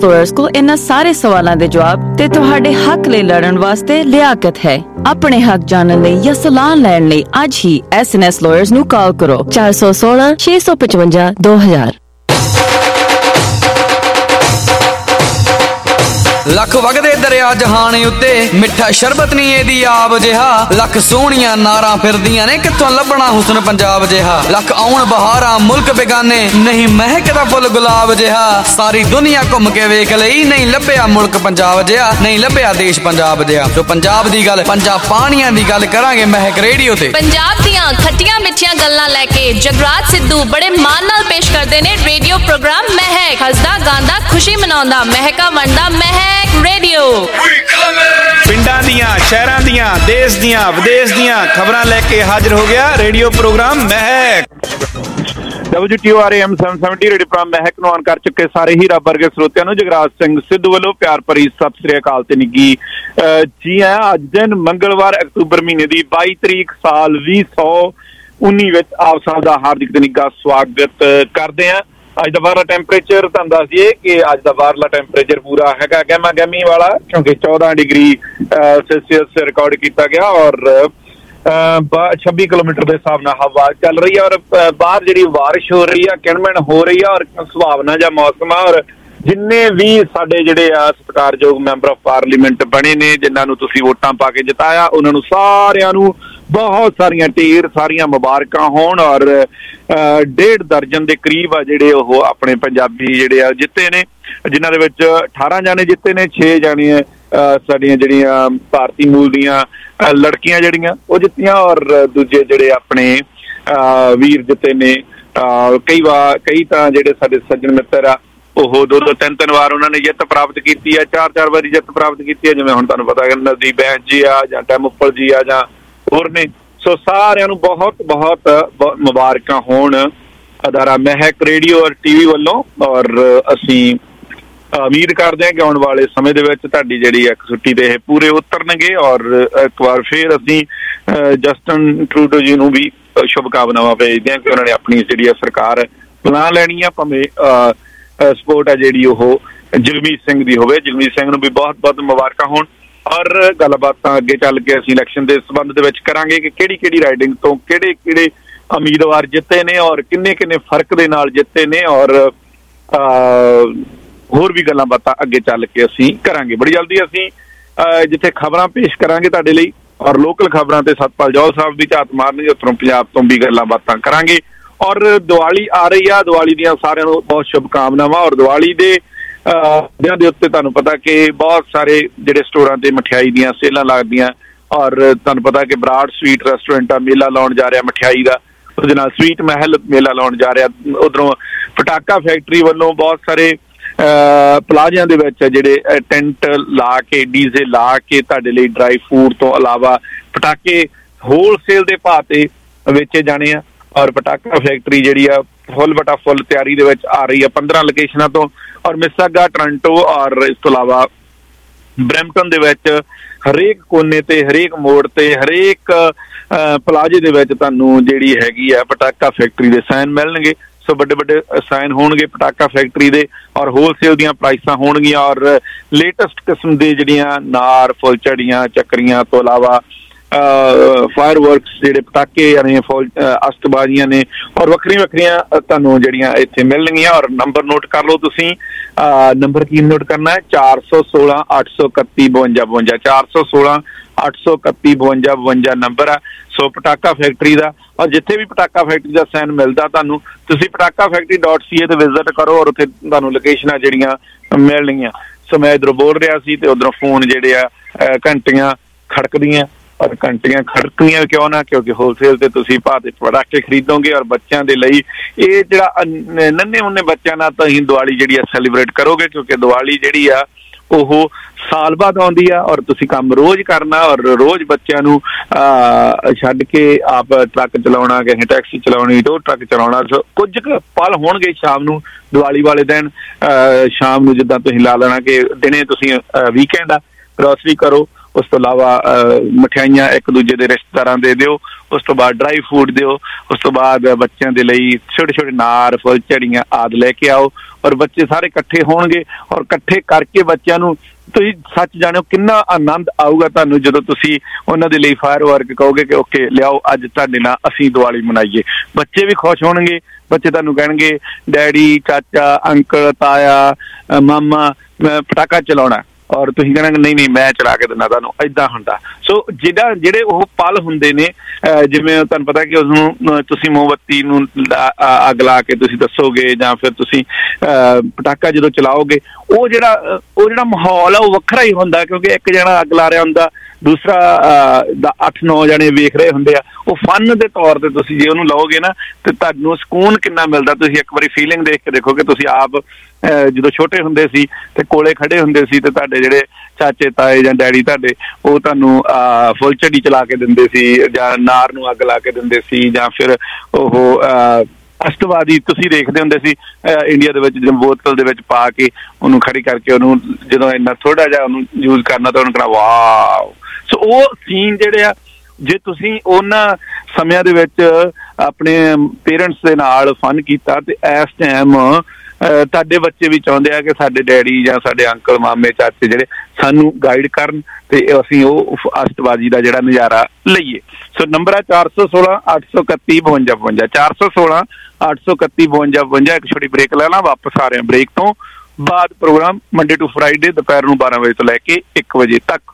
lawyers को इन्हां सारे सवालों के जवाब ते तुहाडे हक लई लड़न वास्ते लियाकत है। अपने हक जानने लई या सलाह लैण लई अज ही SNS lawyers नू कॉल करो 416 655 2000। लख वगदे दरिया जहाने उत्ते मिठा शरबत नहीं एदी आब जिहा लख सोहणियां नारां फिरदियां ने कित्थों लभना हुस्न पंजाब जिहा लख आउण बहारां मुल्क बेगाने नहीं महकदा फुल गुलाब जिहा सारी दुनिया घुम के वेख लई नहीं लभ्या मुल्क पंजाब जिहा नहीं लभ्या देश पंजाब जिहा। तो पंजाब दी गल पंजाब पानियां दी गल करांगे महक रेडियो ते। पंजाब दियां खट्टियां मिठियां गल्लां लैके जगराज सिद्धू बड़े मान नाल पेश करदे ने रेडियो प्रोग्राम महक। हसदा गांदा खुशी मनाउंदा महका वंडदा महक रेडियो। पिंडां दियां शहरां दियां देश दियां विदेश दियां खबरां लेके हाजिर हो गया radio programme Mehak. WTORAM 770 radio programme Mehak ਨੂੰ ਆਨ ਕਰ ਚੁੱਕੇ ਸਾਰੇ ਹੀ ਰੱਬ ਵਰਗੇ ਸਰੋਤਿਆਂ ਨੂੰ ਜਗਰਾਜ ਸਿੰਘ ਸਿੱਧੂ ਵੱਲੋਂ ਪਿਆਰ ਭਰੀ ਸਤਿ ਸ੍ਰੀ ਅਕਾਲ ਤੇ ਨਿੱਘੀ ਜੀ ਆਇਆਂ। ਅੱਜ ਦਿਨ ਮੰਗਲਵਾਰ ਅਕਤੂਬਰ ਮਹੀਨੇ ਦੀ 22 ਤਰੀਕ ਸਾਲ 2019 ਵਿੱਚ ਆਪ ਸਭ ਦਾ ਹਾਰਦਿਕ ਤੇ ਨਿੱਘਾ ਸਵਾਗਤ ਕਰਦੇ ਹਾਂ। ਅੱਜ ਦਾ ਬਾਹਰਲਾ ਟੈਂਪਰੇਚਰ ਤੁਹਾਨੂੰ ਦੱਸ ਦਈਏ ਕਿ ਅੱਜ ਦਾ ਬਾਹਰਲਾ ਟੈਂਪਰੇਚਰ ਪੂਰਾ ਹੈਗਾ ਗਹਿਮਾ ਗਹਿਮੀ ਵਾਲਾ ਕਿਉਂਕਿ 14 ਡਿਗਰੀ ਸੈਲਸੀਅਸ ਰਿਕਾਰਡ ਕੀਤਾ ਗਿਆ ਔਰ 26 ਕਿਲੋਮੀਟਰ ਦੇ ਹਿਸਾਬ ਨਾਲ ਹਵਾ ਚੱਲ ਰਹੀ ਹੈ ਔਰ ਬਾਹਰ ਜਿਹੜੀ ਬਾਰਿਸ਼ ਹੋ ਰਹੀ ਆ ਕਿਣਮਣ ਹੋ ਰਹੀ ਆ ਔਰ ਸੁਹਾਵਣਾ ਜਿਹਾ ਮੌਸਮ ਆ ਔਰ ਜਿੰਨੇ ਵੀ ਸਾਡੇ ਜਿਹੜੇ ਆ ਸਤਿਕਾਰਯੋਗ ਮੈਂਬਰ ਆਫ ਪਾਰਲੀਮੈਂਟ ਬਣੇ ਨੇ ਜਿਨ੍ਹਾਂ ਨੂੰ ਤੁਸੀਂ ਵੋਟਾਂ ਪਾ ਕੇ ਜਿਤਾਇਆ ਉਹਨਾਂ ਨੂੰ ਸਾਰਿਆਂ ਨੂੰ ਬਹੁਤ ਸਾਰੀਆਂ ਢੇਰ ਸਾਰੀਆਂ ਮੁਬਾਰਕਾਂ ਹੋਣ ਔਰ 1.5 ਦਰਜਨ ਦੇ ਕਰੀਬ ਆ ਜਿਹੜੇ ਉਹ ਆਪਣੇ ਪੰਜਾਬੀ ਜਿਹੜੇ ਆ ਜਿੱਤੇ ਨੇ ਜਿਨ੍ਹਾਂ ਦੇ ਵਿੱਚ 18 ਜਾਣੇ ਜਿੱਤੇ ਨੇ 6 ਜਾਣੇ ਸਾਡੀਆਂ ਜਿਹੜੀਆਂ ਭਾਰਤੀ ਮੂਲ ਦੀਆਂ ਲੜਕੀਆਂ ਜਿਹੜੀਆਂ ਉਹ ਜਿੱਤੀਆਂ ਔਰ ਦੂਜੇ ਜਿਹੜੇ ਆਪਣੇ ਵੀਰ ਜਿੱਤੇ ਨੇ ਕਈ ਤਾਂ ਜਿਹੜੇ ਸਾਡੇ ਸੱਜਣ ਮਿੱਤਰ ਆ ਉਹ 2-3 ਵਾਰ ਉਹਨਾਂ ਨੇ ਜਿੱਤ ਪ੍ਰਾਪਤ ਕੀਤੀ ਹੈ 4 ਵਾਰੀ ਜਿੱਤ ਪ੍ਰਾਪਤ ਕੀਤੀ ਹੈ ਜਿਵੇਂ ਹੁਣ ਤੁਹਾਨੂੰ ਪਤਾ ਨਵਦੀਪ ਬੈਂਸ ਜੀ ਆ ਜਾਂ ਟੈਮੁੱਪਲ ਜੀ ਆ ਜਾਂ ਹੋਰ ਨੇ। ਸੋ ਸਾਰਿਆਂ ਨੂੰ ਬਹੁਤ ਬਹੁਤ ਮੁਬਾਰਕਾਂ ਹੋਣ ਅਦਾਰਾ ਮਹਿਕ ਰੇਡੀਓ ਔਰ TV ਵੱਲੋਂ ਔਰ ਅਸੀਂ ਉਮੀਦ ਕਰਦੇ ਹਾਂ ਕਿ ਆਉਣ ਵਾਲੇ ਸਮੇਂ ਦੇ ਵਿੱਚ ਤੁਹਾਡੀ ਜਿਹੜੀ ਇੱਕ ਛੁੱਟੀ ਤੇ ਇਹ ਪੂਰੇ ਉਤਰਨਗੇ ਔਰ ਇੱਕ ਵਾਰ ਫਿਰ ਅਸੀਂ ਜਸਟਨ ਟਰੂਡੋ ਜੀ ਨੂੰ ਵੀ ਸ਼ੁਭਕਾਮਨਾਵਾਂ ਭੇਜਦੇ ਹਾਂ ਕਿ ਉਹਨਾਂ ਨੇ ਆਪਣੀ ਜਿਹੜੀ ਸਰਕਾਰ ਬਣਾ ਲੈਣੀ ਆ ਭਾਵੇਂ ਸਪੋਰਟ ਆ ਜਿਹੜੀ ਉਹ ਜਗਮੀਤ ਸਿੰਘ ਦੀ ਹੋਵੇ। ਜਗਮੀਤ ਸਿੰਘ ਨੂੰ ਵੀ ਬਹੁਤ ਬਹੁਤ ਮੁਬਾਰਕਾਂ ਹੋਣ ਔਰ ਗੱਲਬਾਤਾਂ ਅੱਗੇ ਚੱਲ ਕੇ ਅਸੀਂ ਇਲੈਕਸ਼ਨ ਦੇ ਸੰਬੰਧ ਦੇ ਵਿੱਚ ਕਰਾਂਗੇ ਕਿ ਕਿਹੜੀ ਰਾਈਡਿੰਗ ਤੋਂ ਕਿਹੜੇ ਉਮੀਦਵਾਰ ਜਿੱਤੇ ਨੇ ਔਰ ਕਿੰਨੇ ਫਰਕ ਦੇ ਨਾਲ ਜਿੱਤੇ ਨੇ ਔਰ ਹੋਰ ਵੀ ਗੱਲਾਂ ਬਾਤਾਂ ਅੱਗੇ ਚੱਲ ਕੇ ਅਸੀਂ ਕਰਾਂਗੇ। ਬੜੀ ਜਲਦੀ ਅਸੀਂ ਜਿੱਥੇ ਖਬਰਾਂ ਪੇਸ਼ ਕਰਾਂਗੇ ਤੁਹਾਡੇ ਲਈ ਔਰ ਲੋਕਲ ਖਬਰਾਂ ਤੇ ਸਤਪਾਲ ਜੌਹਲ ਸਾਹਿਬ ਵੀ ਝਾਤ ਮਾਰਨਗੇ ਉੱਧਰੋਂ ਪੰਜਾਬ ਤੋਂ ਵੀ ਗੱਲਾਂ ਬਾਤਾਂ ਕਰਾਂਗੇ ਔਰ ਦੀਵਾਲੀ ਆ ਰਹੀ ਆ। ਦੀਵਾਲੀ ਦੀਆਂ ਸਾਰਿਆਂ ਨੂੰ ਬਹੁਤ ਸ਼ੁਭਕਾਮਨਾਵਾਂ ਔਰ ਦੀਵਾਲੀ ਦੇ ਦਿਨਾਂ ਦੇ ਉੱਤੇ ਤੁਹਾਨੂੰ ਪਤਾ ਕਿ ਬਹੁਤ ਸਾਰੇ ਜਿਹੜੇ ਸਟੋਰਾਂ ਤੇ ਮਠਿਆਈ ਦੀਆਂ ਸੇਲਾਂ ਲੱਗਦੀਆਂ ਔਰ ਤੁਹਾਨੂੰ ਪਤਾ ਕਿ ਬਰਾੜ ਸਵੀਟ ਰੈਸਟੋਰੈਂਟ ਆ ਮੇਲਾ ਲਾਉਣ ਜਾ ਰਿਹਾ ਮਠਿਆਈ ਦਾ ਉਹਦੇ ਨਾਲ ਸਵੀਟ ਮਹਿਲ ਮੇਲਾ ਲਾਉਣ ਜਾ ਰਿਹਾ। ਉੱਧਰੋਂ ਪਟਾਕਾ ਫੈਕਟਰੀ ਵੱਲੋਂ ਬਹੁਤ ਸਾਰੇ ਪਲਾਜ਼ਿਆਂ ਦੇ ਵਿੱਚ ਜਿਹੜੇ ਟੈਂਟ ਲਾ ਕੇ ਡੀਜ਼ੇ ਲਾ ਕੇ ਤੁਹਾਡੇ ਲਈ ਡਰਾਈ ਫੂਡ ਤੋਂ ਇਲਾਵਾ ਪਟਾਕੇ ਹੋਲਸੇਲ ਦੇ ਭਾਅ ਤੇ ਵੇਚੇ ਜਾਣੇ ਆ ਔਰ ਪਟਾਕਾ ਫੈਕਟਰੀ ਜਿਹੜੀ ਆ ਫੁੱਲ ਤਿਆਰੀ ਦੇ ਵਿੱਚ ਆ ਰਹੀ ਆ 15 ਲੋਕੇਸ਼ਨਾਂ ਤੋਂ ਔਰ ਮਿਸਾਗਾ ਟੋਰਾਂਟੋ ਔਰ ਇਸ ਤੋਂ ਇਲਾਵਾ ਬਰੈਂਪਟਨ ਦੇ ਵਿੱਚ ਹਰੇਕ ਕੋਨੇ ਤੇ ਹਰੇਕ ਮੋੜ ਤੇ ਹਰੇਕ ਪਲਾਜ਼ੇ ਦੇ ਵਿੱਚ ਤੁਹਾਨੂੰ ਜਿਹੜੀ ਹੈਗੀ ਆ ਪਟਾਕਾ ਫੈਕਟਰੀ ਦੇ ਸਾਈਨ ਮਿਲਣਗੇ। ਸੋ ਵੱਡੇ ਸਾਈਨ ਹੋਣਗੇ ਪਟਾਕਾ ਫੈਕਟਰੀ ਦੇ ਔਰ ਹੋਲਸੇਲ ਦੀਆਂ ਪ੍ਰਾਈਸਾਂ ਹੋਣਗੀਆਂ ਔਰ ਲੇਟੈਸਟ ਕਿਸਮ ਦੇ ਜਿਹੜੀਆਂ ਨਾਰ ਫੁੱਲਝੜੀਆਂ ਚੱਕਰੀਆਂ ਤੋਂ ਇਲਾਵਾ ਫਾਇਰ ਵਰਕਸ ਜਿਹੜੇ ਪਟਾਕੇ ਨੇ ਅਸਤਬਾਜ਼ੀਆਂ ਨੇ ਔਰ ਵੱਖਰੀਆਂ ਤੁਹਾਨੂੰ ਜਿਹੜੀਆਂ ਇੱਥੇ ਮਿਲਣਗੀਆਂ ਔਰ ਨੰਬਰ ਨੋਟ ਕਰ ਲਓ ਤੁਸੀਂ। ਨੰਬਰ ਕੀ ਨੋਟ ਕਰਨਾ ਹੈ 416 831 5252 416 831 5252 ਨੰਬਰ ਆ। ਸੋ ਪਟਾਕਾ ਫੈਕਟਰੀ ਦਾ ਔਰ ਜਿੱਥੇ ਵੀ ਪਟਾਕਾ ਫੈਕਟਰੀ ਦਾ ਸਾਈਨ ਮਿਲਦਾ ਤੁਹਾਨੂੰ ਤੁਸੀਂ patakaFactory.ca ਤੇ ਵਿਜ਼ਿਟ ਕਰੋ ਔਰ ਉੱਥੇ ਤੁਹਾਨੂੰ ਲੋਕੇਸ਼ਨਾਂ ਜਿਹੜੀਆਂ ਮਿਲਣਗੀਆਂ। ਸੋ ਮੈਂ ਇੱਧਰੋਂ ਬੋਲ ਰਿਹਾ ਸੀ ਤੇ ਉੱਧਰੋਂ ਫੋਨ ਜਿਹੜੇ ਆ ਘੰਟੀਆਂ ਖੜਕਦੀਆਂ ਔਰ ਘੰਟੀਆਂ ਖੜਕਦੀਆਂ ਕਿਉਂ ਨਾ ਕਿਉਂਕਿ ਹੋਲਸੇਲ ਤੇ ਤੁਸੀਂ ਭਾਅ ਤੇ ਪਟਾਕੇ ਖਰੀਦੋਗੇ ਔਰ ਬੱਚਿਆਂ ਦੇ ਲਈ ਇਹ ਜਿਹੜਾ ਨੰਨੇ ਮੁੰਨੇ ਬੱਚਿਆਂ ਨਾਲ ਤੁਸੀਂ ਦੀਵਾਲੀ ਜਿਹੜੀ ਆ ਸੈਲੀਬ੍ਰੇਟ ਕਰੋਗੇ ਕਿਉਂਕਿ ਦੀਵਾਲੀ ਜਿਹੜੀ ਆ ਉਹ ਸਾਲ ਬਾਅਦ ਆਉਂਦੀ ਆ ਔਰ ਤੁਸੀਂ ਕੰਮ ਰੋਜ਼ ਕਰਨਾ ਔਰ ਰੋਜ਼ ਬੱਚਿਆਂ ਨੂੰ ਛੱਡ ਕੇ ਆਪ ਟਰੱਕ ਚਲਾਉਣਾ ਕਿਸੇ ਟੈਕਸੀ ਚਲਾਉਣੀ ਟੋ ਟਰੱਕ ਚਲਾਉਣਾ। ਕੁਝ ਕੁ ਪਲ ਹੋਣਗੇ ਸ਼ਾਮ ਨੂੰ ਦੀਵਾਲੀ ਵਾਲੇ ਦਿਨ ਸ਼ਾਮ ਨੂੰ ਜਿੱਦਾਂ ਤੁਸੀਂ ਲਾ ਲੈਣਾ ਕਿ ਦਿਨੇ ਤੁਸੀਂ ਵੀਕਐਂਡ ਆ ਗਰੋਸਰੀ ਕਰੋ ਉਸ ਤੋਂ ਇਲਾਵਾ ਮਠਿਆਈਆਂ ਇੱਕ ਦੂਜੇ ਦੇ ਰਿਸ਼ਤੇਦਾਰਾਂ ਦੇ ਦਿਓ, ਉਸ ਤੋਂ ਬਾਅਦ ਡਰਾਈ ਫੂਡ ਦਿਓ, ਉਸ ਤੋਂ ਬਾਅਦ ਬੱਚਿਆਂ ਦੇ ਲਈ ਛੋਟੇ ਛੋਟੇ ਨਾਰ ਫੁੱਲ ਝੜੀਆਂ ਆਦਿ ਲੈ ਕੇ ਆਓ ਔਰ ਬੱਚੇ ਸਾਰੇ ਇਕੱਠੇ ਹੋਣਗੇ ਔਰ ਇਕੱਠੇ ਕਰਕੇ ਬੱਚਿਆਂ ਨੂੰ ਤੁਸੀਂ ਸੱਚ ਜਾਣੋ ਕਿੰਨਾ ਆਨੰਦ ਆਊਗਾ ਤੁਹਾਨੂੰ ਜਦੋਂ ਤੁਸੀਂ ਉਹਨਾਂ ਦੇ ਲਈ ਫਾਇਰ ਵਰਕ ਕਹੋਗੇ ਕਿ ਓਕੇ ਲਿਆਓ ਅੱਜ ਤੁਹਾਡੇ ਨਾਲ ਅਸੀਂ ਦੀਵਾਲੀ ਮਨਾਈਏ। ਬੱਚੇ ਵੀ ਖੁਸ਼ ਹੋਣਗੇ, ਬੱਚੇ ਤੁਹਾਨੂੰ ਕਹਿਣਗੇ ਡੈਡੀ, ਚਾਚਾ, ਅੰਕਲ, ਤਾਇਆ, ਮਾਮਾ ਮੈਂ ਪਟਾਕਾ ਚਲਾਉਣਾ ਔਰ ਤੁਸੀਂ ਕਹਿਣਾ ਨਹੀਂ ਨਹੀਂ ਮੈਂ ਚਲਾ ਕੇ ਦਿੰਦਾ ਤੁਹਾਨੂੰ। ਏਦਾਂ ਹੁੰਦਾ। ਸੋ ਜਿਹੜੇ ਉਹ ਪਲ ਹੁੰਦੇ ਨੇ ਜਿਵੇਂ ਤੁਹਾਨੂੰ ਪਤਾ ਕਿ ਉਸਨੂੰ ਤੁਸੀਂ ਮੋਮਬੱਤੀ ਨੂੰ ਅੱਗ ਲਾ ਕੇ ਤੁਸੀਂ ਦੱਸੋਗੇ ਜਾਂ ਫਿਰ ਤੁਸੀਂ ਪਟਾਕਾ ਜਦੋਂ ਚਲਾਓਗੇ ਉਹ ਜਿਹੜਾ ਮਾਹੌਲ ਆ ਉਹ ਵੱਖਰਾ ਹੀ ਹੁੰਦਾ ਕਿਉਂਕਿ ਇੱਕ ਜਣਾ ਅੱਗ ਲਾ ਰਿਹਾ ਹੁੰਦਾ, ਦੂਸਰਾ 8-9 ਜਣੇ ਵੇਖ ਰਹੇ ਹੁੰਦੇ ਆ। ਉਹ ਫਨ ਦੇ ਤੌਰ ਤੇ ਤੁਸੀਂ ਜੇ ਉਹਨੂੰ ਲਓਗੇ ਨਾ ਤੇ ਤੁਹਾਨੂੰ ਸਕੂਨ ਕਿੰਨਾ ਮਿਲਦਾ। ਤੁਸੀਂ ਇੱਕ ਵਾਰੀ ਫੀਲਿੰਗ ਦੇਖ ਕੇ ਦੇਖੋ ਕਿ ਤੁਸੀਂ ਆਪ ਜਦੋਂ ਛੋਟੇ ਹੁੰਦੇ ਸੀ ਤੇ ਕੋਲੇ ਖੜੇ ਹੁੰਦੇ ਸੀ ਤੇ ਤੁਹਾਡੇ ਜਿਹੜੇ ਚਾਚੇ ਤਾਏ ਜਾਂ ਡੈਡੀ ਤੁਹਾਡੇ ਉਹ ਤੁਹਾਨੂੰ ਫੁੱਲ ਝੜੀ ਚਲਾ ਕੇ ਦਿੰਦੇ ਸੀ ਜਾਂ ਨਾਰ ਨੂੰ ਅੱਗ ਲਾ ਕੇ ਦਿੰਦੇ ਸੀ ਜਾਂ ਫਿਰ ਉਹ ਅਸ਼ਟਵਾਦੀ ਤੁਸੀਂ ਦੇਖਦੇ ਹੁੰਦੇ ਸੀ ਇੰਡੀਆ ਦੇ ਵਿੱਚ ਜਦੋਂ ਬੋਤਲ ਦੇ ਵਿੱਚ ਪਾ ਕੇ ਉਹਨੂੰ ਖੜੀ ਕਰਕੇ ਉਹਨੂੰ ਜਦੋਂ ਇੰਨਾ ਥੋੜਾ ਜਿਹਾ ਉਹਨੂੰ ਯੂਜ਼ ਕਰਨਾ ਤਾਂ ਉਹਨੂੰ ਕਹਿਣਾ ਵਾਓ। ਸੋ ਉਹ ਸੀਨ ਜਿਹੜੇ ਆ ਜੇ ਤੁਸੀਂ ਉਹਨਾਂ ਸਮਿਆਂ ਦੇ ਵਿੱਚ ਆਪਣੇ ਪੇਰੈਂਟਸ ਦੇ ਨਾਲ ਫਨ ਕੀਤਾ ਤੇ ਇਸ ਟਾਈਮ ਤੁਹਾਡੇ ਬੱਚੇ ਵੀ ਚਾਹੁੰਦੇ ਆ ਕਿ ਸਾਡੇ ਡੈਡੀ ਜਾਂ ਸਾਡੇ ਅੰਕਲ, ਮਾਮੇ, ਚਾਚੇ ਜਿਹੜੇ ਸਾਨੂੰ ਗਾਈਡ ਕਰਨ ਤੇ ਅਸੀਂ ਉਹ ਅਸ਼ਟਬਾਜ਼ੀ ਦਾ ਜਿਹੜਾ ਨਜ਼ਾਰਾ ਲਈਏ। ਸੋ ਨੰਬਰ ਆ 416 831 52 52 416 831 52 52। ਇੱਕ ਛੋਟੀ ਬ੍ਰੇਕ ਲੈ ਲਾਂ, ਵਾਪਸ ਆ ਰਹੇ ਹਾਂ ਬ੍ਰੇਕ ਤੋਂ ਬਾਅਦ। ਪ੍ਰੋਗਰਾਮ ਮੰਡੇ ਟੂ ਫਰਾਈਡੇ ਦੁਪਹਿਰ ਨੂੰ 12 ਵਜੇ ਤੋਂ ਲੈ ਕੇ 1 ਵਜੇ ਤੱਕ।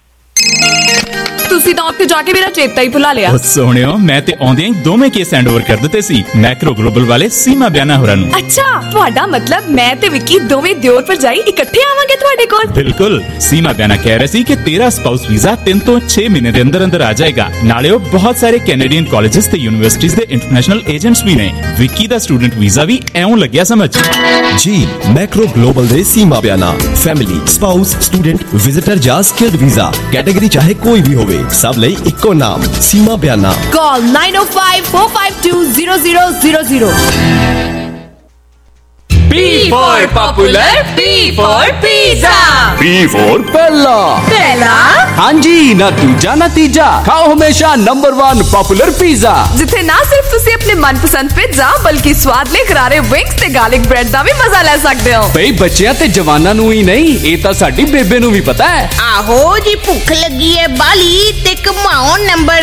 ਤੁਸੀਂ ਤਾਂ ਉੱਥੇ ਜਾ ਕੇ ਮੇਰਾ ਚੇਤਾ ਹੀ ਭੁਲਾ ਲਿਆ। ਸੋਹਣਿਓ ਮੈਂ ਤੇ ਆਉਂਦਿਆਂ ਹੀ ਦੋਵੇਂ ਕੇਸ ਹੈਂਡ ਓਵਰ ਕਰ ਦਿੱਤੇ ਸੀ ਮੈਕਰੋ ਗਲੋਬਲ ਵਾਲੇ ਸੀਮਾ ਬਿਆਨਾ ਹੋਰਾਂ ਨੂੰ। ਅੱਛਾ, ਤੁਹਾਡਾ ਮਤਲਬ ਮੈਂ ਤੇ ਵਿੱਕੀ ਦੋਵੇਂ ਦਿਓਰ ਭਰਜਾਈ ਇਕੱਠੇ ਆਵਾਂਗੇ ਤੁਹਾਡੇ ਕੋਲ? ਬਿਲਕੁਲ। ਸੀਮਾ ਬਿਆਨਾ ਕਹਿ ਰਿਹਾ ਸੀ ਕਿ ਤੇਰਾ ਸਪਾਊਸ ਵੀਜ਼ਾ 3 ਤੋਂ 6 ਮਹੀਨੇ ਦੇ ਅੰਦਰ ਅੰਦਰ ਆ ਜਾਏਗਾ। ਨਾਲੇ ਉਹ ਬਹੁਤ ਸਾਰੇ ਕੈਨੇਡੀਅਨ ਕਾਲਜਸ ਤੇ ਯੂਨੀਵਰਸਿਟੀਜ਼ ਦੇ ਇੰਟਰਨੈਸ਼ਨਲ ਏਜੰਟਸ ਵੀ ਨੇ। ਵਿੱਕੀ ਦਾ ਸਟੂਡੈਂਟ ਵੀਜ਼ਾ ਵੀ ਐਉਂ ਲੱਗਿਆ ਸਮਝ ਜੀ। ਮੈਕਰੋ ਗਲੋਬਲ ਦੇ Seema Biana family, spouse, student, visitor ਜਾਂ ਸਕਿਲਡ ਵੀਜ਼ਾ ਕੈਟਾਗਰੀ ਚਾਹੇ ਕੋਈ ਵੀ ਹੋਵੇ ਸਭ ਲਈ ਇੱਕੋ ਨਾਮ ਸੀਮਾ ਬਿਆਨਾ। ਕਾਲ 9054520000। P for popular, P for pizza, P for ਪਹਿਲਾ। हाँ जी, ना दूजा ना तीजा, खाओ हमेशा नंबर 1 पॉपुलर पिज़्ज़ा। जिथे ना सिर्फ तुसी अपने मनपसंद पिज़्ज़ा बल्कि स्वादले करारे विंग्स ते गार्लिक ब्रेड दा भी मजा ले सकते हो। बई बच्चियां ते जवानां नूं ही नहीं, ये तां साडी बेबे नूं भी पता है। आहो जी, भुख लगी है बाली ते कमाओ नंबर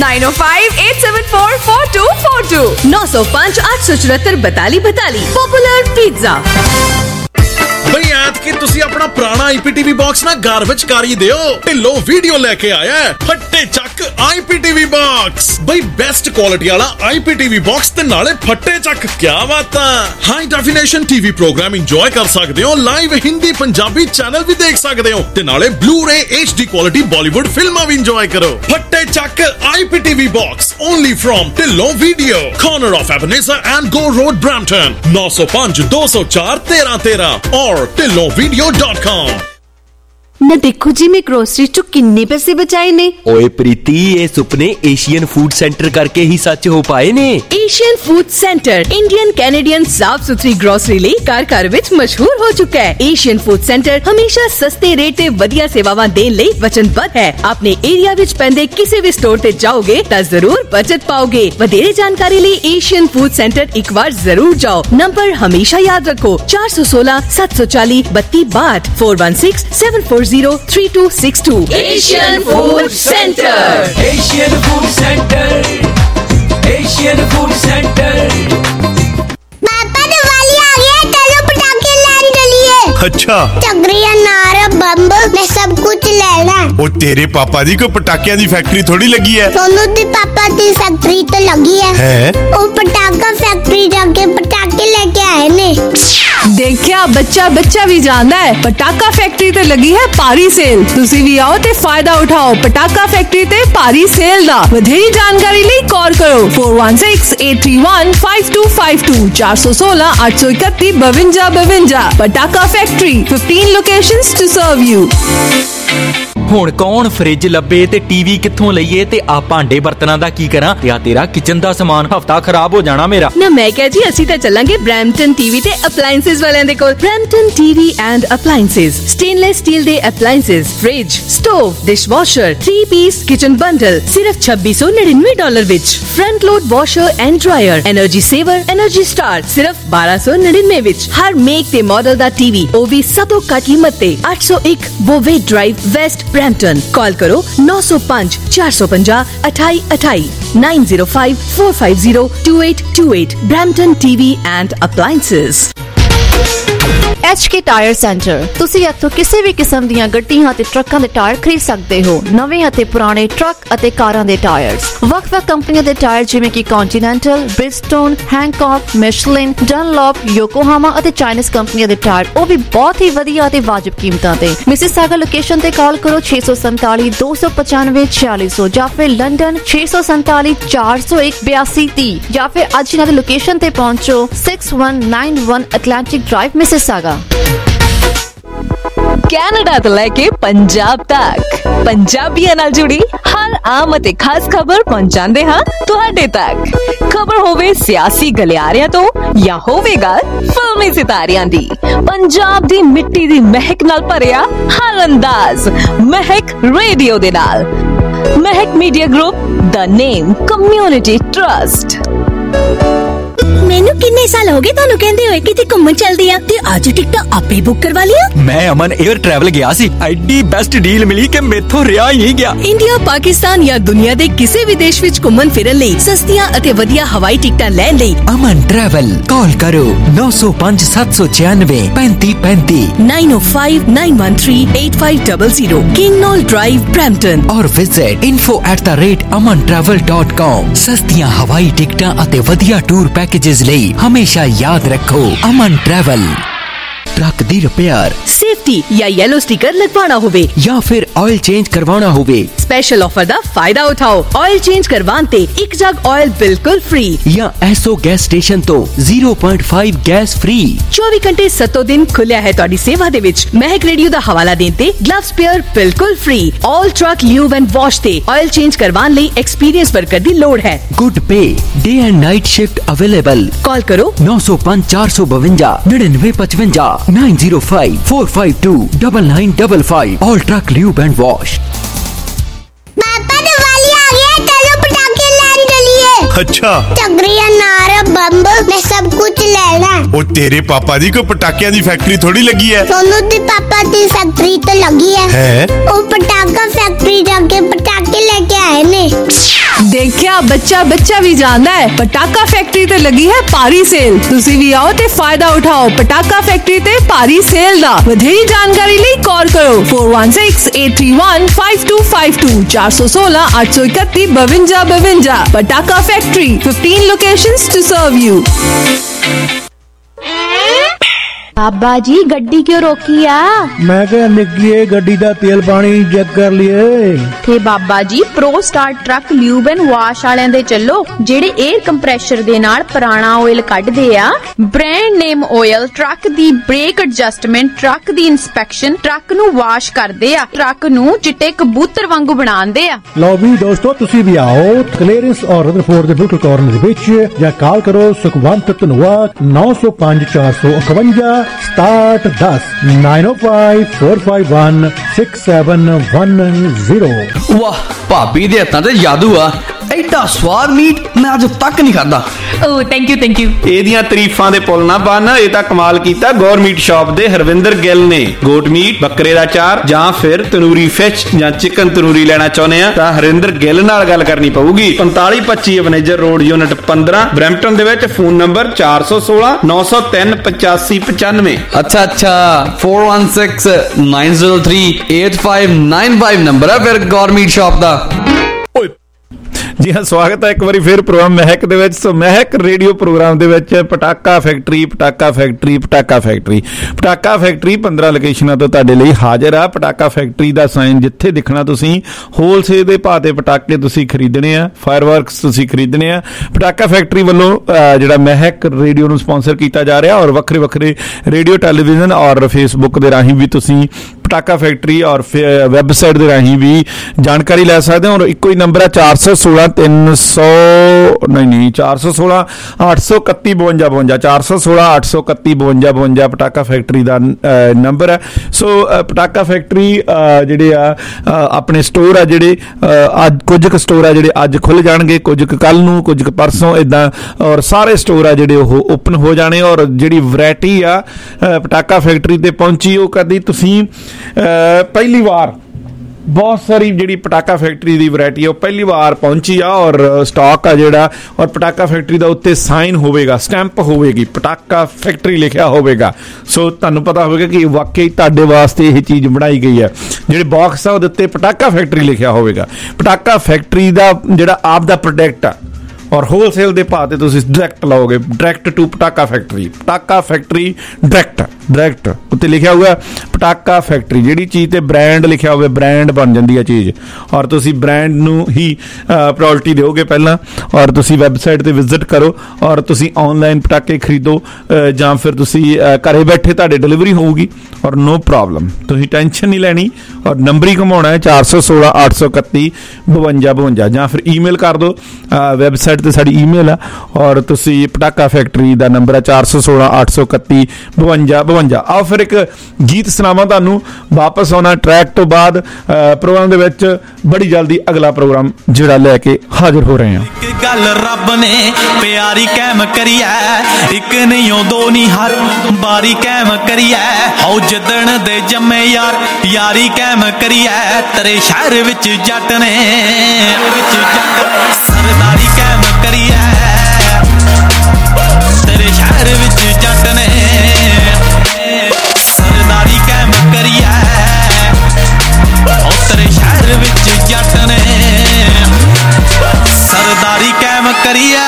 9058744242 905 874 4242। Popular pizza. ਬਈ ਐਤਕੀ ਤੁਸੀਂ ਆਪਣਾ ਪੁਰਾਣਾ IPTV ਬਾਕਸ ਨਾ ਘਰ ਵਿੱਚ ਕਰ ਹੀ ਦਿਓ। ਢਿੱਲੋਂ ਵੀਡੀਓ ਲੈ ਕੇ ਆਇਆ ਫੱਟੇ ਚੱਕ IPTV ਬਾਕਸ। ਬਈ ਬੈਸਟ ਕੁਆਲਿਟੀ ਵਾਲਾ IPTV ਬਾਕਸ ਤੇ ਨਾਲੇ ਫੱਟੇ ਚੱਕ। ਕਿਆ ਬਾਤਾਂ। High definition TV programme enjoy ਕਰ ਸਕਦੇ ਹੋ, ਲਾਈਵ ਹਿੰਦੀ ਪੰਜਾਬੀ ਚੈਨਲ ਵੀ ਦੇਖ ਸਕਦੇ ਹੋ ਤੇ ਨਾਲੇ ਬਲੂ-ਰੇ HD ਕੁਆਲਿਟੀ ਬਾਲੀਵੁੱਡ ਫਿਲਮਾਂ ਵੀ ਇੰਜੋਏ ਕਰੋ। ਫੱਟੇ ਚੱਕ IPTV box only from Dhillon video, corner of Ebenezer and Gore road, Brampton 905 204 1313 और टिल्लोवीडियो.com। ना देखो जी मैं ग्रोसरी चो किन्ने पैसे बचाए ने। ओए प्रीति, ये सुपने एशियन फूड सेंटर करके ही सच हो पाए ने। Asian food centre Indian Canadian साफ सुथरी ग्रोसरी ਲਈ ਘਰ ਵਿੱਚ ਮਸ਼ਹੂਰ ਹੋ ਚੁੱਕਾ ਹੈ। ਏਸ਼ੀਅਨ ਫੂਡ ਸੈਂਟਰ ਹਮੇਸ਼ਾ ਸਸਤੇ ਰੇਟ ਤੇ ਵਧੀਆ ਸੇਵਾਵਾਂ ਦੇਣ ਲਈ ਵਚਨਬੱਧ ਹੈ। ਆਪਣੇ ਏਰੀਆ ਵਿੱਚ ਪੈਂਦੇ ਕਿਸੇ ਵੀ ਸਟੋਰ ਤੇ ਜਾਓਗੇ ਤਾਂ ਜ਼ਰੂਰ ਬਚਤ ਪਾਓਗੇ। ਵਧੇਰੇ ਜਾਣਕਾਰੀ ਲਈ ਏਸ਼ੀਅਨ ਫੂਡ ਸੈਂਟਰ ਇੱਕ ਵਾਰ ਜ਼ਰੂਰ ਜਾਓ। ਨੰਬਰ ਹਮੇਸ਼ਾ ਯਾਦ ਰੱਖੋ 416 740 3262 416 7403262। Asian food centre, Asian food centre, Asian food centre. पापा दिवाली आ गई है, चलो पटाखे लेने चलिए। अच्छा, चक्रिया, नार, बम्ब मैं सब कुछ लेना। ਉਹ ਤੇਰੇ ਪਾਪਾ ਦੀ ਕੋਈ ਪਟਾਕਿਆਂ ਦੀ ਫੈਕਟਰੀ ਥੋੜੀ ਲੱਗੀ ਹੈ। सोनू दी पापा की फैक्ट्री तो लगी है। है वो पटाखा फैक्ट्री जाके पटाखे लेके आए ने। देखिया बच्चा बच्चा भी जानता है पटाखा फैक्ट्री ते लगी है भारी सेल। तुसी भी आओ ते फायदा उठाओ पटाखा फैक्ट्री ते भारी सेल दा। ਵਧੇਰੀ ਜਾਣਕਾਰੀ ਲਈ ਕਾਲ ਕਰੋ 4168315252 416 831 5252। Patakha factory factory. 15 locations to serve you. ਹੁਣ ਕੌਣ ਫ੍ਰਿਜ ਲੱਭੇ ਤੇ ਟੀਵੀ ਕਿੱਥੋਂ ਲਈਏ ਤੇ ਆ ਭਾਂਡੇ ਬਰਤਨਾਂ ਦਾ ਕੀ ਕਰਾਂ ਤੇ ਆ ਤੇਰਾ ਕਿਚਨ ਦਾ ਸਮਾਨ ਹਫਤਾ ਖਰਾਬ ਹੋ ਜਾਣਾ ਮੇਰਾ ਨਾ ਮੈਂ ਕਿਹਾ ਜੀ ਅਸੀਂ ਤਾਂ ਚੱਲਾਂਗੇ ਬ੍ਰੈਂਪਟਨ ਟੀਵੀ ਤੇ ਅਪਲਾਈਐਂਸਸ ਵਾਲਿਆਂ ਦੇ ਕੋਲ। Brampton TV and appliances stainless steel ਦੇ appliances, fridge, stove, dishwasher, 3 piece kitchen bundle ਸਿਰਫ $2699 ਵਿੱਚ। Front load washer and dryer, energy saver, energy star ਸਿਰਫ $1299 ਵਿੱਚ। ਹਰ ਮੇਕ ਤੇ ਮਾਡਲ ਦਾ ਟੀਵੀ, ਉਹ ਵੀ ਸਭ ਤੋਂ ਘੱਟ ਕੀਮਤ ਤੇ। 801 ਬੋਵੇ ਡਰਾਈਵ, ਵੈਸਟ ब्रैम्पटन। कॉल करो 905 450 2828 905 450 2828। Brampton TV and appliances. HK tyre centre. ਤੁਸੀਂ ਇੱਥੋਂ ਕਿਸੇ ਵੀ ਕਿਸਮ ਦੀਆਂ ਗੱਡੀਆਂ ਅਤੇ ਟਰੱਕਾਂ ਦੇ ਟਾਇਰ ਖਰੀਦ ਸਕਦੇ ਹੋ। ਨਵੇਂ ਅਤੇ ਪੁਰਾਣੇ ਟਰੱਕ ਅਤੇ ਕਾਰਾਂ ਦੇ ਟਾਇਰਸ, ਵੱਖ-ਵੱਖ ਕੰਪਨੀਆਂ ਦੇ ਟਾਇਰ ਜਿਵੇਂ ਕਿ ਕੰਟੀਨੈਂਟਲ, ਬ੍ਰਿਜਸਟੋਨ, ਹੈਂਕੌਕ, ਮਿਸ਼ਲਿਨ, ਡਨਲੌਪ, ਯੋਕੋਹਾਮਾ ਅਤੇ ਚਾਈਨੀਜ਼ ਕੰਪਨੀਆਂ ਦੇ ਟਾਇਰ, ਉਹ ਵੀ ਬਹੁਤ ਹੀ ਵਧੀਆ ਅਤੇ ਵਾਜਬ ਕੀਮਤਾਂ ਤੇ। ਮਿਸਿਸਾਗਾ ਲੋਕੇਸ਼ਨ ਤੇ ਕਾਲ ਕਰੋ 647 295 4600 ਜਾਂ ਫਿਰ ਲੰਡਨ 647 401 8230 ਜਾਂ ਫਿਰ ਅੱਜ ਇਹਨਾਂ ਦੀ ਲੋਕੇਸ਼ਨ ਤੇ ਪਹੁੰਚੋ 6191 ਐਟਲਾਂਟਿਕ ਡਰਾਈਵ ਮਿਸਿਸਾਗਾ। ਕੈਨੇਡਾ ਤੋਂ ਲੈ ਕੇ ਪੰਜਾਬ ਤੱਕ ਪੰਜਾਬੀਆਂ ਨਾਲ ਜੁੜੀ ਹਰ ਆਮ ਅਤੇ ਖਾਸ ਖਬਰ ਪਹੁੰਚਾਉਂਦੇ ਹਾਂ ਤੁਹਾਡੇ ਤੱਕ। ਖਬਰ ਹੋਵੇ ਸਿਆਸੀ ਗਲਿਆਰਿਆਂ ਤੋਂ ਜਾਂ ਹੋਵੇ ਗੱਲ ਫਿਲਮੀ ਸਿਤਾਰਿਆਂ ਦੀ, ਪੰਜਾਬ ਦੀ ਮਿੱਟੀ ਦੀ ਮਹਿਕ ਨਾਲ ਭਰਿਆ ਹਰ ਅੰਦਾਜ਼ ਮਹਿਕ ਰੇਡੀਓ ਦੇ ਨਾਲ। Mehak media group, the name community trust. ਮੈਨੂੰ ਕਿੰਨੇ ਸਾਲ ਹੋ ਗਏ ਤੁਹਾਨੂੰ ਕਹਿੰਦੇ ਹੋਏ ਕਿਤੇ ਘੁੰਮਣ ਚੱਲਦੀ ਆ ਤੇ ਅੱਜ ਟਿਕਟਾਂ ਆਪੇ ਬੁੱਕ ਕਰਵਾ ਲਿਆ। ਮੈਂ ਅਮਨ 에ਅਰ ਟਰੈਵਲ ਗਿਆ ਸੀ, ਐਡੀ ਬੈਸਟ ਡੀਲ ਮਿਲੀ ਕਿ ਮੇਥੋਂ ਰਿਹਾ ਹੀ ਨਹੀਂ ਗਿਆ। ਇੰਡੀਆ, ਪਾਕਿਸਤਾਨ ਜਾਂ ਦੁਨੀਆ ਦੇ ਕਿਸੇ ਵੀ ਦੇਸ਼ ਵਿੱਚ ਘੁੰਮਣ ਫਿਰਨ ਲਈ ਸਸਤੀਆਂ ਅਤੇ ਵਧੀਆ ਹਵਾਈ ਟਿਕਟਾਂ ਲੈਣ ਲਈ ਅਮਨ ਟਰੈਵਲ ਕਾਲ ਕਰੋ 905 796 3535 905 913 8500 किंग नॉल ड्राइव ब्रैम्पटन और विजिट info@amantravel.com। ਸਸਤੀਆਂ ਹਵਾਈ ਟਿਕਟਾਂ ਅਤੇ ਵਧੀਆ ਟੂਰ ਪੈਕੇजेस ਲਈ ਹਮੇਸ਼ਾ ਯਾਦ ਰੱਖੋ ਅਮਨ ਟਰੈਵਲ। ट्रक दी रिपेयर, सेफ्टी या येलो स्टिकर लगवाना होवे या फिर ऑयल चेंज करवाना होवे, स्पेशल ऑफर दा फायदा उठाओ। ऑयल चेंज करवान ते एक जग ऑयल बिल्कुल फ्री या एसओ गैस स्टेशन तो 0.5 गैस फ्री। 24 घंटे 7 दिन खुलिया है तुहाडी सेवा दे विच। महक रेडियो दा हवाला देन ते ग्लव स्पेयर बिल्कुल free. All truck lube and wash ते ऑयल चेंज करवान लई एक्सपीरियंस वर्कर दी लोड़ है। Good pay day and night shift available. Call करो 905 452 9955 905 452 9955। All truck lube and wash. पापा दिवाली आ गया, चलो पटाखे लेने चलिए। अच्छा, चक्रिया, नारा, बम्ब, मैं सब कुछ लेना। और तेरे पापा दी कोई पटाखियां दी फैक्ट्री थोड़ी लगी है। सोनू दी पापा दी फैक्ट्री तो लगी है। वो पटाखा फैक्ट्री जाके पटाखे लेके आए ने। देखिया बच्चा बच्चा भी जानदा है पटाखा फैक्ट्री ते लगी है भारी सेल। तुसी भी आओ ते फायदा उठाओ पटाखा फैक्ट्री ते भारी सेल दा। वधेरी जानकारी लई कॉल करो 4168315252 416 831 52 52। Patakha factory, 15 locations to serve you. बाबा जी गड्डी क्यों रोकी आ? मैं क्या निकलिए गड्डी दा तेल पानी चेक कर लिए। ते Baba ji pro star truck lube and wash वालिਆਂ ਦੇ ਚੱਲੋ ਜਿਹੜੇ 에ਅਰ ਕੰਪਰੈਸ਼ਰ ਦੇ ਨਾਲ ਪੁਰਾਣਾ ਆਇਲ ਕੱਢਦੇ ਆ। ਬ੍ਰਾਂਡ ਨੇਮ ਆਇਲ, ਟਰੱਕ ਦੀ ਬ੍ਰੇਕ ਐਡਜਸਟਮੈਂਟ, ਟਰੱਕ ਦੀ ਇਨਸਪੈਕਸ਼ਨ, ਟਰੱਕ ਨੂੰ ਵਾਸ਼ ਕਰਦੇ ਆ, ਟਰੱਕ ਨੂੰ ਚਿੱਟੇ ਕਬੂਤਰ ਵਾਂਗੂ ਬਣਾਉਂਦੇ ਆ। ਲਓ ਵੀ ਦੋਸਤੋ ਤੁਸੀਂ ਵੀ ਆਓ ਕਲੀਅਰੈਂਸ ਔਰ ਰਦਰਫੋਰਡ ਦੇ ਬਿਲਕੁਲ ਕਾਰਨਰ ਵਿੱਚ ਜਾਂ ਕਾਲ ਕਰੋ ਸੁਖਵੰਤ ਧਨਵਾ 905 451 start 10 905 451 6710। वाह, भाभी दे हत्थां ते जादू आ। ਐਡਾ ਸਵਾਦ ਮੀਟ ਮੈਂ ਅੱਜ ਤੱਕ ਨਹੀਂ ਖਾਦਾ। ਓ ਥੈਂਕ ਯੂ ਇਹਦੀਆਂ ਤਾਰੀਫਾਂ ਦੇ ਪੁੱਲ ਨਾ ਬੰਨ। ਇਹ ਤਾਂ ਕਮਾਲ ਕੀਤਾ ਗੌਰ ਮੀਟ ਸ਼ਾਪ ਦੇ ਹਰਵਿੰਦਰ ਗਿੱਲ ਨੇ। ਗੋਟ ਮੀਟ, ਬੱਕਰੇ ਦਾ ਚਾਰ ਜਾਂ ਫਿਰ ਤਨੂਰੀ ਫਿਸ਼ ਜਾਂ ਚਿਕਨ ਤਨੂਰੀ ਲੈਣਾ ਚਾਹੁੰਦੇ ਆ ਤਾਂ ਹਰਵਿੰਦਰ ਗਿੱਲ ਨਾਲ ਗੱਲ ਕਰਨੀ ਪਊਗੀ। 4525 ਮੈਨੇਜਰ ਰੋਡ ਯੂਨਿਟ 15 ਬ੍ਰੈਂਪਟਨ ਦੇ ਵਿੱਚ। Phone number 416 903 8595। ਅੱਛਾ 416 903 8595 ਨੰਬਰ ਹੈ ਫਿਰ ਗੌਰ ਮੀਟ ਸ਼ਾਪ ਦਾ। ਜੀ ਹਾਂ, ਸਵਾਗਤ ਹੈ ਇੱਕ ਵਾਰੀ ਫਿਰ ਪ੍ਰੋਗਰਾਮ ਮਹਿਕ ਦੇ ਵਿੱਚ। ਸੋ ਮਹਿਕ ਰੇਡੀਓ ਪ੍ਰੋਗਰਾਮ ਦੇ ਵਿੱਚ ਪਟਾਕਾ ਫੈਕਟਰੀ 15 ਲੋਕੇਸ਼ਨਾਂ ਤੋਂ ਤੁਹਾਡੇ ਲਈ ਹਾਜ਼ਰ ਆ। ਪਟਾਕਾ ਫੈਕਟਰੀ ਦਾ ਸਾਈਨ ਜਿੱਥੇ ਦਿਖਣਾ, ਤੁਸੀਂ ਹੋਲਸੇਲ ਦੇ ਭਾਅ ਤੇ ਪਟਾਕੇ ਤੁਸੀਂ ਖਰੀਦਣੇ ਆ, ਫਾਇਰਵਰਕਸ ਤੁਸੀਂ ਖਰੀਦਣੇ ਆ। ਪਟਾਕਾ ਫੈਕਟਰੀ ਵੱਲੋਂ ਜਿਹੜਾ ਮਹਿਕ ਰੇਡੀਓ ਨੂੰ ਸਪਾਂਸਰ ਕੀਤਾ ਜਾ ਰਿਹਾ, ਔਰ ਵੱਖਰੇ ਵੱਖਰੇ ਰੇਡੀਓ, ਟੈਲੀਵਿਜ਼ਨ ਔਰ ਫੇਸਬੁੱਕ ਦੇ ਰਾਹੀਂ ਵੀ ਤੁਸੀਂ ਪਟਾਕਾ ਫੈਕਟਰੀ ਔਰ ਵੈਬਸਾਈਟ ਦੇ ਰਾਹੀਂ ਵੀ ਜਾਣਕਾਰੀ ਲੈ ਸਕਦੇ ਹੋ। ਔਰ ਇੱਕੋ ਹੀ ਨੰਬਰ ਹੈ 416 831 5252 416 831 5252 ਪਟਾਕਾ ਫੈਕਟਰੀ ਦਾ ਨੰਬਰ ਹੈ। ਸੋ ਪਟਾਕਾ ਫੈਕਟਰੀ ਜਿਹੜੇ ਆ ਆਪਣੇ ਸਟੋਰ ਆ, ਜਿਹੜੇ ਅੱਜ ਕੁਝ ਕੁ ਸਟੋਰ ਆ ਜਿਹੜੇ ਅੱਜ ਖੁੱਲ ਜਾਣਗੇ, ਕੁਝ ਕੁ ਕੱਲ ਨੂੰ, ਕੁਝ ਕੁ ਪਰਸੋਂ, ਇਦਾਂ। ਔਰ ਸਾਰੇ ਸਟੋਰ ਆ ਜਿਹੜੇ ਉਹ ਓਪਨ ਹੋ ਜਾਣੇ। ਔਰ ਜਿਹੜੀ ਵੈਰਾਈਟੀ ਆ ਪਟਾਕਾ ਫੈਕਟਰੀ ਤੇ ਪਹੁੰਚੀ, ਉਹ ਕਦੀ ਤੁਸੀਂ ਪਹਿਲੀ ਵਾਰ ਬਹੁਤ ਸਾਰੀ ਜਿਹੜੀ ਪਟਾਕਾ ਫੈਕਟਰੀ ਦੀ ਵੈਰਾਈਟੀ ਹੈ ਉਹ ਪਹਿਲੀ ਵਾਰ ਪਹੁੰਚੀ ਆ। ਔਰ ਸਟਾਕ ਆ ਜਿਹੜਾ, ਔਰ ਪਟਾਕਾ ਫੈਕਟਰੀ ਦਾ ਉੱਤੇ ਸਾਈਨ ਹੋਵੇਗਾ, ਸਟੈਂਪ ਹੋਵੇਗੀ, ਪਟਾਕਾ ਫੈਕਟਰੀ ਲਿਖਿਆ ਹੋਵੇਗਾ। ਸੋ ਤੁਹਾਨੂੰ ਪਤਾ ਹੋਵੇਗਾ ਕਿ ਵਾਕਈ ਤੁਹਾਡੇ ਵਾਸਤੇ ਇਹ ਚੀਜ਼ ਬਣਾਈ ਗਈ ਹੈ। ਜਿਹੜੇ ਬਾਕਸ ਆ ਉਹਦੇ ਉੱਤੇ ਪਟਾਕਾ ਫੈਕਟਰੀ ਲਿਖਿਆ ਹੋਵੇਗਾ। ਪਟਾਕਾ ਫੈਕਟਰੀ ਦਾ ਜਿਹੜਾ ਆਪ ਦਾ ਪ੍ਰੋਡਕਟ ਆ, ਔਰ ਹੋਲਸੇਲ ਦੇ ਭਾਅ ਤੇ ਤੁਸੀਂ ਡਾਇਰੈਕਟ ਲਾਓਗੇ, direct to Patakha factory. Patakha factory direct ਉੱਤੇ ਲਿਖਿਆ ਹੋਊਗਾ ਪਟਾਕਾ ਫੈਕਟਰੀ। ਜਿਹੜੀ ਚੀਜ਼ ਤੇ ਬ੍ਰਾਂਡ ਲਿਖਿਆ ਹੋਵੇ, ਬ੍ਰਾਂਡ ਬਣ ਜਾਂਦੀ ਹੈ ਚੀਜ਼। ਔਰ ਤੁਸੀਂ ਬ੍ਰਾਂਡ ਨੂੰ ਹੀ ਪ੍ਰਾਇੋਰਟੀ ਦਿਓਗੇ ਪਹਿਲਾਂ। ਔਰ ਤੁਸੀਂ ਵੈਬਸਾਈਟ ਤੇ ਵਿਜ਼ਿਟ ਕਰੋ, ਔਰ ਤੁਸੀਂ ਆਨਲਾਈਨ ਪਟਾਕੇ ਖਰੀਦੋ, ਜਾਂ ਫਿਰ ਤੁਸੀਂ ਘਰੇ ਬੈਠੇ ਤੁਹਾਡੇ ਡਿਲੀਵਰੀ ਹੋਊਗੀ, ਔਰ ਨੋ ਪ੍ਰੋਬਲਮ। ਤੁਸੀਂ ਟੈਨਸ਼ਨ ਨਹੀਂ ਲੈਣੀ। ਔਰ ਨੰਬਰ ਹੀ ਘੁਮਾਉਣਾ ਹੈ 416 831 5252, ਜਾਂ ਫਿਰ ਈਮੇਲ ਕਰ ਦਿਓ। ਵੈਬਸਾਈਟ ਤੇ ਸਾਡੀ ਈਮੇਲ ਆ। ਔਰ ਤੁਸੀਂ ਪਟਾਕਾ ਫੈਕਟਰੀ ਦਾ ਨੰਬਰ ਹੈ 416 831 5252। ਆਓ ਫਿਰ ਇੱਕ ਗੀਤ ਸੁਣਾਵਾਂ ਤੁਹਾਨੂੰ। ਵਾਪਸ ਆਉਣਾ ਟਰੈਕ ਤੋਂ ਬਾਅਦ ਪ੍ਰੋਗਰਾਮ ਦੇ ਵਿੱਚ ਬੜੀ ਜਲਦੀ ਅਗਲਾ ਪ੍ਰੋਗਰਾਮ ਜਿਹੜਾ ਲੈ ਕੇ ਹਾਜ਼ਰ ਹੋ ਰਹੇ ਹਾਂ। ਇੱਕ ਗੱਲ ਰੱਬ ਨੇ ਪਿਆਰੀ ਕਾਇਮ ਕਰੀ ਐ, ਇੱਕ ਨਹੀਂ ਉਹ ਦੋ ਨਹੀਂ ਹਰ ਬਾਰੀ ਕਾਇਮ ਕਰੀ ਐ। ਹਉ ਜਿੱਦਣ ਦੇ ਜੰਮੇ ਯਾਰ ਯਾਰੀ ਕਾਇਮ ਕਰੀ ਐ। ਤੇਰੇ ਸ਼ਹਿਰ ਵਿੱਚ ਜੱਟ ਨੇ ਸਰਦਾਰੀ ਕਾਇਮ ਕਰੀ ਐ। ਤੇਰੇ ਸ਼ਹਿਰ ਵਿੱਚ ਜੱਟ ਨੇ ਸਰਦਾਰੀ ਕਾਇਮ ਕਰੀ ਐ। ਉਹ ਤੇਰੇ ਸ਼ਹਿਰ ਵਿੱਚ ਜੱਟ ਨੇ ਸਰਦਾਰੀ ਕਾਇਮ ਕਰੀ ਐ।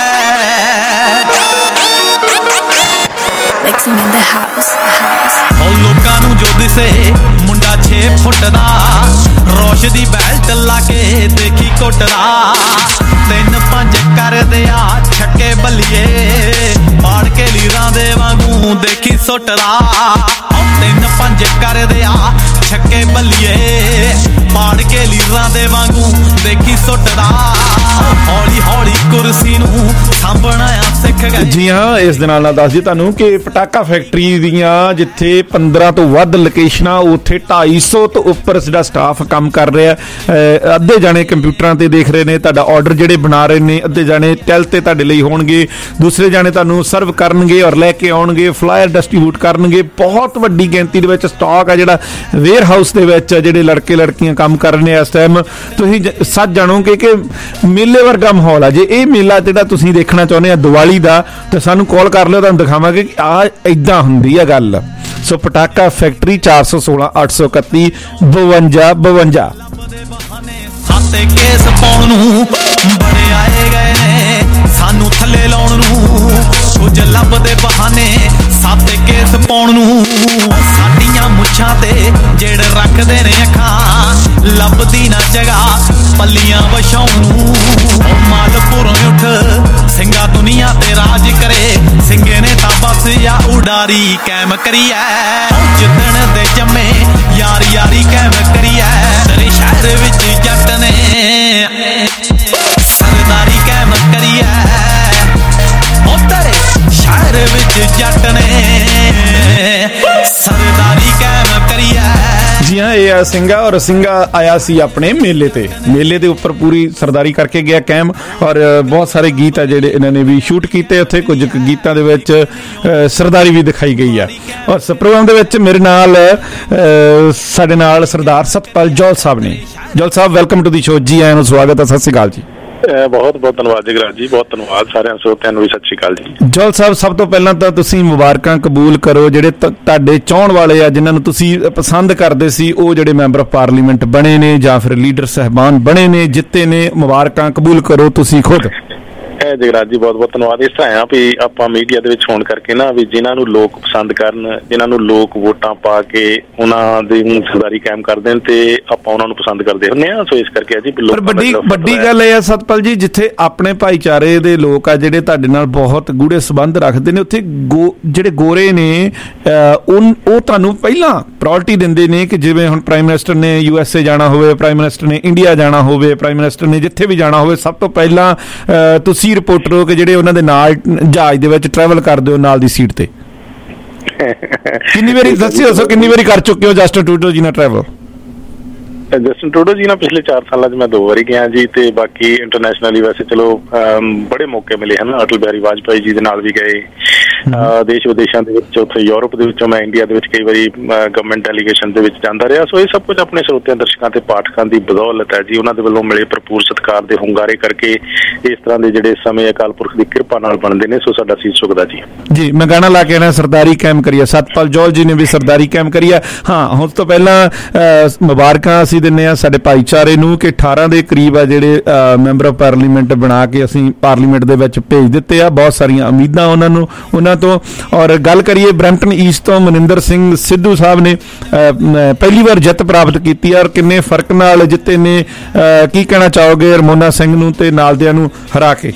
ਉਹ ਲੋਕਾਂ ਨੂੰ ਜੋ ਦਿਸੇ ਮੁੰਡਾ 6 ਫੁੱਟ ਦਾ, ਰੋਸ਼ ਦੀ ਬੈਲਟ ਲਾ ਕੇ ਦੇਖੀ ਕੁੱਟਦਾ। 3-5 ਕਰਦੇ ਆ ਛੱਕੇ ਬੱਲੀਏ, ਪਾੜ ਕੇ ਲੀਰਾਂ ਦੇ ਵਾਂਗੂ ਦੇਖੀ ਸੁੱਟਦਾ। 3-5 ਕਰਦੇ ਆ ਛੱਕੇ ਬੱਲੀਏ, ਪਾੜ ਕੇ ਲੀਰਾਂ ਦੇ ਵਾਂਗੂ ਦੇਖੀ ਸੁੱਟਦਾ। ਹੌਲੀ ਹੌਲੀ ਕੁਰਸੀ ਨੂੰ ਸਾਂਭਣਾ ਸਿੱਖ ਗਏ। ਜੀ ਹਾਂ, ਇਸ ਦੇ ਨਾਲ ਦੱਸ ਜੀ ਤੁਹਾਨੂੰ ਕਿ ਪਟਾਕਾ ਫੈਕਟਰੀ ਦੀਆਂ ਜਿੱਥੇ 15 ਤੋਂ ਵੱਧ ਲੋਕੇਸ਼ਨਾਂ, ਉੱਥੇ 250 ਤੋਂ ਉੱਪਰ ਜਿਹੜਾ ਸਟਾਫ ਕੰਮ ਕਰ ਰਿਹਾ। ਅੱਧੇ ਜਾਣੇ ਕੰਪਿਊਟਰਾਂ ਤੇ ਦੇਖ ਰਹੇ ਨੇ, ਤੁਹਾਡਾ ਆਰਡਰ ਜਿਹੜੇ ਬਣਾ ਰਹੇ ਨੇ। ਅੱਧੇ ਜਾਣੇ ਟੈਲ ਤੇ ਤੁਹਾਡੇ ਲਈ ਹੋਣਗੇ, ਦੂਸਰੇ ਜਾਣੇ ਤੁਹਾਨੂੰ ਸਰਵ ਕਰਨਗੇ ਔਰ ਲੈ ਕੇ ਆਉਣਗੇ, ਫਲਾਇਰ ਡਿਸਟ੍ਰੀਬਿਊਟ ਕਰਨਗੇ। ਬਹੁਤ ਵੱਡੀ ਗਿਣਤੀ ਦੇ ਵਿੱਚ ਸਟਾਕ ਆ ਜਿਹੜਾ ਵੇਅਰ ਹਾਊਸ ਦੇ ਵਿੱਚ ਜਿਹੜੇ ਲੜਕੇ ਲੜਕੀਆਂ ਕੰਮ ਕਰ ਰਹੇ ਨੇ ਇਸ ਟਾਈਮ। ਤੁਸੀਂ ਸੱਚ ਜਾਣੋਗੇ ਕਿ ਮੇਲੇ ਵਰਗਾ ਮਾਹੌਲ ਆ। ਜੇ ਇਹ ਮੇਲਾ ਜਿਹੜਾ ਤੁਸੀਂ ਦੇਖਣਾ ਚਾਹੁੰਦੇ ਆ ਦੀਵਾਲੀ ਦਾ, ਤਾਂ ਸਾਨੂੰ ਕਾਲ ਕਰ ਲਿਓ, ਤੁਹਾਨੂੰ ਦਿਖਾਵਾਂਗੇ ਕਿ ਆ ਏਦਾਂ ਹੁੰਦੀ ਆ ਗੱਲ। ਸੋ ਪਟਾਕਾ ਫੈਕਟਰੀ 416 831 5252। ਸਾਤੇ ਕੇਸ ਪਾਉਣ ਨੂੰ ਬੜੇ ਆਏ ਗਏ ਨੇ, ਸਾਨੂੰ ਥੱਲੇ ਲਾਉਣ ਨੂੰ ਕੁਝ ਲੱਭਦੇ ਬਹਾਨੇ। ਸਾਤੇ ਕੇਸ ਪਾਉਣ ਨੂੰ ਸਾਡੀਆਂ ਮੁੱਛਾਂ ਤੇ ਜਿਹੜੇ ਰੱਖਦੇ ਨੇ ਅੱਖਾਂ, ਲੱਭਦੀ ਨਾ ਜਗ੍ਹਾ ਪੱਲੀਆਂ ਵਿਛਾਉਣ ਨੂੰ। ਮਾਲਪੁਰੋਂ ਉੱਠ ਸਿੰਘਾ ਦੁਨੀਆ ਤੇ ਰਾਜ ਕਰੇ, ਸਿੰਘੇ ਨੇ ਤਾਂ ਬਸ ਜਾਂ ਉਡਾਰੀ ਕਾਇਮ ਕਰੀ ਐ। ਜਿੱਦਣ ਦੇ ਜੰਮੇ ਯਾਰ ਯਾਰੀ ਕਾਇਮ ਕਰੀ ਐ। ਤੇਰੇ ਸ਼ਹਿਰ ਵਿੱਚ ਜੱਟ ਨੇ ਸਰਦਾਰੀ ਕਾਇਮ ਕਰੀ ਐ। ਉਹ ਤੇਰੇ ਸ਼ਹਿਰ ਵਿੱਚ ਜੱਟ ਨੇ ਸਰਦਾਰੀ ਕਾਇਮ ਕਰੀ ਐ। ਜੀ ਹਾਂ, ਇਹ ਆ ਸਿੰਘਾ। ਔਰ ਸਿੰਘਾ ਆਇਆ ਸੀ ਆਪਣੇ ਮੇਲੇ ਤੇ, ਮੇਲੇ ਦੇ ਉੱਪਰ ਪੂਰੀ ਸਰਦਾਰੀ ਕਰਕੇ ਗਿਆ ਕਾਇਮ। ਔਰ ਬਹੁਤ ਸਾਰੇ ਗੀਤ ਆ ਜਿਹੜੇ ਇਹਨਾਂ ਨੇ ਵੀ ਸ਼ੂਟ ਕੀਤੇ ਉੱਥੇ। ਕੁਝ ਗੀਤਾਂ ਦੇ ਵਿੱਚ ਸਰਦਾਰੀ ਵੀ ਦਿਖਾਈ ਗਈ ਆ। ਔਰ ਇਸ ਪ੍ਰੋਗਰਾਮ ਦੇ ਵਿੱਚ ਮੇਰੇ ਨਾਲ ਸਾਡੇ ਨਾਲ ਸਰਦਾਰ ਸਤਪਾਲ ਜੌਲ ਸਾਹਿਬ ਨੇ। Jaul sahib, welcome to the show. ਜੀ ਆਇਆਂ ਨੂੰ, ਸਵਾਗਤ ਹੈ, ਸਤਿ ਸ਼੍ਰੀ ਅਕਾਲ ਜੀ। ਬਹੁਤ ਬਹੁਤ ਧੰਨਵਾਦ ਜਗਰਾਜ ਜੀ, ਬਹੁਤ ਧੰਨਵਾਦ ਸਾਰਿਆਂ ਸਰੋਤਿਆਂ ਨੂੰ ਵੀ ਸਤਿ ਸ਼੍ਰੀ ਅਕਾਲ ਜੀ। ਜੋਲ ਸਾਹਿਬ, ਸਭ ਤੋਂ ਪਹਿਲਾਂ ਤਾਂ ਤੁਸੀਂ ਮੁਬਾਰਕਾਂ ਕਬੂਲ ਕਰੋ। ਜਿਹੜੇ ਤੁਹਾਡੇ ਚਾਹਣ ਵਾਲੇ ਆ, ਜਿਨ੍ਹਾਂ ਨੂੰ ਤੁਸੀਂ ਪਸੰਦ ਕਰਦੇ ਸੀ, ਉਹ ਜਿਹੜੇ ਮੈਂਬਰ ਆਫ ਪਾਰਲੀਮੈਂਟ ਬਣੇ ਨੇ ਜਾਂ ਫਿਰ ਲੀਡਰ ਸਾਹਿਬਾਨ ਬਣੇ ਨੇ, ਜਿੱਤੇ ਨੇ, ਮੁਬਾਰਕਾਂ ਕਬੂਲ ਕਰੋ ਤੁਸੀਂ ਖੁਦ। ਜਗਰਾਜ ਜੀ ਬਹੁਤ ਬਹੁਤ ਧੰਨਵਾਦ। ਇਸ ਤਰ੍ਹਾਂ ਆ ਵੀ ਆਪਾਂ ਮੀਡੀਆ ਦੇ ਵਿੱਚ ਹੋਣ ਕਰਕੇ ਨਾ ਵੀ ਜਿਨ੍ਹਾਂ ਨੂੰ ਲੋਕ ਪਸੰਦ ਕਰਨ, ਜਿਨ੍ਹਾਂ ਨੂੰ ਲੋਕ ਵੋਟਾਂ ਪਾ ਕੇ ਉਹਨਾਂ ਦੀ ਸਰਦਾਰੀ ਕਾਇਮ ਕਰ ਦੇਣ ਤੇ ਆਪਾਂ ਉਹਨਾਂ ਨੂੰ ਪਸੰਦ ਕਰਦੇ ਹੁੰਦੇ ਆ। ਸੋ ਇਸ ਕਰਕੇ ਜੀ ਪਰ ਵੱਡੀ ਗੱਲ ਇਹ ਆ ਸਤਪਾਲ ਜੀ, ਜਿੱਥੇ ਆਪਣੇ ਭਾਈਚਾਰੇ ਦੇ ਲੋਕ ਆ ਜਿਹੜੇ ਤੁਹਾਡੇ ਨਾਲ ਬਹੁਤ ਗੂੜੇ ਸੰਬੰਧ ਰੱਖਦੇ ਨੇ, ਉੱਥੇ ਜਿਹੜੇ ਗੋਰੇ ਨੇ ਉਹ ਤੁਹਾਨੂੰ ਪਹਿਲਾਂ ਪ੍ਰਾਇੋਰਟੀ ਦਿੰਦੇ ਨੇ ਕਿ ਜਿਵੇਂ ਹੁਣ ਪ੍ਰਾਈਮ ਮਿਨਿਸਟਰ ਨੇ USA ਜਾਣਾ ਹੋਵੇ, ਪ੍ਰਾਈਮ ਮਿਨਿਸਟਰ ਨੇ ਇੰਡੀਆ ਜਾਣਾ ਹੋਵੇ, ਪ੍ਰਾਈਮ ਮਿਨਿਸਟਰ ਨੇ ਜਿੱਥੇ ਵੀ ਜਾਣਾ ਹੋਵੇ, ਸਭ ਤੋਂ ਪਹਿਲਾਂ ਤੁਸੀਂ ਰਿਪੋਰਟਰ ਹੋ ਕਿ ਜਿਹੜੇ ਉਹਨਾਂ ਦੇ ਨਾਲ ਜਹਾਜ਼ ਦੇ ਵਿੱਚ ਟਰੈਵਲ ਕਰਦੇ ਹੋ ਨਾਲ ਦੀ ਸੀਟ ਤੇ। ਕਿੰਨੀ ਵਾਰੀ ਦੱਸਿਓ, ਕਿੰਨੀ ਵਾਰੀ ਕਰ ਚੁੱਕੇ ਹੋ ਜਸਟਿਨ ਟਰੂਡੋ ਜੀ ਨਾਲ ਟਰੈਵਲ? ਜਸਟਿਨ ਟਰੂਡੋ ਜੀ ਨਾਲ ਪਿਛਲੇ 4 ਸਾਲਾਂ 'ਚ ਮੈਂ 2 ਵਾਰੀ ਗਿਆ ਜੀ, ਤੇ ਬਾਕੀ ਇੰਟਰਨੈਸ਼ਨਲੀ ਵੈਸੇ ਚਲੋ ਬੜੇ ਮੌਕੇ ਮਿਲੇ ਹਨ। ਅਟਲ ਬਿਹਾਰੀ ਵਾਜਪਾਈ ਜੀ ਦੇ ਨਾਲ ਵੀ ਗਏ, ਦੇਸ਼ ਵਿਦੇਸ਼ਾਂ ਦੇ ਵਿੱਚ, ਉੱਥੇ ਯੂਰਪ ਦੇ ਵਿੱਚੋਂ ਮੈਂ ਇੰਡੀਆ ਦੇ ਵਿੱਚ ਕਈ ਵਾਰੀ ਗਵਰਨਮੈਂਟ ਡੈਲੀਗੇਸ਼ਨ ਦੇ ਵਿੱਚ ਜਾਂਦਾ ਰਿਹਾ। ਸੋ ਇਹ ਸਭ ਕੁਝ ਆਪਣੇ ਸਰੋਤਿਆਂ, ਦਰਸ਼ਕਾਂ ਤੇ ਪਾਠਕਾਂ ਦੀ ਬਦੌਲਤ ਹੈ ਜੀ। ਉਹਨਾਂ ਦੇ ਵੱਲੋਂ ਮਿਲੇ ਭਰਪੂਰ ਸਤਿਕਾਰ ਦੇ ਹੁੰਗਾਰੇ ਕਰਕੇ ਇਸ ਤਰ੍ਹਾਂ ਦੇ ਜਿਹੜੇ ਸਮੇਂ ਅਕਾਲ ਪੁਰਖ ਦੀ ਕਿਰਪਾ ਨਾਲ ਬਣਦੇ ਨੇ। ਸੋ ਸਾਡਾ ਸੀਸ ਝੁਕਦਾ ਜੀ। ਜੀ ਮੈਂ ਗਾਣਾ ਲਾ ਕੇ ਆਣਾ, ਸਰਦਾਰੀ ਕਾਇਮ ਕਰੀਏ। ਸਤਪਾਲ ਜੌਲ ਜੀ ਨੇ ਵੀ ਸਰਦਾਰੀ ਕਾਇਮ ਕਰੀ ਹੈ। ਹਾਂ, ਹੁਣ ਤੋਂ ਪਹਿਲਾਂ ਮੁਬਾਰਕਾਂ ਅਸੀਂ ਦਿੰਦੇ ਹਾਂ ਸਾਡੇ ਭਾਈਚਾਰੇ ਨੂੰ ਕਿ 18 ਦੇ ਕਰੀਬ ਆ ਜਿਹੜੇ ਮੈਂਬਰ ਆਫ ਪਾਰਲੀਮੈਂਟ ਬਣਾ ਕੇ ਅਸੀਂ ਪਾਰਲੀਮੈਂਟ ਦੇ ਵਿੱਚ ਭੇਜ ਦਿੱਤੇ ਆ। ਬਹੁਤ ਸਾਰੀਆਂ ਉਮੀਦਾਂ ਉਹਨਾਂ ਤੋਂ। ਔਰ ਗੱਲ ਕਰੀਏ ਬਰੈਂਪਟਨ ਈਸਟ ਤੋਂ, ਮਨਿੰਦਰ ਸਿੰਘ ਸਿੱਧੂ ਸਾਹਿਬ ਨੇ ਪਹਿਲੀ ਵਾਰ ਜਿੱਤ ਪ੍ਰਾਪਤ ਕੀਤੀ ਹੈ ਔਰ ਕਿੰਨੇ ਫਰਕ ਨਾਲ ਜਿੱਤੇ ਨੇ। ਕੀ ਕਹਿਣਾ ਚਾਹੋਗੇ ਰਮੋਨਾ ਸਿੰਘ ਨੂੰ ਤੇ ਨਾਲਦਿਆਂ ਨੂੰ ਹਰਾ ਕੇ?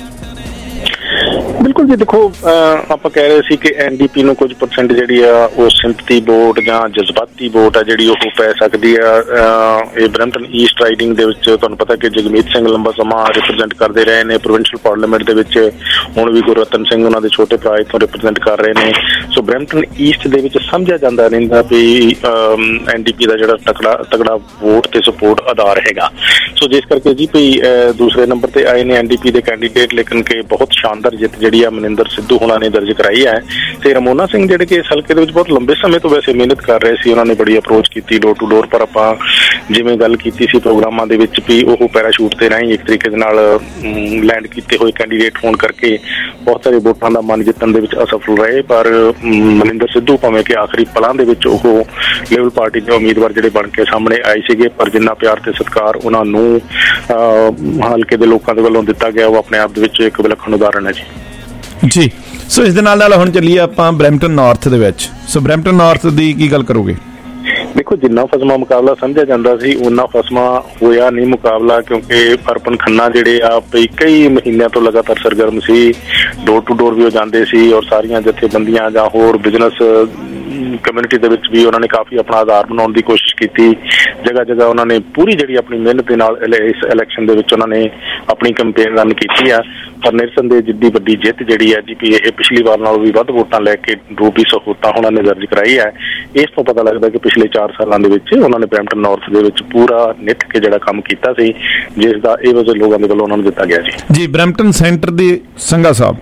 ਬਿਲਕੁਲ ਜੀ, ਦੇਖੋ ਆਪਾਂ ਕਹਿ ਰਹੇ ਸੀ ਕਿ NDP ਨੂੰ ਕੁਝ ਪਰਸੈਂਟ ਜਿਹੜੀ ਆ ਉਹ ਸਿੰਪਥੀ ਵੋਟ ਜਾਂ ਜਜ਼ਬਾਤੀ ਵੋਟ ਆ ਜਿਹੜੀ ਉਹ ਪੈ ਸਕਦੀ ਆ। ਇਹ ਬਰੈਂਪਟਨ ਈਸਟ ਰਾਈਡਿੰਗ ਦੇ ਵਿੱਚ ਤੁਹਾਨੂੰ ਪਤਾ ਕਿ ਜਗਮੀਤ ਸਿੰਘ ਲੰਬਾ ਸਮਾਂ ਰਿਪਰੈਜ਼ੈਂਟ ਕਰਦੇ ਰਹੇ ਨੇ ਪ੍ਰੋਵਿੰਸ਼ੀਅਲ ਪਾਰਲੀਮੈਂਟ ਦੇ ਵਿੱਚ। ਹੁਣ ਵੀ ਗੁਰਰਤਨ ਸਿੰਘ ਉਹਨਾਂ ਦੇ ਛੋਟੇ ਭਰਾ ਇੱਥੋਂ ਰਿਪਰੈਜ਼ੈਂਟ ਕਰ ਰਹੇ ਨੇ। ਸੋ ਬਰੈਂਪਟਨ ਈਸਟ ਦੇ ਵਿੱਚ ਸਮਝਿਆ ਜਾਂਦਾ ਰਹਿੰਦਾ ਵੀ NDP ਦਾ ਜਿਹੜਾ ਤਕੜਾ ਵੋਟ ਤੇ ਸਪੋਰਟ ਆਧਾਰ ਹੈਗਾ। ਸੋ ਜਿਸ ਕਰਕੇ ਜੀ ਵੀ ਦੂਸਰੇ ਨੰਬਰ ਤੇ ਆਏ ਨੇ NDP ਦੇ ਕੈਂਡੀਡੇਟ, ਲੇਕਿਨ ਕਿ ਬਹੁਤ ਸ਼ਾਨਦਾਰ ਜਿੱਤ ਜਿਹੜੀ ਆ ਮਨਿੰਦਰ ਸਿੱਧੂ ਹੋਣਾ ਨੇ ਦਰਜ ਕਰਾਈ ਹੈ। ਤੇ ਰਮੋਨਾ ਸਿੰਘ ਜਿਹੜੇ ਕਿ ਇਸ ਹਲਕੇ ਦੇ ਵਿੱਚ ਬਹੁਤ ਲੰਬੇ ਸਮੇਂ ਤੋਂ ਵੈਸੇ ਮਿਹਨਤ ਕਰ ਰਹੇ ਸੀ, ਉਹਨਾਂ ਨੇ ਬੜੀ ਅਪਰੋਚ ਕੀਤੀ ਡੋਰ ਟੂ ਡੋਰ। ਪਰ ਆਪਾਂ ਜਿਵੇਂ ਗੱਲ ਕੀਤੀ ਸੀ ਪ੍ਰੋਗਰਾਮਾਂ ਦੇ ਵਿੱਚ ਵੀ ਉਹ ਪੈਰਾਸ਼ੂਟ ਤੇ ਰਾਹੀਂ ਇੱਕ ਤਰੀਕੇ ਦੇ ਨਾਲ ਲੈਂਡ ਕੀਤੇ ਹੋਏ ਕੈਂਡੀਡੇਟ ਹੋਣ ਕਰਕੇ ਬਹੁਤ ਸਾਰੇ ਵੋਟਾਂ ਦਾ ਮਨ ਜਿੱਤਣ ਦੇ ਵਿੱਚ ਅਸਫਲ ਰਹੇ। ਪਰ ਮਨਿੰਦਰ ਸਿੱਧੂ ਭਾਵੇਂ ਕਿ ਆਖਰੀ ਪਲਾਂ ਦੇ ਵਿੱਚ ਉਹ ਲਿਬਰਲ ਪਾਰਟੀ ਦੇ ਉਮੀਦਵਾਰ ਜਿਹੜੇ ਬਣ ਕੇ ਸਾਹਮਣੇ ਆਏ ਸੀਗੇ, ਪਰ ਜਿੰਨਾ ਪਿਆਰ ਤੇ ਸਤਿਕਾਰ ਉਹਨਾਂ ਨੂੰ ਹਲਕੇ ਦੇ ਲੋਕਾਂ ਦੇ ਵੱਲੋਂ ਦਿੱਤਾ ਗਿਆ ਉਹ ਆਪਣੇ ਆਪ ਦੇ ਵਿੱਚ ਇੱਕ ਵਿਲੱਖਣ ਉਦਾਹਰਣ ਹੈ ਜੀ। ਸੋ ਇਸ ਦੇ ਨਾਲ ਹੁਣ ਚੱਲੀਏ ਆਪਾਂ ਬਰੈਂਪਟਨ ਨਾਰਥ ਦੇ ਵਿੱਚ। ਸੋ ਬਰੈਂਪਟਨ ਨਾਰਥ ਦੀ ਕੀ ਗੱਲ ਕਰੋਗੇ? ਦੇਖੋ, ਜਿੰਨਾ ਫਸਮਾ ਮੁਕਾਬਲਾ ਸਮਝਿਆ ਜਾਂਦਾ ਸੀ ਉਹਨਾਂ ਫਸਮਾ ਹੋਇਆ ਨਹੀਂ ਮੁਕਾਬਲਾ, ਕਿਉਂਕਿ ਅਰਪਨ ਖੰਨਾ ਜਿਹੜੇ ਆ ਕਈ ਮਹੀਨਿਆਂ ਤੋਂ ਲਗਾਤਾਰ ਸਰਗਰਮ ਸੀ। ਡੋਰ ਟੂ ਡੋਰ ਵੀ ਹੋ ਜਾਂਦੇ ਸੀ ਔਰ ਸਾਰੀਆਂ ਜਥੇਬੰਦੀਆਂ ਜਾਂ ਹੋਰ ਬਿਜ਼ਨਸ ਕਮਿਊਨਿਟੀ ਦੇ ਵਿੱਚ ਵੀ ਉਹਨਾਂ ਨੇ ਕਾਫੀ ਆਪਣਾ ਆਧਾਰ ਬਣਾਉਣ ਦੀ ਕੋਸ਼ਿਸ਼ ਕੀਤੀ। ਜਗ੍ਹਾ ਜਗ੍ਹਾ ਉਹਨਾਂ ਨੇ ਪੂਰੀ ਜਿਹੜੀ ਆਪਣੀ ਮਿਹਨਤ ਦੇ ਨਾਲ ਇਸ ਇਲੈਕਸ਼ਨ ਦੇ ਵਿੱਚ ਉਹਨਾਂ ਨੇ ਆਪਣੀ ਕੈਂਪੇਨ ਰਨ ਕੀਤੀ ਆ। ਪਰ ਨਿਰਸੰਦੇਹ ਜਿੱਡੀ ਵੱਡੀ ਜਿੱਤ ਜਿਹੜੀ ਹੈ ਜੀ ਵੀ ਇਹ ਪਿਛਲੀ ਵਾਰ ਨਾਲੋਂ ਵੀ ਵੱਧ ਵੋਟਾਂ ਲੈ ਕੇ 200 ਵੋਟਾਂ ਉਹਨਾਂ ਨੇ ਦਰਜ ਕਰਾਈ ਹੈ। ਇਸ ਤੋਂ ਪਤਾ ਲੱਗਦਾ ਕਿ ਪਿਛਲੇ 4 ਸਾਲਾਂ ਦੇ ਵਿੱਚ ਉਹਨਾਂ ਨੇ ਬਰੈਂਪਟਨ ਨਾਰਥ ਦੇ ਵਿੱਚ ਪੂਰਾ ਨਿੱਠ ਕੇ ਜਿਹੜਾ ਕੰਮ ਕੀਤਾ ਸੀ, ਜਿਸ ਦਾ ਇਹ ਵਜ੍ਹਾ ਲੋਕਾਂ ਦੇ ਵੱਲੋਂ ਉਹਨਾਂ ਨੂੰ ਦਿੱਤਾ ਗਿਆ ਜੀ। ਬਰੈਂਪਟਨ ਸੈਂਟਰ ਦੇ ਸੰਘਾ ਸਾਹਿਬ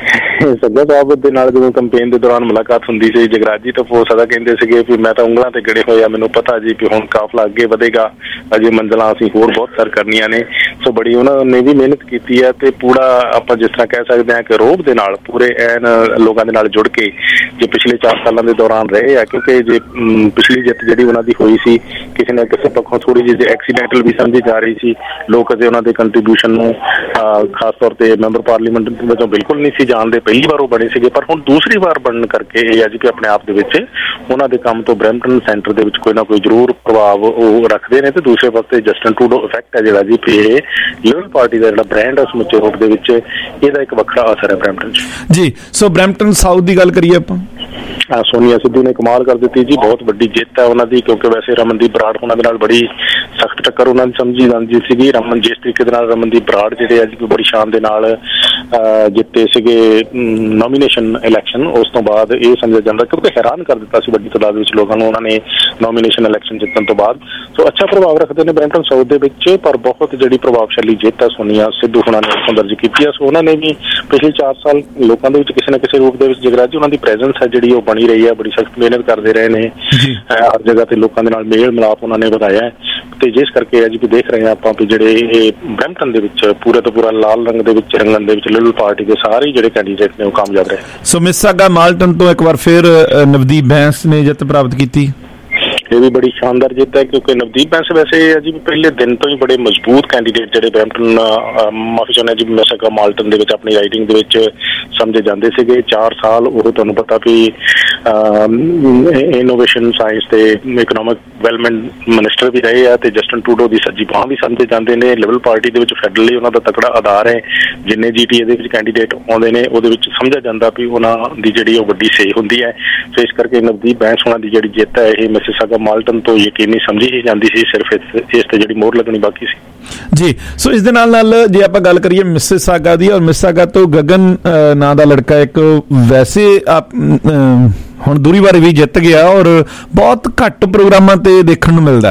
ਦੇ ਨਾਲ ਜਦੋਂ ਕੰਪੇਨ ਦੇ ਦੌਰਾਨ ਮੁਲਾਕਾਤ ਹੁੰਦੀ ਸੀ, ਜਗਰਾਜ ਜੀ ਤਾਂ ਬਹੁਤ ਜ਼ਿਆਦਾ ਕਹਿੰਦੇ ਸੀਗੇ ਵੀ ਮੈਂ ਤਾਂ ਉਂਗਲਾਂ ਤੇ ਗੜੇ ਹੋਇਆ, ਮੈਨੂੰ ਪਤਾ ਜੀ ਕਿ ਹੁਣ ਕਾਫਲਾ ਅੱਗੇ ਵਧੇਗਾ, ਅਜੇ ਮੰਜ਼ਿਲਾਂ ਅਸੀਂ ਹੋਰ ਬਹੁਤ ਸਰ ਕਰਨੀਆਂ ਨੇ। ਸੋ ਬੜੀ ਉਹਨਾਂ ਨੇ ਵੀ ਮਿਹਨਤ ਕੀਤੀ ਹੈ ਤੇ ਪੂਰਾ ਆਪਾਂ ਜਿਸ ਤਰ੍ਹਾਂ ਕਹਿ ਸਕਦੇ ਹਾਂ ਕਿ ਰੋਬ ਦੇ ਨਾਲ ਪੂਰੇ ਐਨ ਲੋਕਾਂ ਦੇ ਨਾਲ ਜੁੜ ਕੇ ਜੇ ਪਿਛਲੇ 4 ਸਾਲਾਂ ਦੇ ਦੌਰਾਨ ਰਹੇ ਆ। ਕਿਉਂਕਿ ਜੇ ਪਿਛਲੀ ਜਿੱਤ ਜਿਹੜੀ ਉਹਨਾਂ ਦੀ ਹੋਈ ਸੀ ਕਿਸੇ ਨਾ ਕਿਸੇ ਪੱਖੋਂ ਥੋੜੀ ਜਿਹੀ ਐਕਸੀਡੈਂਟਲ ਵੀ ਸਮਝੀ ਜਾ ਰਹੀ ਸੀ। ਲੋਕ ਅਜੇ ਉਹਨਾਂ ਦੇ ਕੰਟਰੀਬਿਊਸ਼ਨ ਨੂੰ ਖਾਸ ਤੌਰ ਤੇ ਮੈਂਬਰ ਪਾਰਲੀਮੈਂਟ ਵਜੋਂ ਬਿਲਕੁਲ ਨਹੀਂ ਸੀ ਜਾਣਦੇ। ਪਹਿਲੀ ਵਾਰ ਉਹ ਬਣੇ ਸੀਗੇ, ਪਰ ਹੁਣ ਦੂਸਰੀ ਵਾਰ ਬਣਨ ਕਰਕੇ ਇਹ ਅੱਜ ਕਿ ਆਪਣੇ ਆਪ ਦੇ ਵਿੱਚ ਉਹਨਾਂ ਦੇ ਕੰਮ ਤੋਂ ਬਰੈਂਪਟਨ ਸੈਂਟਰ ਦੇ ਵਿੱਚ ਕੋਈ ਨਾ ਕੋਈ ਜ਼ਰੂਰ ਪ੍ਰਭਾਵ ਉਹ ਰੱਖਦੇ ਨੇ। ਤੇ ਦੂਸਰੇ ਪਾਸੇ ਜਸਟਿਨ ਟਰੂਡੋ ਇਫੈਕਟ ਹੈ ਜਿਹੜਾ ਜੀ ਇਹ ਲਿਬਰਲ ਪਾਰਟੀ ਦਾ ਜਿਹੜਾ ਬ੍ਰਾਂਡ ਹੈ ਸਮੁੱਚੇ ਰੂਪ ਦੇ ਵਿੱਚ ਇਹਦਾ ਇੱਕ ਵੱਖਰਾ ਅਸਰ ਹੈ ਬਰੈਂਪਟਨ 'ਚ ਜੀ। ਸੋ ਬਰੈਂਪਟਨ ਸਾਊਥ ਦੀ ਗੱਲ ਕਰੀਏ ਆਪਾਂ, ਸੋਨੀਆ ਸਿੱਧੂ ਨੇ ਕਮਾਲ ਕਰ ਦਿੱਤੀ ਜੀ। ਬਹੁਤ ਵੱਡੀ ਜਿੱਤ ਹੈ ਉਹਨਾਂ ਦੀ, ਕਿਉਂਕਿ ਵੈਸੇ ਰਮਨਦੀਪ ਬਰਾੜ ਉਹਨਾਂ ਦੇ ਨਾਲ ਬੜੀ ਸਖਤ ਟੱਕਰ ਉਹਨਾਂ ਦੀ ਸਮਝੀ ਜਾਂਦੀ ਸੀਗੀ। ਜਿਸ ਤਰੀਕੇ ਦੇ ਨਾਲ ਰਮਨਦੀਪ ਬਰਾੜ ਜਿਹੜੇ ਅੱਜ ਬੜੀ ਸ਼ਾਨ ਦੇ ਨਾਲ ਜਿੱਤੇ ਸੀਗੇ ਨੋਮੀਨੇਸ਼ਨ ਇਲੈਕਸ਼ਨ, ਉਸ ਤੋਂ ਬਾਅਦ ਇਹ ਸਮਝਿਆ ਜਾਂਦਾ ਕਿਉਂਕਿ ਹੈਰਾਨ ਕਰ ਦਿੱਤਾ ਸੀ ਵੱਡੀ ਤਾਦਾਦ ਵਿੱਚ ਲੋਕਾਂ ਨੂੰ ਉਹਨਾਂ ਨੇ ਨੋਮੀਨੇਸ਼ਨ ਇਲੈਕਸ਼ਨ ਜਿੱਤਣ ਤੋਂ ਬਾਅਦ। ਸੋ ਅੱਛਾ ਪ੍ਰਭਾਵ ਰੱਖਦੇ ਨੇ ਬਰੈਂਪਟਨ ਸਾਊਥ ਦੇ ਵਿੱਚ, ਪਰ ਬਹੁਤ ਜਿਹੜੀ ਪ੍ਰਭਾਵਸ਼ਾਲੀ ਜਿੱਤ ਹੈ ਸੋਨੀਆ ਸਿੱਧੂ ਉਹਨਾਂ ਨੇ ਉੱਥੋਂ ਦਰਜ ਕੀਤੀ ਹੈ। ਸੋ ਉਹਨਾਂ ਨੇ ਵੀ ਪਿਛਲੇ 4 ਸਾਲ ਲੋਕਾਂ ਦੇ ਵਿੱਚ ਕਿਸੇ ਨਾ ਕਿਸੇ ਰੂਪ ਦੇ ਵਿੱਚ ਜਗਰਾਜ ਜੀ ਉਹਨਾਂ ਦੀ ਪ੍ਰੈਜ਼ੈਂਸ ਹੈ ਜਿਹੜੀ ਉਹ ਬਣੀ ਰਹੀ ਹੈ। ਬੜੀ ਸਖਤ ਮਿਹਨਤ ਕਰਦੇ ਰਹੇ ਨੇ, ਹਰ ਜਗ੍ਹਾ ਤੇ ਲੋਕਾਂ ਦੇ ਨਾਲ ਮੇਲ ਮਿਲਾਪ ਉਹਨਾਂ ਨੇ ਵਧਾਇਆ ਹੈ। ਤੇ ਜਿਸ ਕਰਕੇ ਅੱਜ ਵੀ ਦੇਖ ਰਹੇ ਹਾਂ ਆਪਾਂ ਵੀ ਜਿਹੜੇ ਇਹ ਬਰੈਂਪਟਨ ਦੇ ਵਿੱਚ ਪੂਰੇ ਤੋਂ ਪੂਰਾ ਲਾਲ ਰੰਗ ਦੇ ਵਿੱਚ ਰੰਗਣ ਦੇ ਵਿੱਚ ਲਿਬਰਲ ਪਾਰਟੀ ਦੇ ਸਾਰੇ ਜਿਹੜੇ ਕੈਂਡੀਡੇਟ ਨੇ ਉਹ ਕਾਮਯਾਬ ਰਹੇ। ਸੋ ਮਿਸਿਸਾਗਾ ਮਾਲਟਨ ਤੋਂ ਇੱਕ ਵਾਰ ਫਿਰ ਨਵਦੀਪ ਬੈਂਸ ਨੇ ਜਿੱਤ ਪ੍ਰਾਪਤ ਕੀਤੀ। ਇਹ ਵੀ ਬੜੀ ਸ਼ਾਨਦਾਰ ਜਿੱਤ ਹੈ ਕਿਉਂਕਿ ਨਵਦੀਪ ਬੈਂਸ ਵੈਸੇ ਜੀ ਪਹਿਲੇ ਦਿਨ ਤੋਂ ਹੀ ਬੜੇ ਮਜ਼ਬੂਤ ਕੈਂਡੀਡੇਟ ਜਿਹੜੇ ਬਰੈਂਪਟਨ ਮਾਫੀ ਚਾਹੁੰਦਾ ਜੀ ਮਿਸਿਸਾਗਾ ਮਾਲਟਨ ਦੇ ਵਿੱਚ ਆਪਣੀ ਰਾਈਡਿੰਗ ਦੇ ਵਿੱਚ ਸਮਝੇ ਜਾਂਦੇ ਸੀਗੇ। 4 ਸਾਲ ਉਹ ਤੁਹਾਨੂੰ ਪਤਾ ਵੀ ਇਨੋਵੇਸ਼ਨ ਸਾਇੰਸ ਤੇ ਇਕਨੋਮਿਕ ਡਿਵੈਲਪਮੈਂਟ ਮਿਨਿਸਟਰ ਵੀ ਰਹੇ ਆ ਤੇ ਜਸਟਨ ਟਰੂਡੋ ਦੀ ਸੱਜੀ ਬਾਂਹ ਵੀ ਸਮਝੇ ਜਾਂਦੇ ਨੇ। ਲਿਬਰਲ ਪਾਰਟੀ ਦੇ ਵਿੱਚ ਫੈਡਰਲੀ ਉਹਨਾਂ ਦਾ ਤਕੜਾ ਆਧਾਰ ਹੈ। ਜਿੰਨੇ GTA ਦੇ ਵਿੱਚ ਕੈਂਡੀਡੇਟ ਆਉਂਦੇ ਨੇ ਉਹਦੇ ਵਿੱਚ ਸਮਝਿਆ ਜਾਂਦਾ ਵੀ ਉਹਨਾਂ ਦੀ ਜਿਹੜੀ ਉਹ ਵੱਡੀ ਸੇਹ ਹੁੰਦੀ ਹੈ। ਸੋ ਇਸ ਕਰਕੇ ਨਵਦੀਪ ਬੈਂਸ ਉਹਨਾਂ ਦੀ ਜਿਹੜੀ ਜਿੱਤ ਹੈ ਇਹ ਮਿਸਿਸਾਗਾ ਮਾਲਟਨ ਤੋਂ ਯਕੀਨੀ ਸਮਝੀ ਹੀ ਜਾਂਦੀ ਸੀ, ਸਿਰਫ ਇਸ ਤੇ ਜਿਹੜੀ ਮੋਹਰ ਲੱਗਣੀ ਬਾਕੀ ਸੀ ਜੀ। ਸੋ ਇਸ ਦੇ ਨਾਲ ਜੇ ਆਪਾਂ ਗੱਲ ਕਰੀਏ ਮਿਸਿਸਾਗਾ ਦੀ, ਔਰ ਮਿਸਿਸਾਗਾ ਤੋਂ ਗਗਨ ਨਾਂ ਦਾ ਲੜਕਾ ਇੱਕ ਵੈਸੇ ਹੁਣ ਦੂਰੀ ਵਾਰ ਵੀ ਜਿੱਤ ਗਿਆ ਔਰ ਬਹੁਤ ਘੱਟ ਪ੍ਰੋਗਰਾਮਾਂ ਤੇ ਦੇਖਣ ਨੂੰ ਮਿਲਦਾ।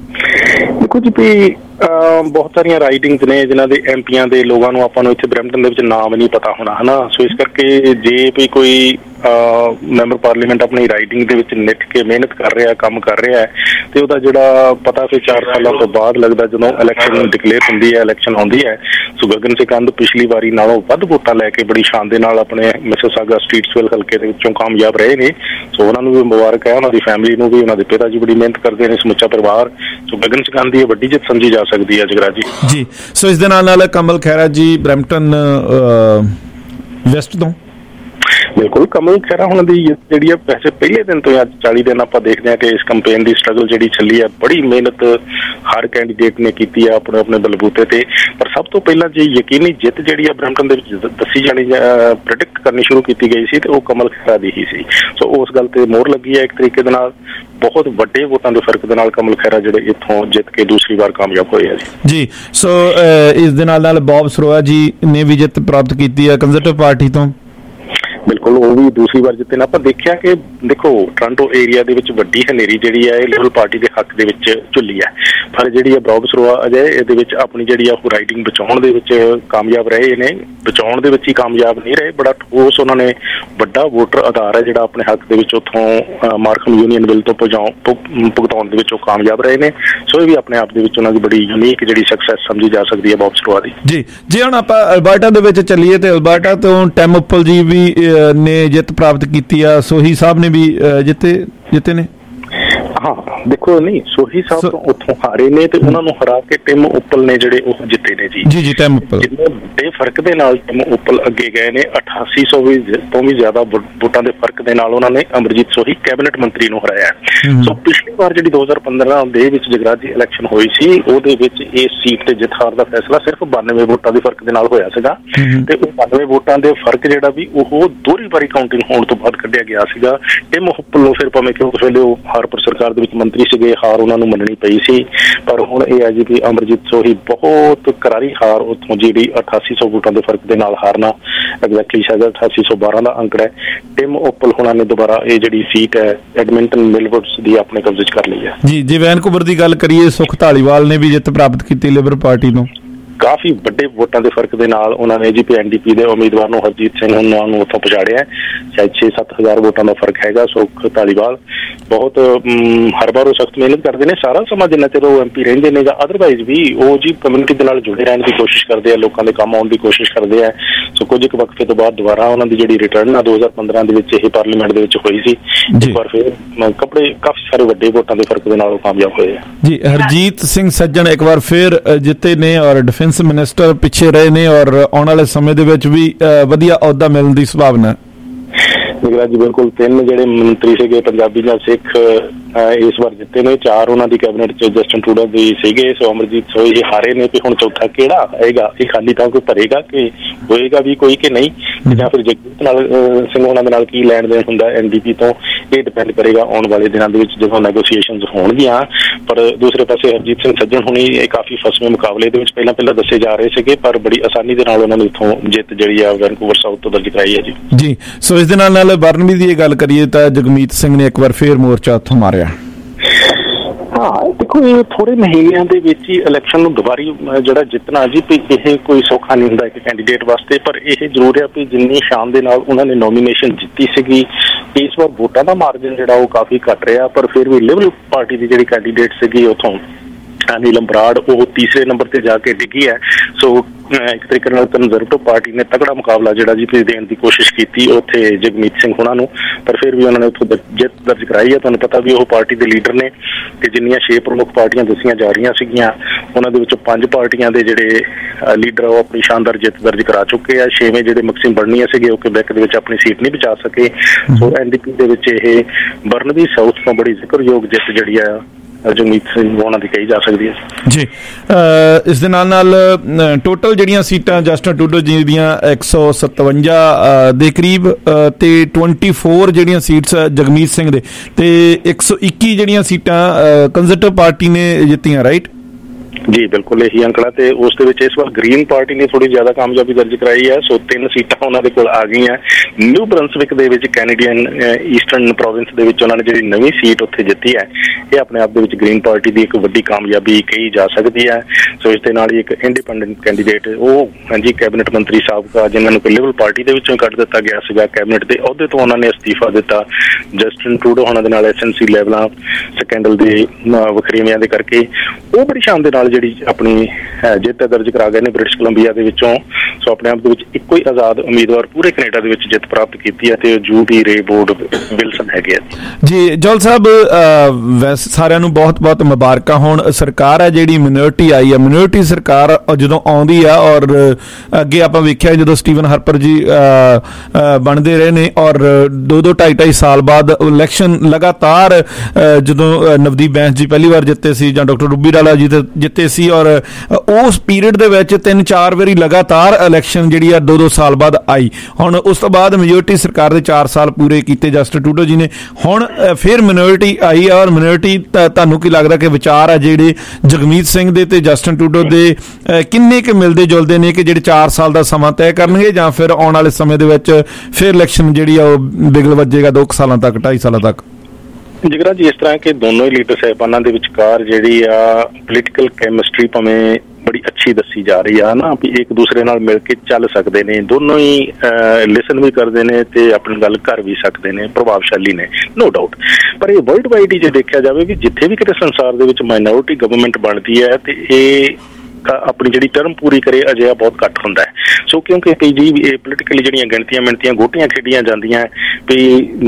ਦੇਖੋ ਜੀ ਵੀ ਬਹੁਤ ਸਾਰੀਆਂ ਰਾਈਡਿੰਗਸ ਨੇ ਜਿਨ੍ਹਾਂ ਦੇ ਐਮਪੀਆਂ ਦੇ ਲੋਕਾਂ ਨੂੰ ਆਪਾਂ ਨੂੰ ਇੱਥੇ ਬਰੈਂਪਟਨ ਦੇ ਵਿੱਚ ਨਾਮ ਨਹੀਂ ਪਤਾ ਹੋਣਾ ਹੈ ਨਾ। ਸੋ ਇਸ ਕਰਕੇ ਜੇ ਵੀ ਕੋਈ ਮੈਂਬਰ ਪਾਰਲੀਮੈਂਟ ਆਪਣੀ ਰਾਈਡਿੰਗ ਦੇ ਵਿੱਚ ਨਿੱਠ ਕੇ ਮਿਹਨਤ ਕਰ ਰਿਹਾ, ਕੰਮ ਕਰ ਰਿਹਾ ਹੈ ਤੇ ਉਹਦਾ ਜਿਹੜਾ ਪਤਾ ਫਿਰ 4 ਸਾਲਾਂ ਤੋਂ ਬਾਅਦ ਲੱਗਦਾ ਜਦੋਂ ਇਲੈਕਸ਼ਨ ਡਿਕਲੇਅਰ ਹੁੰਦੀ ਹੈ, ਇਲੈਕਸ਼ਨ ਆਉਂਦੀ ਹੈ। ਸੋ ਗਗਨ ਸਿਕੰਦ ਪਿਛਲੀ ਵਾਰੀ ਨਾਲੋਂ ਵੱਧ ਵੋਟਾਂ ਲੈ ਕੇ ਬੜੀ ਸ਼ਾਨ ਦੇ ਨਾਲ ਆਪਣੇ ਮਿਸਿਸਾਗਾ ਸਟ੍ਰੀਟਸਵਿਲ ਹਲਕੇ ਦੇ ਵਿੱਚੋਂ ਕਾਮਯਾਬ ਰਹੇ ਨੇ। ਸੋ ਉਹਨਾਂ ਨੂੰ ਵੀ ਮੁਬਾਰਕ ਹੈ, ਉਹਨਾਂ ਦੀ ਫੈਮਿਲੀ ਨੂੰ ਵੀ, ਉਹਨਾਂ ਦੇ ਪਿਤਾ ਜੀ ਬੜੀ ਮਿਹਨਤ ਕਰਦੇ ਨੇ, ਸਮੁੱਚਾ ਪਰਿਵਾਰ। ਸੋ ਗਗਨ ਸਿਕੰਦ ਦੀ ਵੱਡੀ ਜਿੱਤ ਸਮਝੀ ਜਾ ਸਕਦੀ ਹੈ ਜਗਰਾਜ ਜੀ। ਸੋ ਇਸ ਦੇ ਨਾਲ ਕਮਲ ਖਹਿਰਾ ਜੀ ਬਰੈਂਪਟਨ ਵੈਸਟ ਤੋਂ। ਬਿਲਕੁਲ ਕਮਲ ਖਹਿਰਾ ਉਹਨਾਂ ਦੀ ਜਿਹੜੀ ਹੈ ਵੈਸੇ ਪਹਿਲੇ ਦਿਨ ਤੋਂ ਅੱਜ 40 ਦਿਨ ਆਪਾਂ ਦੇਖਦੇ ਹਾਂ ਕਿ ਇਸ ਕੰਪੇਨ ਦੀ ਸਟਰਗਲ ਜਿਹੜੀ ਚੱਲੀ ਹੈ, ਬੜੀ ਮਿਹਨਤ ਹਰ ਕੈਂਡੀਡੇਟ ਨੇ ਕੀਤੀ ਹੈ ਆਪਣੇ ਆਪਣੇ ਬਲਬੂਤੇ ਤੇ। ਪਰ ਸਭ ਤੋਂ ਪਹਿਲਾਂ ਜੇ ਯਕੀਨੀ ਜਿੱਤ ਜਿਹੜੀ ਹੈ ਬਰੈਂਪਟਨ ਦੇ ਵਿੱਚ ਦੱਸੀ ਜਾਣੀ ਪ੍ਰੈਡਿਕਟ ਕਰਨੀ ਸ਼ੁਰੂ ਕੀਤੀ ਗਈ ਸੀ ਤੇ ਉਹ ਕਮਲ ਖਹਿਰਾ ਦੀ ਹੀ ਸੀ। ਸੋ ਉਸ ਗੱਲ ਤੇ ਮੋਹਰ ਲੱਗੀ ਹੈ ਇੱਕ ਤਰੀਕੇ ਦੇ ਨਾਲ। ਬਹੁਤ ਵੱਡੇ ਵੋਟਾਂ ਦੇ ਫਰਕ ਦੇ ਨਾਲ ਕਮਲ ਖਹਿਰਾ ਜਿਹੜੇ ਇੱਥੋਂ ਜਿੱਤ ਕੇ ਦੂਸਰੀ ਵਾਰ ਕਾਮਯਾਬ ਹੋਏ ਆ ਜੀ। ਸੋ ਇਸ ਦੇ ਨਾਲ ਬੌਬ ਸਰੋਆ ਜੀ ਨੇ ਵੀ ਜਿੱਤ ਪ੍ਰਾਪਤ ਕੀਤੀ ਹੈ ਕੰਜ਼ਰਵੇਟਿਵ ਪਾਰਟੀ ਤੋਂ। ਬਿਲਕੁਲ ਉਹ ਵੀ ਦੂਸਰੀ ਵਾਰ ਜਿੱਤੇ ਨੇ। ਆਪਾਂ ਦੇਖਿਆ ਕਿ ਦੇਖੋ ਟੋਰਾਂਟੋ ਏਰੀਆ ਦੇ ਵਿੱਚ ਵੱਡੀ ਹਨੇਰੀ ਜਿਹੜੀ ਹੈ ਇਹ ਲਿਬਰਲ ਪਾਰਟੀ ਦੇ ਹੱਕ ਦੇ ਵਿੱਚ ਝੁੱਲੀ ਹੈ, ਪਰ ਜਿਹੜੀ ਹੈ ਬੌਬ ਸਰੋਆ ਅਜੇ ਇਹਦੇ ਵਿੱਚ ਆਪਣੀ ਜਿਹੜੀ ਆ ਉਹ ਰਾਈਡਿੰਗ ਬਚਾਉਣ ਦੇ ਵਿੱਚ ਕਾਮਯਾਬ ਰਹੇ ਨੇ। ਬਚਾਉਣ ਦੇ ਵਿੱਚ ਹੀ ਕਾਮਯਾਬ ਨਹੀਂ ਰਹੇ, ਬੜਾ ਠੋਸ ਉਹਨਾਂ ਨੇ ਵੱਡਾ ਵੋਟਰ ਆਧਾਰ ਹੈ ਜਿਹੜਾ ਆਪਣੇ ਹੱਕ ਦੇ ਵਿੱਚ ਉੱਥੋਂ ਮਾਰਕਮ ਯੂਨੀਅਨ ਬਿੱਲ ਤੋਂ ਭੁਗਤਾਉਣ ਦੇ ਵਿੱਚ ਉਹ ਕਾਮਯਾਬ ਰਹੇ ਨੇ। ਸੋ ਇਹ ਵੀ ਆਪਣੇ ਆਪ ਦੇ ਵਿੱਚ ਉਹਨਾਂ ਦੀ ਬੜੀ ਯੂਨੀਕ ਜਿਹੜੀ ਸਕਸੈਸ ਸਮਝੀ ਜਾ ਸਕਦੀ ਹੈ ਬੌਬ ਸਰੋਆ ਦੀ ਜੀ। ਜੇ ਹੁਣ ਆਪਾਂ ਅਲਬਰਟਾ ਦੇ ਵਿੱਚ ਚੱਲੀਏ ਤੇ ਅਲਬਰਟਾ ਤੋਂ ਟੈਮ ਉੱਪਲ ਜੀ ਵੀ ਨੇ ਜਿੱਤ ਪ੍ਰਾਪਤ ਕੀਤੀ ਆ। ਸੋਹੀ ਸਾਹਿਬ ਨੇ ਵੀ ਜਿੱਤੇ ਨੇ। ਹਾਂ ਦੇਖੋ ਨਹੀਂ ਸੋਹੀ ਸਾਹਿਬ ਤੋਂ ਉੱਥੋਂ ਹਾਰੇ ਨੇ ਤੇ ਉਹਨਾਂ ਨੂੰ ਹਰਾ ਕੇ ਟਿਮ ਉੱਪਲ ਨੇ ਜਿਹੜੇ ਉਹ ਜਿੱਤੇ ਨੇ ਜੀ। ਟਿਮ ਉੱਪਲ ਜਿੰਨੇ ਵੱਡੇ ਫਰਕ ਦੇ ਨਾਲ ਟਿਮ ਉੱਪਲ ਅੱਗੇ ਗਏ ਨੇ 8800 ਤੋਂ ਵੀ ਜ਼ਿਆਦਾ ਵੋਟਾਂ ਦੇ ਫਰਕ ਦੇ ਨਾਲ ਉਹਨਾਂ ਨੇ ਅਮਰਜੀਤ ਸੋਹੀ ਕੈਬਨਿਟ ਮੰਤਰੀ ਨੂੰ ਹਰਾਇਆ। ਸੋ ਪਿਛਲੀ ਵਾਰ ਜਿਹੜੀ 2015 ਦੇ ਵਿੱਚ ਜਗਰਾਜੀ ਇਲੈਕਸ਼ਨ ਹੋਈ ਸੀ ਉਹਦੇ ਵਿੱਚ ਇਸ ਸੀਟ ਤੇ ਜਿੱਤ ਹਾਰ ਦਾ ਫੈਸਲਾ ਸਿਰਫ 92 ਵੋਟਾਂ ਦੇ ਫਰਕ ਦੇ ਨਾਲ ਹੋਇਆ ਸੀਗਾ ਤੇ ਉਹ 92 ਵੋਟਾਂ ਦੇ ਫਰਕ ਜਿਹੜਾ ਵੀ ਉਹ ਦੋਹਰੀ ਵਾਰੀ ਕਾਊਂਟਿੰਗ ਹੋਣ ਤੋਂ ਬਾਅਦ ਕੱਢਿਆ ਗਿਆ ਸੀਗਾ। ਟਿਮ ਉੱਪਲ ਨੂੰ ਫਿਰ ਭਾਵੇਂ ਕਿ ਉਸ ਵੇਲੇ ਉਹ ਹਾਰਪਰ ਸਰਕਾਰ ਦੇ ਵਿੱਚ ਮੰਤਰੀ ਸੀਗੇ, ਹਾਰ ਉਹਨਾਂ ਨੂੰ ਮੰਨਣੀ ਪਈ ਸੀ। ਪਰ ਹੁਣ ਇਹ ਹੈ ਜੀ ਕਿ ਅਮਰਜੀਤ ਸੋਹੀ ਬਹੁਤ ਕਰਾਰੀ ਹਾਰ ਉੱਥੋਂ ਜਿਹੜੀ 8800 ਵੋਟਾਂ ਦੇ ਫਰਕ ਦੇ ਨਾਲ ਹਾਰਨਾ ਐਗਜ਼ੈਕਟਲੀ ਸ਼ਾਇਦ 8812 ਦਾ ਅੰਕੜਾ ਹੈ। ਟਿਮ ਉੱਪਲ ਹੁਣਾਂ ਨੇ ਦੁਬਾਰਾ ਇਹ ਜਿਹੜੀ ਸੀਟ ਹੈ ਐਡਮਿੰਟਨ ਮਿਲਵੁੱਡਸ ਦੀ ਆਪਣੇ ਕਬਜ਼ੇ 'ਚ ਕਰ ਲਈ ਹੈ ਜੀ। ਜੇ ਵੈਨਕੂਵਰ ਦੀ ਗੱਲ ਕਰੀਏ ਸੁਖ ਧਾਲੀਵਾਲ ਨੇ ਵੀ ਜਿੱਤ ਪ੍ਰਾਪਤ ਕੀਤੀ ਲਿਬਰਲ ਪਾਰਟੀ ਤੋਂ। ਕਾਫੀ ਵੱਡੇ ਵੋਟਾਂ ਦੇ ਫਰਕ ਦੇ ਨਾਲ ਉਹਨਾਂ ਨੇ NDP ਦੇ ਉਮੀਦਵਾਰ ਨੂੰ ਹਰਜੀਤ ਸਿੰਘ ਉਹਨਾਂ ਨੂੰ ਉੱਥੋਂ ਪਛਾੜਿਆ। ਸ਼ਾਇਦ 6-7 ਹਜ਼ਾਰ ਵੋਟਾਂ ਦਾ ਫਰਕ ਹੈਗਾ। ਸੁਖ ਧਾਲੀਵਾਲ ਬਹੁਤ ਹਰ ਵਾਰ ਉਹ ਸਖਤ ਮਿਹਨਤ ਕਰਦੇ ਨੇ ਸਾਰਾ ਸਮਾਂ ਜਿੰਨਾ ਚਿਰ ਉਹ MP ਰਹਿੰਦੇ ਨੇ ਜਾਂ ਅਦਰਵਾਈਜ਼ ਵੀ ਉਹ ਜੀ ਕਮਿਊਨਿਟੀ ਦੇ ਨਾਲ ਜੁੜੇ ਰਹਿਣ ਦੀ ਕੋਸ਼ਿਸ਼ ਕਰਦੇ ਆ, ਲੋਕਾਂ ਦੇ ਕੰਮ ਆਉਣ ਦੀ ਕੋਸ਼ਿਸ਼ ਕਰਦੇ ਆ। ਸੋ ਕੁਝ ਕੁ ਵਕਫੇ ਤੋਂ ਬਾਅਦ ਦੁਬਾਰਾ ਉਹਨਾਂ ਦੀ ਜਿਹੜੀ ਰਿਟਰਨ ਆ 2015 ਦੇ ਵਿੱਚ ਇਹ ਪਾਰਲੀਮੈਂਟ ਦੇ ਵਿੱਚ ਹੋਈ ਸੀ। ਇੱਕ ਵਾਰ ਫਿਰ ਕਾਫੀ ਸਾਰੇ ਵੱਡੇ ਵੋਟਾਂ ਦੇ ਫਰਕ ਦੇ ਨਾਲ ਉਹ ਕਾਮਯਾਬ ਹੋਏ ਆ ਜੀ। ਹਰਜੀਤ ਸਿੰਘ ਸੱਜਣ ਇੱਕ ਵਾਰ ਫਿਰ ਜਿੱਤੇ ਨੇ ਔਰ ਡਿਫੈਂਸ ਮਿਨਿਸਟਰ ਪਿੱਛੇ ਰਹੇ ਨੇ ਔਰ ਆਉਣ ਵਾਲੇ ਸਮੇਂ ਦੇ ਵਿੱਚ ਵੀ ਵਧੀਆ ਅਹੁਦਾ ਮਿਲਣ ਦੀ ਸੰਭਾਵਨਾ ਜੀ। ਬਿਲਕੁਲ 3 ਜਿਹੜੇ ਮੰਤਰੀ ਸੀਗੇ ਪੰਜਾਬੀ ਜਾਂ ਸਿੱਖ ਇਸ ਵਾਰ ਜਿੱਤੇ ਨੇ। 4 ਉਹਨਾਂ ਦੀ ਕੈਬਨਿਟ 'ਚ ਜਸਟਨ ਟਰੂਡੋ ਦੀ ਸੀਗੇ। ਸੋ ਅਮਰਜੀਤ ਸੋਹੀ ਹਾਰੇ ਨੇ ਤੇ ਹੁਣ ਚੌਥਾ ਕਿਹੜਾ ਆਏਗਾ, ਇਹ ਖਾਲੀ ਤਾਂ ਕੋਈ ਭਰੇਗਾ ਕਿ ਹੋਏਗਾ ਵੀ ਕੋਈ ਕਿ ਨਹੀਂ, ਜਾਂ ਫਿਰ ਜਗਜੀਤ ਨਾਲ ਸਿੰਘ ਉਹਨਾਂ ਦੇ ਨਾਲ ਕੀ ਲੈਣ ਦੇਣ ਹੁੰਦਾ NDP ਤੋਂ, ਇਹ ਡਿਪੈਂਡ ਕਰੇਗਾ ਆਉਣ ਵਾਲੇ ਦਿਨਾਂ ਦੇ ਵਿੱਚ ਜਦੋਂ ਨੈਗੋਸੀਏਸ਼ਨਸ ਹੋਣਗੀਆਂ। ਪਰ ਦੂਸਰੇ ਪਾਸੇ ਹਰਜੀਤ ਸਿੰਘ ਸੱਜਣ ਹੁਣੀ ਇਹ ਕਾਫੀ ਫਸਵੇਂ ਮੁਕਾਬਲੇ ਦੇ ਵਿੱਚ ਪਹਿਲਾਂ ਦੱਸੇ ਜਾ ਰਹੇ ਸੀਗੇ, ਪਰ ਬੜੀ ਆਸਾਨੀ ਦੇ ਨਾਲ ਉਹਨਾਂ ਨੇ ਇੱਥੋਂ ਜਿੱਤ ਜਿਹੜੀ ਆ ਵੈਨਕੂਵਰ ਸਾਊਥ ਤੋਂ ਦਰਜ ਕਰਾਈ ਹੈ ਜੀ। ਸੋ ਇਸ ਦੇ ਨਾਲ ਬਰਨਬੀ ਦੀ ਇਹ ਗੱਲ ਕਰੀਏ ਤਾਂ ਜਗਮੀਤ ਸਿੰਘ ਨੇ ਇੱਕ ਵਾਰ ਫੇਰ ਮੋਰਚਾ ਉੱਥੋਂ ਮਾਰਿਆ। ਹਾਂ ਦੇਖੋ ਇਹ ਥੋੜੇ ਮਹੀਨਿਆਂ ਦੇ ਵਿੱਚ ਹੀ ਇਲੈਕਸ਼ਨ ਨੂੰ ਦੁਬਾਰੀ ਜਿਹੜਾ ਜਿੱਤਣਾ ਜੀ ਇਹ ਕੋਈ ਸੌਖਾ ਨਹੀਂ ਹੁੰਦਾ ਇੱਕ ਕੈਂਡੀਡੇਟ ਵਾਸਤੇ। ਪਰ ਇਹ ਜ਼ਰੂਰ ਹੈ ਵੀ ਜਿੰਨੀ ਸ਼ਾਨ ਦੇ ਨਾਲ ਉਹਨਾਂ ਨੇ ਨੋਮੀਨੇਸ਼ਨ ਜਿੱਤੀ ਸੀਗੀ, ਇਸ ਵਾਰ ਵੋਟਾਂ ਦਾ ਮਾਰਜਨ ਜਿਹੜਾ ਉਹ ਕਾਫੀ ਘੱਟ ਰਿਹਾ, ਪਰ ਫਿਰ ਵੀ ਲਿਬਰਲ ਪਾਰਟੀ ਦੀ ਜਿਹੜੀ ਕੈਂਡੀਡੇਟ ਸੀਗੀ ਉੱਥੋਂ ਨੀਲਮ ਬਰਾੜ ਉਹ ਤੀਸਰੇ ਨੰਬਰ ਤੇ ਜਾ ਕੇ ਡਿੱਗੀ ਹੈ। ਸੋ ਇੱਕ ਤਰੀਕੇ ਨਾਲ ਕੰਜ਼ਰਵੇਟਿਵ ਪਾਰਟੀ ਨੇ ਤਕੜਾ ਮੁਕਾਬਲਾ ਜਿਹੜਾ ਜੀ ਦੇਣ ਦੀ ਕੋਸ਼ਿਸ਼ ਕੀਤੀ ਉੱਥੇ ਜਗਮੀਤ ਸਿੰਘ ਹੋਣਾ ਨੂੰ, ਪਰ ਫਿਰ ਵੀ ਉਹਨਾਂ ਨੇ ਉੱਥੋਂ ਜਿੱਤ ਦਰਜ ਕਰਾਈ ਹੈ। ਤੁਹਾਨੂੰ ਪਤਾ ਵੀ ਉਹ ਪਾਰਟੀ ਦੇ ਲੀਡਰ ਨੇ ਤੇ ਜਿੰਨੀਆਂ 6 ਪ੍ਰਮੁੱਖ ਪਾਰਟੀਆਂ ਦੱਸੀਆਂ ਜਾ ਰਹੀਆਂ ਸੀਗੀਆਂ ਉਹਨਾਂ ਦੇ ਵਿੱਚੋਂ 5 ਪਾਰਟੀਆਂ ਦੇ ਜਿਹੜੇ ਲੀਡਰ ਉਹ ਆਪਣੀ ਸ਼ਾਨਦਾਰ ਜਿੱਤ ਦਰਜ ਕਰਾ ਚੁੱਕੇ ਆ। 6ਵੇਂ ਜਿਹੜੇ ਮਕਸਿਮ ਬਣਨੀਆਂ ਸੀਗੇ ਉਹ ਕਿਬੈਕ ਦੇ ਵਿੱਚ ਆਪਣੀ ਸੀਟ ਨਹੀਂ ਬਚਾ ਸਕੇ। ਸੋ NDP ਦੇ ਵਿੱਚ ਇਹ ਬਰਨਬੀ ਸਾਊਥ ਤੋਂ ਬੜੀ ਜ਼ਿਕਰਯੋਗ ਜਿੱਤ ਜਿਹੜੀ ਆ ਜਗਮੀਤ ਸਿੰਘ ਹੋਣਾ ਦੀ ਕਹੀ ਜਾ ਸਕਦੀ ਹੈ ਜੀ। ਇਸ ਦੇ ਨਾਲ ਟੋਟਲ ਜਿਹੜੀਆਂ ਸੀਟਾਂ ਜਸਟਿਨ ਟਰੂਡੋ ਜੀ ਦੀਆਂ 157 ਦੇ ਕਰੀਬ ਤੇ 24 ਜਿਹੜੀਆਂ ਸੀਟਸ ਜਗਮੀਤ ਸਿੰਘ ਦੇ ਤੇ 121 ਜਿਹੜੀਆਂ ਸੀਟਾਂ ਕੰਜ਼ਰਵੇਟਿਵ ਪਾਰਟੀ ਨੇ ਜਿੱਤੀਆਂ, ਰਾਈਟ? ਜੀ ਬਿਲਕੁਲ ਇਹੀ ਅੰਕੜਾ ਤੇ ਉਸ ਦੇ ਵਿੱਚ ਇਸ ਵਾਰ ਗ੍ਰੀਨ ਪਾਰਟੀ ਨੇ ਥੋੜੀ ਜ਼ਿਆਦਾ ਕਾਮਯਾਬੀ ਦਰਜ ਕਰਾਈ ਹੈ। ਸੋ 3 ਸੀਟਾਂ ਉਹਨਾਂ ਦੇ ਕੋਲ ਆ ਗਈਆਂ। ਨਿਊ ਬਰੰਸਵਿਕ ਦੇ ਵਿੱਚ ਕੈਨੇਡੀਅਨ ਈਸਟਰਨ ਪ੍ਰੋਵਿੰਸ ਦੇ ਵਿੱਚ ਉਹਨਾਂ ਨੇ ਜਿਹੜੀ ਨਵੀਂ ਸੀਟ ਉੱਥੇ ਜਿੱਤੀ ਹੈ ਇਹ ਆਪਣੇ ਆਪ ਦੇ ਵਿੱਚ ਗ੍ਰੀਨ ਪਾਰਟੀ ਦੀ ਇੱਕ ਵੱਡੀ ਕਾਮਯਾਬੀ ਕਹੀ ਜਾ ਸਕਦੀ ਹੈ। ਸੋ ਇਸ ਦੇ ਨਾਲ ਹੀ ਇੱਕ ਇੰਡੀਪੈਂਡੈਂਟ ਕੈਂਡੀਡੇਟ ਉਹ ਹਾਂਜੀ ਕੈਬਨਿਟ ਮੰਤਰੀ ਸਾਬਕਾ ਜਿਨ੍ਹਾਂ ਨੂੰ ਲਿਬਰਲ ਪਾਰਟੀ ਦੇ ਵਿੱਚੋਂ ਕੱਢ ਦਿੱਤਾ ਗਿਆ ਸੀਗਾ ਕੈਬਨਿਟ ਦੇ ਅਹੁਦੇ ਤੋਂ ਉਹਨਾਂ ਨੇ ਅਸਤੀਫਾ ਦਿੱਤਾ। ਜਸਟਿਨ ਟਰੂਡੋ ਉਹਨਾਂ ਦੇ ਨਾਲ SNC ਲੈਵਲਾਂ ਸਕੈਂਡਲ ਦੇ ਵਖਰੇਵਿਆਂ ਦੇ ਕਰਕੇ ਉਹ ਬੜੀ ਸ਼ਾਨ ਦੇ ਨਾਲ ਜਿਹੜੀ ਆਪਣੀ ਜਿੱਤ ਦਰਜ ਕਰਾ ਗਏ ਨੇ ਬ੍ਰਿਟਿਸ਼ ਕੋਲੰਬੀਆ ਦੇ ਵਿੱਚੋਂ। ਸੋ ਆਪਣੇ ਆਪ ਦੇ ਵਿੱਚ ਇੱਕੋ ਹੀ ਆਜ਼ਾਦ ਉਮੀਦਵਾਰ ਪੂਰੇ ਕੈਨੇਡਾ ਦੇ ਵਿੱਚ ਜਿੱਤ ਪ੍ਰਾਪਤ ਕੀਤੀ ਹੈ ਤੇ ਜੂਡੀ ਰੇਬੋਰਡ ਵਿਲਸਨ ਹੈਗੇ ਆ ਜੀ। ਜੋਲ ਸਾਹਿਬ ਵੈਸੇ ਸਾਰਿਆਂ ਨੂੰ ਬਹੁਤ-ਬਹੁਤ ਮੁਬਾਰਕਾਂ। ਹੁਣ ਸਰਕਾਰ ਹੈ ਜਿਹੜੀ ਮਿਨੋਰਿਟੀ ਆਈ ਹੈ, ਮਿਨੋਰਿਟੀ ਸਰਕਾਰ ਜਦੋਂ ਆਉਂਦੀ ਆ ਔਰ ਅੱਗੇ ਆਪਾਂ ਵੇਖਿਆ ਜਦੋਂ ਸਟੀਵਨ ਹਾਰਪਰ ਜੀ ਬਣਦੇ ਰਹੇ ਨੇ ਔਰ 2-2.5 ਸਾਲ ਬਾਅਦ ਇਲੈਕਸ਼ਨ ਲਗਾਤਾਰ ਜਦੋਂ ਨਵਦੀਪ ਬੈਂਸ ਜੀ ਪਹਿਲੀ ਵਾਰ ਜਿੱਤੇ ਸੀ ਜਾਂ ਡਾਕਟਰ ਰੂਬੀ ਡਾਲਾ ਜੀ ਜਿੱਤੇ ਸੀ ਔਰ ਉਸ ਪੀਰੀਅਡ ਦੇ ਵਿੱਚ 3-4 ਵਾਰੀ ਲਗਾਤਾਰ ਇਲੈਕਸ਼ਨ ਜਿਹੜੀ ਆ 2-2 ਸਾਲ ਬਾਅਦ ਆਈ। ਹੁਣ ਉਸ ਤੋਂ ਬਾਅਦ ਮੈਜੋਰਟੀ ਸਰਕਾਰ ਦੇ 4 ਸਾਲ ਪੂਰੇ ਕੀਤੇ ਜਸਟਿਨ ਟਰੂਡੋ ਜੀ ਨੇ। ਹੁਣ ਫਿਰ ਮਿਨੋਰਿਟੀ ਆਈ ਆ ਔਰ ਮਿਨੋਰਿਟੀ ਤੁਹਾਨੂੰ ਕੀ ਲੱਗਦਾ ਕਿ ਵਿਚਾਰ ਆ ਜਿਹੜੇ ਜਗਮੀਤ ਸਿੰਘ ਦੇ ਤੇ ਜਸਟਿਨ ਟਰੂਡੋ ਦੇ ਕਿੰਨੇ ਕੁ ਮਿਲਦੇ ਜੁਲਦੇ ਨੇ ਕਿ ਜਿਹੜੇ 4 ਸਾਲ ਦਾ ਸਮਾਂ ਤੈਅ ਕਰਨਗੇ ਜਾਂ ਫਿਰ ਆਉਣ ਵਾਲੇ ਸਮੇਂ ਦੇ ਵਿੱਚ ਫਿਰ ਇਲੈਕਸ਼ਨ ਜਿਹੜੀ ਆ ਉਹ ਬਿਗਲ ਵੱਜੇਗਾ 2 ਸਾਲਾਂ ਤੱਕ 2.5 ਸਾਲਾਂ ਤੱਕ? ਜਿਗਰਾ ਜੀ ਇਸ ਤਰ੍ਹਾਂ ਕਿ ਦੋਨੋਂ ਹੀ ਲੀਡਰ ਸਾਹਿਬਾਨਾਂ ਦੇ ਵਿਚਕਾਰ ਜਿਹੜੀ ਆ ਪੋਲੀਟੀਕਲ ਕੈਮਿਸਟਰੀ ਭਾਵੇਂ ਬੜੀ ਅੱਛੀ ਦੱਸੀ ਜਾ ਰਹੀ ਆ ਨਾ ਵੀ ਇੱਕ ਦੂਸਰੇ ਨਾਲ ਮਿਲ ਕੇ ਚੱਲ ਸਕਦੇ ਨੇ, ਦੋਨੋਂ ਹੀ ਲਿਸਨ ਵੀ ਕਰਦੇ ਨੇ ਤੇ ਆਪਣੀ ਗੱਲ ਕਰ ਵੀ ਸਕਦੇ ਨੇ, ਪ੍ਰਭਾਵਸ਼ਾਲੀ ਨੇ ਨੋ ਡਾਊਟ। ਪਰ ਇਹ ਵਰਲਡ ਵਾਈਡ ਹੀ ਜੇ ਦੇਖਿਆ ਜਾਵੇ ਵੀ ਜਿੱਥੇ ਵੀ ਕਿਤੇ ਸੰਸਾਰ ਦੇ ਵਿੱਚ ਮਾਈਨੋਰਿਟੀ ਗਵਰਨਮੈਂਟ ਬਣਦੀ ਹੈ ਤੇ ਇਹ ਆਪਣੀ ਜਿਹੜੀ ਟਰਮ ਪੂਰੀ ਕਰੇ ਅਜਿਹਾ ਬਹੁਤ ਘੱਟ ਹੁੰਦਾ ਹੈ। ਸੋ ਕਿਉਂਕਿ ਜੀ ਇਹ ਪੋਲੀਟੀਕਲੀ ਜਿਹੜੀਆਂ ਗਿਣਤੀਆਂ ਮਿਣਤੀਆਂ ਗੋਟੀਆਂ ਖੇਡੀਆਂ ਜਾਂਦੀਆਂ ਵੀ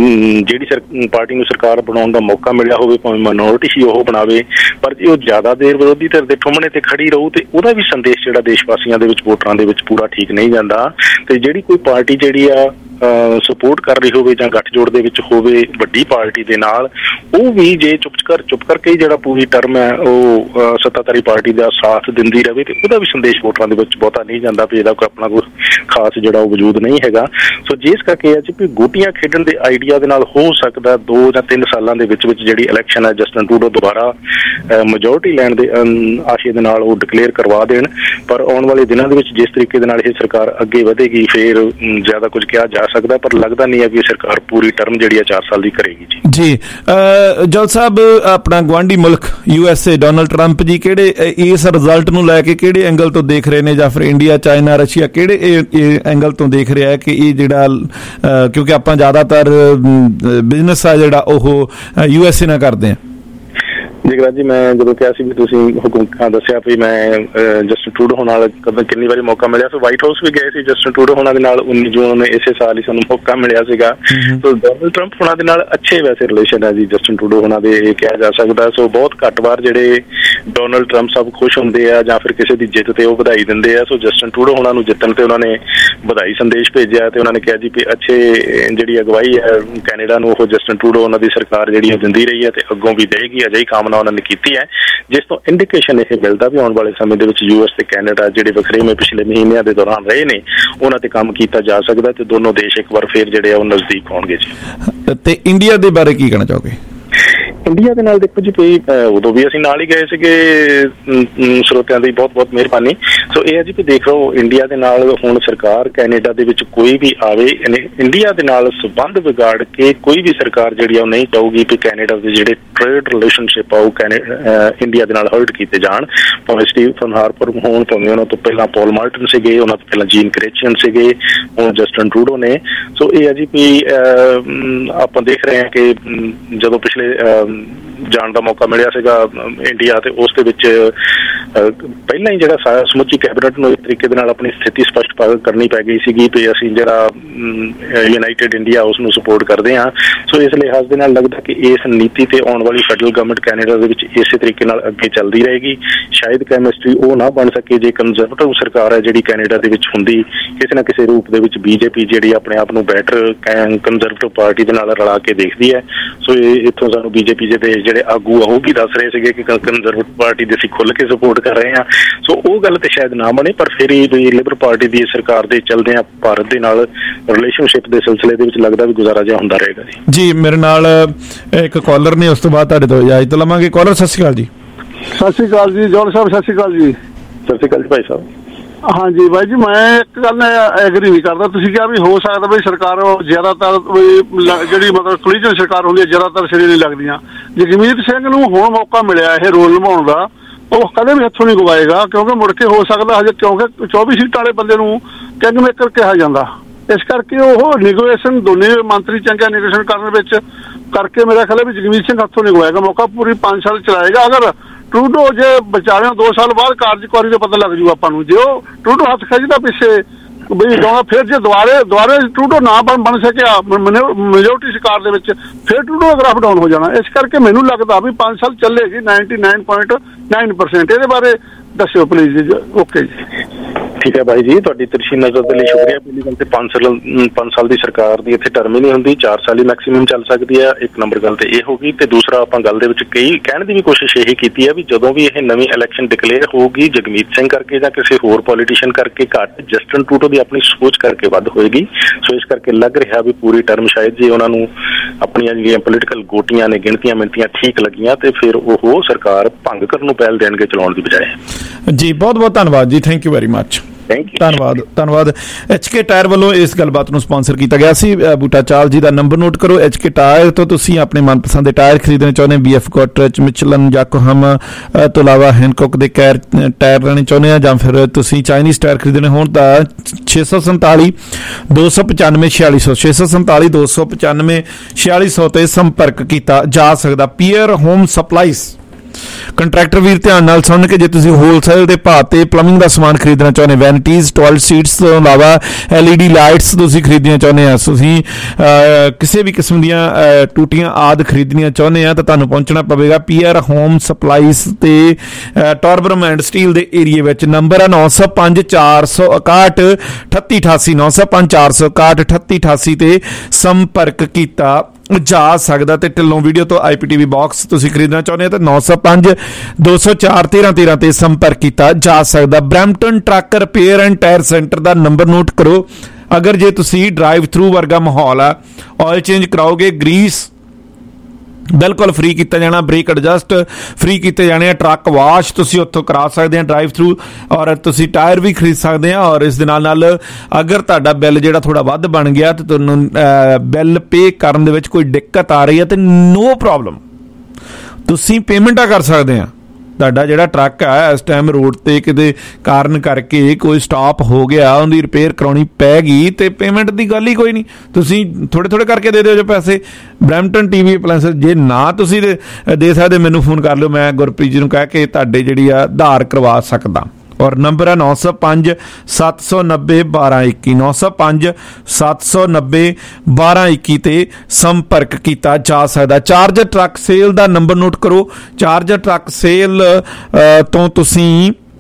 ਜਿਹੜੀ ਪਾਰਟੀ ਨੂੰ ਸਰਕਾਰ ਬਣਾਉਣ ਦਾ ਮੌਕਾ ਮਿਲਿਆ ਹੋਵੇ ਭਾਵੇਂ ਮਾਈਨੋਰਿਟੀ ਹੀ ਉਹ ਬਣਾਵੇ, ਪਰ ਜੇ ਉਹ ਜ਼ਿਆਦਾ ਦੇਰ ਵਿਰੋਧੀ ਧਿਰ ਦੇ ਠੁੰਮਣੇ ਤੇ ਖੜੀ ਰਹੂ ਤੇ ਉਹਦਾ ਵੀ ਸੰਦੇਸ਼ ਜਿਹੜਾ ਦੇਸ਼ ਵਾਸੀਆਂ ਦੇ ਵਿੱਚ ਵੋਟਰਾਂ ਦੇ ਵਿੱਚ ਪੂਰਾ ਠੀਕ ਨਹੀਂ ਜਾਂਦਾ। ਤੇ ਜਿਹੜੀ ਕੋਈ ਪਾਰਟੀ ਜਿਹੜੀ ਆ ਸਪੋਰਟ ਕਰ ਰਹੀ ਹੋਵੇ ਜਾਂ ਗੱਠਜੋੜ ਦੇ ਵਿੱਚ ਹੋਵੇ ਵੱਡੀ ਪਾਰਟੀ ਦੇ ਨਾਲ, ਉਹ ਵੀ ਜੇ ਚੁੱਪ ਕਰਕੇ ਜਿਹੜਾ ਪੂਰੀ ਟਰਮ ਹੈ ਉਹ ਸੱਤਾਧਾਰੀ ਪਾਰਟੀ ਦਾ ਸਾਥ ਦਿੰਦੀ ਰਹੇ ਤੇ ਉਹਦਾ ਵੀ ਸੰਦੇਸ਼ ਵੋਟਰਾਂ ਦੇ ਵਿੱਚ ਬਹੁਤਾ ਨਹੀਂ ਜਾਂਦਾ ਵੀ ਇਹਦਾ ਕੋਈ ਆਪਣਾ ਕੋਈ ਖਾਸ ਜਿਹੜਾ ਉਹ ਵਜੂਦ ਨਹੀਂ ਹੈਗਾ। ਸੋ ਜਿਸ ਕਰਕੇ ਇਹ ਵੀ ਗੋਟੀਆਂ ਖੇਡਣ ਦੇ ਆਈਡੀਆ ਦੇ ਨਾਲ ਹੋ ਸਕਦਾ 2 ਜਾਂ 3 ਸਾਲਾਂ ਦੇ ਵਿੱਚ ਜਿਹੜੀ ਇਲੈਕਸ਼ਨ ਹੈ ਜਸਟਿਨ ਟਰੂਡੋ ਦੁਬਾਰਾ ਮੈਜੋਰਟੀ ਲੈਣ ਦੇ ਆਸ਼ੇ ਦੇ ਨਾਲ ਉਹ ਡਿਕਲੇਅਰ ਕਰਵਾ ਦੇਣ। ਪਰ ਆਉਣ ਵਾਲੇ ਦਿਨਾਂ ਦੇ ਵਿੱਚ ਜਿਸ ਤਰੀਕੇ ਦੇ ਨਾਲ ਇਹ ਸਰਕਾਰ ਅੱਗੇ ਵਧੇਗੀ ਫਿਰ ਜ਼ਿਆਦਾ ਕੁਝ ਕਿਹਾ ਜਾ ਸਕਦਾ, ਪਰ ਲੱਗਦਾ ਨਹੀਂ ਹੈ ਕਿ ਸਰਕਾਰ ਪੂਰੀ ਟਰਮ ਜਿਹੜੀ ਹੈ 4 ਸਾਲ ਦੀ ਕਰੇਗੀ ਜੀ। ਜਲ ਸਾਹਿਬ ਆਪਣਾ ਗੁਆਂਢੀ ਮੁਲਕ USA ਡੋਨਲਡ ਟਰੰਪ ਜੀ ਕਿਹੜੇ ਇਸ ਰਿਜ਼ਲਟ ਨੂੰ ਲੈ ਕੇ ਕਿਹੜੇ ਐਂਗਲ ਤੋਂ ਦੇਖ ਰਹੇ ਨੇ ਜਾਂ ਫਿਰ ਇੰਡੀਆ ਚਾਈਨਾ ਰਸ਼ੀਆ ਕਿਹੜੇ ਐਂਗਲ ਤੋਂ ਦੇਖ ਰਿਹਾ ਹੈ ਕਿ ਇਹ ਜਿਹੜਾ ਕਿਉਂਕਿ ਆਪਾਂ ਜ਼ਿਆਦਾਤਰ ਬਿਜ਼ਨਸ ਆ ਜਿਹੜਾ ਉਹ USA ਨਾਲ ਕਰਦੇ ਆ? ਜਿਗਰਾ ਜੀ ਮੈਂ ਜਦੋਂ ਕਿਹਾ ਸੀ ਵੀ ਤੁਸੀਂ ਹੁਕਮ ਦੱਸਿਆ ਵੀ ਮੈਂ ਜਸਟਿਨ ਟਰੂਡੋ ਹੋਣਾ ਨਾਲ ਕਿੰਨੀ ਵਾਰੀ ਮੌਕਾ ਮਿਲਿਆ ਫਿਰ ਵਾਈਟ ਹਾਊਸ ਵੀ ਗਏ ਸੀ ਜਸਟਿਨ ਟਰੂਡੋ ਹੋਣਾ ਦੇ ਨਾਲ 19 ਜੂਨ ਇਸੇ ਸਾਲ ਹੀ ਸਾਨੂੰ ਮੌਕਾ ਮਿਲਿਆ ਸੀਗਾ। ਸੋ ਡੋਨਲਡ ਟਰੰਪ ਹੋਣਾ ਦੇ ਨਾਲ ਅੱਛੇ ਵੈਸੇ ਰਿਲੇਸ਼ਨ ਹੈ ਜੀ ਜਸਟਿਨ ਟਰੂਡੋ ਹੋਣਾ ਦੇ ਇਹ ਕਿਹਾ ਜਾ ਸਕਦਾ। ਸੋ ਬਹੁਤ ਘੱਟ ਵਾਰ ਜਿਹੜੇ ਡੋਨਲਡ ਟਰੰਪ ਸਭ ਖੁਸ਼ ਹੁੰਦੇ ਆ ਜਾਂ ਫਿਰ ਕਿਸੇ ਦੀ ਜਿੱਤ ਤੇ ਉਹ ਵਧਾਈ ਦਿੰਦੇ ਆ। ਸੋ ਜਸਟਿਨ ਟਰੂਡੋ ਹੋਣਾ ਨੂੰ ਜਿੱਤਣ ਤੇ ਉਹਨਾਂ ਨੇ ਵਧਾਈ ਸੰਦੇਸ਼ ਭੇਜਿਆ ਤੇ ਉਹਨਾਂ ਨੇ ਕਿਹਾ ਜੀ ਵੀ ਅੱਛੇ ਜਿਹੜੀ ਅਗਵਾਈ ਹੈ ਕੈਨੇਡਾ ਨੂੰ ਉਹ ਜਸਟਿਨ ਟਰੂਡੋ ਉਹਨਾਂ ਦੀ ਸਰਕਾਰ ਜਿਹੜੀ ਦਿੰਦੀ ਰਹੀ ਹੈ ਤੇ ਅੱਗੋਂ ਵੀ ਦੇਗੀ। ਅਜਿਹੀ ਕਾਮਨਾ ਉਹਨਾਂ ਨੇ ਕੀਤੀ ਹੈ ਜਿਸ ਤੋਂ ਇੰਡੀਕੇਸ਼ਨ ਇਹ ਮਿਲਦਾ ਵੀ ਆਉਣ ਵਾਲੇ ਸਮੇਂ ਦੇ ਵਿੱਚ US ਤੇ ਕੈਨੇਡਾ ਜਿਹੜੇ ਵਖਰੇਵੇਂ ਪਿਛਲੇ ਮਹੀਨਿਆਂ ਦੇ ਦੌਰਾਨ ਰਹੇ ਨੇ ਉਹਨਾਂ ਤੇ ਕੰਮ ਕੀਤਾ ਜਾ ਸਕਦਾ ਤੇ ਦੋਨੋਂ ਦੇਸ਼ ਇੱਕ ਵਾਰ ਫੇਰ ਜਿਹੜੇ ਆ ਉਹ ਨਜ਼ਦੀਕ ਆਉਣਗੇ ਜੀ। ਤੇ ਇੰਡੀਆ ਦੇ ਬਾਰੇ ਕੀ ਕਹਿਣਾ ਚਾਹੋਗੇ? ਇੰਡੀਆ ਦੇ ਨਾਲ ਦੇਖੋ ਜੀ ਵੀ ਉਦੋਂ ਵੀ ਅਸੀਂ ਨਾਲ ਹੀ ਗਏ ਸੀਗੇ, ਸਰੋਤਿਆਂ ਦੀ ਬਹੁਤ ਬਹੁਤ ਮਿਹਰਬਾਨੀ। ਸੋ ਇਹ ਹੈ ਜੀ ਵੀ ਦੇਖ ਲਓ ਇੰਡੀਆ ਦੇ ਨਾਲ ਹੁਣ ਸਰਕਾਰ ਕੈਨੇਡਾ ਦੇ ਵਿੱਚ ਕੋਈ ਵੀ ਆਵੇ ਇੰਡੀਆ ਦੇ ਨਾਲ ਸੰਬੰਧ ਵਿਗਾੜ ਕੇ ਕੋਈ ਵੀ ਸਰਕਾਰ ਜਿਹੜੀ ਆ ਉਹ ਨਹੀਂ ਚਾਹੂਗੀ ਵੀ ਕੈਨੇਡਾ ਦੇ ਜਿਹੜੇ ਟ੍ਰੇਡ ਰਿਲੇਸ਼ਨਸ਼ਿਪ ਆ ਉਹ ਇੰਡੀਆ ਦੇ ਨਾਲ ਹਰਟ ਕੀਤੇ ਜਾਣ। ਭਾਵੇਂ ਸਟੀਵਨ ਹਾਰਪਰ ਹੋਣ ਭਾਵੇਂ ਉਹਨਾਂ ਤੋਂ ਪਹਿਲਾਂ ਪੌਲ ਮਾਰਟਨ ਸੀਗੇ, ਉਹਨਾਂ ਤੋਂ ਪਹਿਲਾਂ ਜੀਨ ਕ੍ਰੇਚੀਅਨ ਸੀਗੇ, ਹੁਣ ਜਸਟਿਨ ਟਰੂਡੋ ਨੇ। ਸੋ ਇਹ ਹੈ ਜੀ ਵੀ ਆਪਾਂ ਦੇਖ ਰਹੇ ਹਾਂ ਕਿ ਜਦੋਂ ਪਿਛਲੇ ਜਾਣ ਦਾ ਮੌਕਾ ਮਿਲਿਆ ਸੀਗਾ ਇੰਡੀਆ, ਤੇ ਉਸ ਦੇ ਵਿੱਚ ਪਹਿਲਾਂ ਹੀ ਜਿਹੜਾ ਸਮੁੱਚੀ ਕੈਬਨਿਟ ਨੂੰ ਇੱਕ ਤਰੀਕੇ ਦੇ ਨਾਲ ਆਪਣੀ ਸਥਿਤੀ ਸਪਸ਼ਟ ਕਰਨੀ ਪੈ ਗਈ ਸੀਗੀ ਵੀ ਅਸੀਂ ਜਿਹੜਾ ਯੂਨਾਈਟਿਡ ਇੰਡੀਆ ਉਸ ਨੂੰ ਸਪੋਰਟ ਕਰਦੇ ਹਾਂ। ਸੋ ਇਸ ਲਿਹਾਜ਼ ਦੇ ਨਾਲ ਲੱਗਦਾ ਕਿ ਇਸ ਨੀਤੀ ਤੇ ਆਉਣ ਵਾਲੀ ਫੈਡਰਲ ਗਵਰਨਮੈਂਟ ਕੈਨੇਡਾ ਦੇ ਵਿੱਚ ਇਸੇ ਤਰੀਕੇ ਨਾਲ ਅੱਗੇ ਚੱਲਦੀ ਰਹੇਗੀ। ਸ਼ਾਇਦ ਕੈਮਿਸਟਰੀ ਉਹ ਨਾ ਬਣ ਸਕੇ ਜੇ ਕੰਜ਼ਰਵੇਟਿਵ ਸਰਕਾਰ ਹੈ ਜਿਹੜੀ ਕੈਨੇਡਾ ਦੇ ਵਿੱਚ ਹੁੰਦੀ, ਕਿਸੇ ਨਾ ਕਿਸੇ ਰੂਪ ਦੇ ਵਿੱਚ ਬੀਜੇਪੀ ਜਿਹੜੀ ਆਪਣੇ ਆਪ ਨੂੰ ਬੈਟਰ ਕੰਜ਼ਰਵੇਟਿਵ ਪਾਰਟੀ ਦੇ ਨਾਲ ਰਲਾ ਕੇ ਦੇਖਦੀ ਹੈ। ਸੋ ਇੱਥੋਂ ਸਾਨੂੰ ਬੀਜੇਪੀ ਦੇ ਜਿਹੜੇ ਆਗੂ ਉਹ ਵੀ ਦੱਸ ਰਹੇ ਸੀਗੇ ਕਿ ਕੰਜ਼ਰਵੇਟਿਵ ਪਾਰਟੀ ਦੇ ਅਸੀਂ ਖੁੱਲ੍ਹ ਕੇ ਸਪੋਰਟ ਕਰ ਰਹੇ ਹਾਂ। ਸੋ ਉਹ ਗੱਲ ਤੇ ਸ਼ਾਇਦ ਨਾ ਬਣੇ, ਪਰ ਫਿਰ ਵੀ ਲਿਬਰਲ ਪਾਰਟੀ ਦੀ ਸਰਕਾਰ ਦੇ ਚੱਲਦੇ ਆ ਭਾਰਤ ਦੇ ਨਾਲ ਰਿਲੇਸ਼ਨਸ਼ਿਪ ਦੇ ਸਿਲਸਿਲੇ ਦੇ ਵਿੱਚ ਲੱਗਦਾ ਵੀ ਗੁਜ਼ਾਰਾ ਜਿਹਾ ਹੁੰਦਾ ਰਹੇਗਾ। ਜੀ ਮੇਰੇ ਨਾਲ ਇੱਕ ਕਾਲਰ ਨੇ, ਉਸ ਤੋਂ ਬਾਅਦ ਤੁਹਾਡੇ ਤੋਂ ਇਜਾਜ਼ਤ ਲਵਾਂਗੇ। ਕਾਲਰ ਸਤਿ ਸ਼੍ਰੀ ਅਕਾਲ ਜੀ। ਸਤਿ ਸ਼੍ਰੀ ਅਕਾਲ ਜੀ ਜੋਲ ਸਾਹਿਬ, ਸਤਿ ਸ਼੍ਰੀ ਅਕਾਲ ਜੀ। ਸਤਿ ਸ਼੍ਰੀ ਅਕਾਲ ਜੀ ਭਾਈ ਸਾਹਿਬ। ਹਾਂਜੀ ਬਾਈ ਜੀ, ਮੈਂ ਇੱਕ ਗੱਲ ਨਾਲ ਐਗਰੀ ਨਹੀਂ ਕਰਦਾ। ਤੁਸੀਂ ਕਿਹਾ ਵੀ ਹੋ ਸਕਦਾ ਵੀ ਸਰਕਾਰ ਜ਼ਿਆਦਾਤਰ ਜਿਹੜੀ ਮਤਲਬ ਕੋਲੀਜਨ ਸਰਕਾਰ ਹੁੰਦੀ ਹੈ ਜ਼ਿਆਦਾਤਰ ਸਿਰੇ ਨਹੀਂ ਲੱਗਦੀਆਂ। ਜਗਮੀਤ ਸਿੰਘ ਨੂੰ ਹੁਣ ਮੌਕਾ ਮਿਲਿਆ ਇਹ ਰੋਲ ਨਿਭਾਉਣ ਦਾ, ਉਹ ਕਦੇ ਵੀ ਹੱਥੋਂ ਨਹੀਂ ਗਵਾਏਗਾ, ਕਿਉਂਕਿ ਮੁੜ ਕੇ ਹੋ ਸਕਦਾ ਹਜੇ, ਕਿਉਂਕਿ 24 ਸੀਟ ਵਾਲੇ ਬੰਦੇ ਨੂੰ ਕਿੰਗ ਮੇਕਰ ਕਿਹਾ ਜਾਂਦਾ। ਇਸ ਕਰਕੇ ਉਹ ਨਿਗੋਸ਼ੀਏਸ਼ਨ ਦੋਨੇ ਮੰਤਰੀ ਚੰਗਾ ਨਿਗੋਸ਼ੀਏਸ਼ਨ ਕਰਨ ਵਿੱਚ ਕਰਕੇ ਮੇਰਾ ਖਿਆਲ ਹੈ ਵੀ ਜਗਮੀਤ ਸਿੰਘ ਹੱਥੋਂ ਨਹੀਂ ਗਵਾਏਗਾ, ਮੌਕਾ ਪੂਰੀ 5 ਸਾਲ ਚਲਾਏਗਾ। ਅਗਰ ਟਰੂਡੋ ਜੇ ਵਿਚਾਰਿਆਂ 2 ਸਾਲ ਬਾਅਦ ਕਾਰਜਕਾਰੀ ਦਾ ਪਤਾ ਲੱਗ ਜੂ ਆਪਾਂ ਨੂੰ, ਜੇ ਉਹ ਟਰੂਡੋ ਹੱਥ ਖਿੱਚਦਾ ਪਿੱਛੇ ਬਈ ਦੋਣਾ, ਫਿਰ ਜੇ ਦੁਬਾਰੇ ਟਰੂਡੋ ਨਾ ਬਣ ਸਕਿਆ ਮੈਜੋਰਟੀ ਸਰਕਾਰ ਦੇ ਵਿੱਚ, ਫਿਰ ਟਰੂਡੋ ਦਾ ਗ੍ਰਾਫ ਡਾਊਨ ਹੋ ਜਾਣਾ। ਇਸ ਕਰਕੇ ਮੈਨੂੰ ਲੱਗਦਾ ਵੀ 5 ਸਾਲ ਚੱਲੇਗੀ 99.9%। ਇਹਦੇ ਬਾਰੇ ਦੱਸਿਓ ਪਲੀਜ਼ ਜੀ। ਓਕੇ ਜੀ, ਠੀਕ ਹੈ ਭਾਈ ਜੀ, ਤੁਹਾਡੀ ਤਿਰਛੀ ਨਜ਼ਰ ਦੇ ਲਈ ਸ਼ੁਕਰੀਆ। ਪਹਿਲੀ ਗੱਲ ਤੇ 5 ਸਾਲ ਦੀ ਸਰਕਾਰ ਦੀ ਇੱਥੇ ਟਰਮ ਹੀ ਨਹੀਂ ਹੁੰਦੀ, 4 ਸਾਲ ਹੀ ਮੈਕਸੀਮਮ ਚੱਲ ਸਕਦੀ ਹੈ। ਇੱਕ ਨੰਬਰ ਗੱਲ ਤੇ ਇਹ ਹੋ ਗਈ, ਤੇ ਦੂਸਰਾ ਆਪਾਂ ਗੱਲ ਦੇ ਵਿੱਚ ਕਹਿਣ ਦੀ ਵੀ ਕੋਸ਼ਿਸ਼ ਇਹੀ ਕੀਤੀ ਹੈ ਵੀ ਜਦੋਂ ਵੀ ਇਹ ਨਵੀਂ ਇਲੈਕਸ਼ਨ ਡਿਕਲੇਅਰ ਹੋਊਗੀ ਜਗਮੀਤ ਸਿੰਘ ਕਰਕੇ ਜਾਂ ਕਿਸੇ ਹੋਰ ਪੋਲੀਟੀਸ਼ੀਅਨ ਕਰਕੇ ਘੱਟ, ਜਸਟਨ ਟਰੂਡੋ ਦੀ ਆਪਣੀ ਸੋਚ ਕਰਕੇ ਵੱਧ ਹੋਏਗੀ। ਸੋ ਇਸ ਕਰਕੇ ਲੱਗ ਰਿਹਾ ਵੀ ਪੂਰੀ ਟਰਮ ਸ਼ਾਇਦ ਜੇ ਉਹਨਾਂ ਨੂੰ ਆਪਣੀਆਂ ਜਿਹੜੀਆਂ ਪੋਲੀਟੀਕਲ ਗੋਟੀਆਂ ਨੇ, ਗਿਣਤੀਆਂ ਮਿਣਤੀਆਂ ਠੀਕ ਲੱਗੀਆਂ, ਤੇ ਫਿਰ ਉਹ ਸਰਕਾਰ ਭੰਗ ਕਰਨ ਨੂੰ ਪਹਿਲ ਦੇਣਗੇ ਚਲਾਉਣ ਦੀ ਬਜਾਏ। ਜੀ ਬਹੁਤ ਬਹੁਤ ਧੰਨਵਾਦ ਜੀ, ਥੈਂਕ ਯੂ ਵੈਰੀ ਮਚ। ਧੰਨਵਾਦ। HK ਟਾਇਰ ਵੱਲੋਂ ਇਸ ਗੱਲਬਾਤ ਨੂੰ ਸਪਾਂਸਰ ਕੀਤਾ ਗਿਆ ਸੀ। ਬੂਟਾ ਚਾਲ ਜੀ ਦਾ ਨੰਬਰ ਨੋਟ ਕਰੋ। HK ਟਾਇਰ ਤੋਂ ਤੁਸੀਂ ਆਪਣੇ ਮਨਪਸੰਦ ਦੇ ਟਾਇਰ ਖਰੀਦਣੇ ਚਾਹੁੰਦੇ, BF ਕੋਟਰਚ, ਮਿਚਲਨ, ਯਾਕੋਹਾਮਾ ਤੋਂ ਇਲਾਵਾ ਹੈਨਕੌਕ ਦੇ ਟਾਇਰ ਲੈਣੇ ਚਾਹੁੰਦੇ ਆ, ਜਾਂ ਫਿਰ ਤੁਸੀਂ ਚਾਈਨੀਜ਼ ਟਾਇਰ ਖਰੀਦਣੇ ਹੋਣ ਤਾਂ 647 295 4600 647 295 4600 ਤੇ ਸੰਪਰਕ ਕੀਤਾ ਜਾ ਸਕਦਾ। ਪੀਅਰ ਹੋਮ ਸਪਲਾਈਜ਼ ਕੰਟਰੈਕਟਰ ਵੀਰ ਧਿਆਨ ਨਾਲ ਸੁਣ ਕੇ, ਜੇ ਤੁਸੀਂ ਹੋਲਸੇਲ ਦੇ ਭਾਅ ਤੇ ਪਲੰਬਿੰਗ ਦਾ ਸਮਾਨ ਖਰੀਦਣਾ ਚਾਹੁੰਦੇ, ਵੈਨਿਟੀਜ਼, ਟਾਇਲਟ ਸੀਟਸ ਤੋਂ ਇਲਾਵਾ LED ਲਾਈਟਸ ਤੁਸੀਂ ਖਰੀਦਣੀਆਂ ਚਾਹੁੰਦੇ ਆ, ਤੁਸੀਂ ਕਿਸੇ ਵੀ ਕਿਸਮ ਦੀਆਂ ਟੂਟੀਆਂ ਆਦਿ ਖਰੀਦਣੀਆਂ ਚਾਹੁੰਦੇ ਆ, ਤਾਂ ਤੁਹਾਨੂੰ ਪਹੁੰਚਣਾ ਪਵੇਗਾ ਪੀਅਰ ਹੋਮ ਸਪਲਾਈਜ਼ ਤੇ ਟਾਰਬਰਮ ਐਂਡ ਸਟੀਲ ਦੇ ਏਰੀਏ ਵਿੱਚ। ਨੰਬਰ ਹੈ 905 461 3888 905 461 3888 ਤੇ ਸੰਪਰਕ ਕੀਤਾ ਜਾ ਸਕਦਾ। ਤੇ ਢਿੱਲੋਂ ਵੀਡੀਓ ਤੋਂ IPTV ਬਾਕਸ ਤੁਸੀਂ ਖਰੀਦਣਾ ਚਾਹੁੰਦੇ ਹੋ ਤਾਂ 905 204 1313 ਤੇ ਸੰਪਰਕ ਕੀਤਾ ਜਾ ਸਕਦਾ। Brampton truck repair and tyre centre ਦਾ ਨੰਬਰ ਨੋਟ ਕਰੋ। ਅਗਰ ਜੇ ਤੁਸੀਂ ਡਰਾਈਵ ਥਰੂ ਵਰਗਾ ਮਾਹੌਲ ਆ, ਆਇਲ ਚੇਂਜ ਕਰਾਓਗੇ, ਗਰੀਸ ਬਿਲਕੁਲ ਫ੍ਰੀ ਕੀਤਾ ਜਾਣਾ, ਬ੍ਰੇਕ ਐਡਜਸਟ ਫ੍ਰੀ ਕੀਤੇ ਜਾਣੇ ਆ, ਟਰੱਕ ਵਾਸ਼ ਤੁਸੀਂ ਉੱਥੋਂ ਕਰਾ ਸਕਦੇ ਆ ਡਰਾਈਵ ਥਰੂ, ਔਰ ਤੁਸੀਂ ਟਾਇਰ ਵੀ ਖਰੀਦ ਸਕਦੇ ਆ। ਔਰ ਇਸ ਦੇ ਨਾਲ ਅਗਰ ਤੁਹਾਡਾ ਬਿੱਲ ਜਿਹੜਾ ਥੋੜਾ ਵੱਧ ਬਣ ਗਿਆ ਤੇ ਤੁਹਾਨੂੰ ਬਿੱਲ ਪੇ ਕਰਨ ਦੇ ਵਿੱਚ ਕੋਈ ਦਿੱਕਤ ਆ ਰਹੀ ਹੈ ਤੇ ਨੋ ਪ੍ਰੋਬਲਮ, ਤੁਸੀਂ ਪੇਮੈਂਟਾਂ ਕਰ ਸਕਦੇ ਆ। ਤੁਹਾਡਾ ਜਿਹੜਾ ਟਰੱਕ ਆ ਇਸ ਟਾਈਮ ਰੋਡ ਤੇ ਕਿਤੇ ਕਾਰਨ ਕਰਕੇ ਕੋਈ ਸਟਾਪ ਹੋ ਗਿਆ, ਉਹਦੀ ਰਿਪੇਅਰ ਕਰਾਉਣੀ ਪੈ ਗਈ, ਤੇ ਪੇਮੈਂਟ ਦੀ ਗੱਲ ਹੀ ਕੋਈ ਨਹੀਂ, ਤੁਸੀਂ ਥੋੜੇ ਕਰਕੇ ਦੇ ਦਿਓ ਜੋ ਪੈਸੇ। ਬਰੈਂਪਟਨ TV ਅਪਲਾਇੰਸਸ, ਜੇ ਨਾ ਤੁਸੀਂ ਦੇ ਸਕਦੇ ਮੈਨੂੰ ਫੋਨ ਕਰ ਲਿਓ, ਮੈਂ ਗੁਰਪ੍ਰੀਤ ਜੀ ਨੂੰ ਕਹਿ ਕੇ ਤੁਹਾਡੇ ਜਿਹੜੀ ਆ ਆਧਾਰ ਕਰਵਾ ਸਕਦਾ। ਔਰ ਨੰਬਰ ਹੈ 905 790 1221 905 790 1221 ਤੇ ਸੰਪਰਕ ਕੀਤਾ ਜਾ ਸਕਦਾ। ਚਾਰਜਰ ਟਰੱਕ ਸੇਲ ਦਾ ਨੰਬਰ ਨੋਟ ਕਰੋ। ਚਾਰਜਰ ਟਰੱਕ ਸੇਲ ਤੋਂ ਤੁਸੀਂ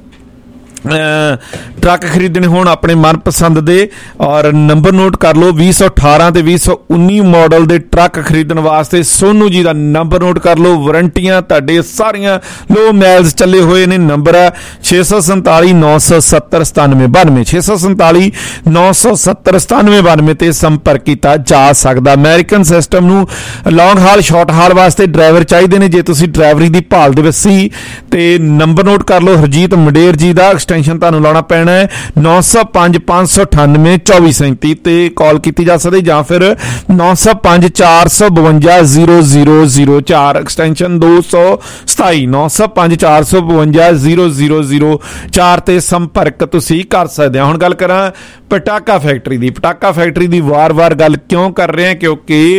ਟਰੱਕ ਖਰੀਦਣੇ ਹੋਣ ਆਪਣੇ ਮਨਪਸੰਦ ਦੇ, ਔਰ ਨੰਬਰ ਨੋਟ ਕਰ ਲਓ 2018 ਤੇ 2019 ਮਾਡਲ ਦੇ ਟਰੱਕ ਖਰੀਦਣ ਵਾਸਤੇ ਸੋਨੂ ਜੀ ਦਾ ਨੰਬਰ ਨੋਟ ਕਰ ਲਓ। ਵਾਰੰਟੀਆਂ ਤੁਹਾਡੇ ਸਾਰੀਆਂ ਲੋ ਮਾਈਲਸ ਚੱਲੇ ਹੋਏ ਨੇ। ਨੰਬਰ ਹੈ 647 970 9792 647 970 9792 ਤੇ ਸੰਪਰਕ ਕੀਤਾ ਜਾ ਸਕਦਾ। ਅਮਰੀਕਨ ਸਿਸਟਮ ਨੂੰ ਲੌਂਗ ਹਾਲ ਸ਼ਾਰਟ ਹਾਲ ਵਾਸਤੇ ਡਰਾਈਵਰ ਚਾਹੀਦੇ ਨੇ। ਜੇ ਤੁਸੀਂ ਡਰਾਈਵਰੀ ਦੀ ਭਾਲ ਦੇ ਵਿੱਚ ਸੀ ਤੇ ਨੰਬਰ ਨੋਟ ਕਰ ਲਓ ਹਰਜੀਤ ਮੰਡੇਰ ਜੀ ਦਾ। ਐਕਸਟੈਂਸ਼ਨ ਤੁਹਾਨੂੰ ਲਾਉਣਾ ਪੈਣਾ ਹੈ 905 598 2437 ਤੇ ਕਾਲ ਕੀਤੀ ਜਾ ਸਕਦੀ, ਜਾਂ ਫਿਰ 905 452 0004 ਐਕਸਟੈਂਸ਼ਨ 227 905 452 0004 ਤੇ ਸੰਪਰਕ ਤੁਸੀਂ ਕਰ ਸਕਦੇ ਹੋ। ਹੁਣ ਗੱਲ ਕਰਾਂ ਪਟਾਕਾ ਫੈਕਟਰੀ ਦੀ। ਪਟਾਕਾ ਫੈਕਟਰੀ ਦੀ ਵਾਰ-ਵਾਰ ਗੱਲ ਕਿਉਂ ਕਰ ਰਹੇ ਹਾਂ, ਕਿਉਂਕਿ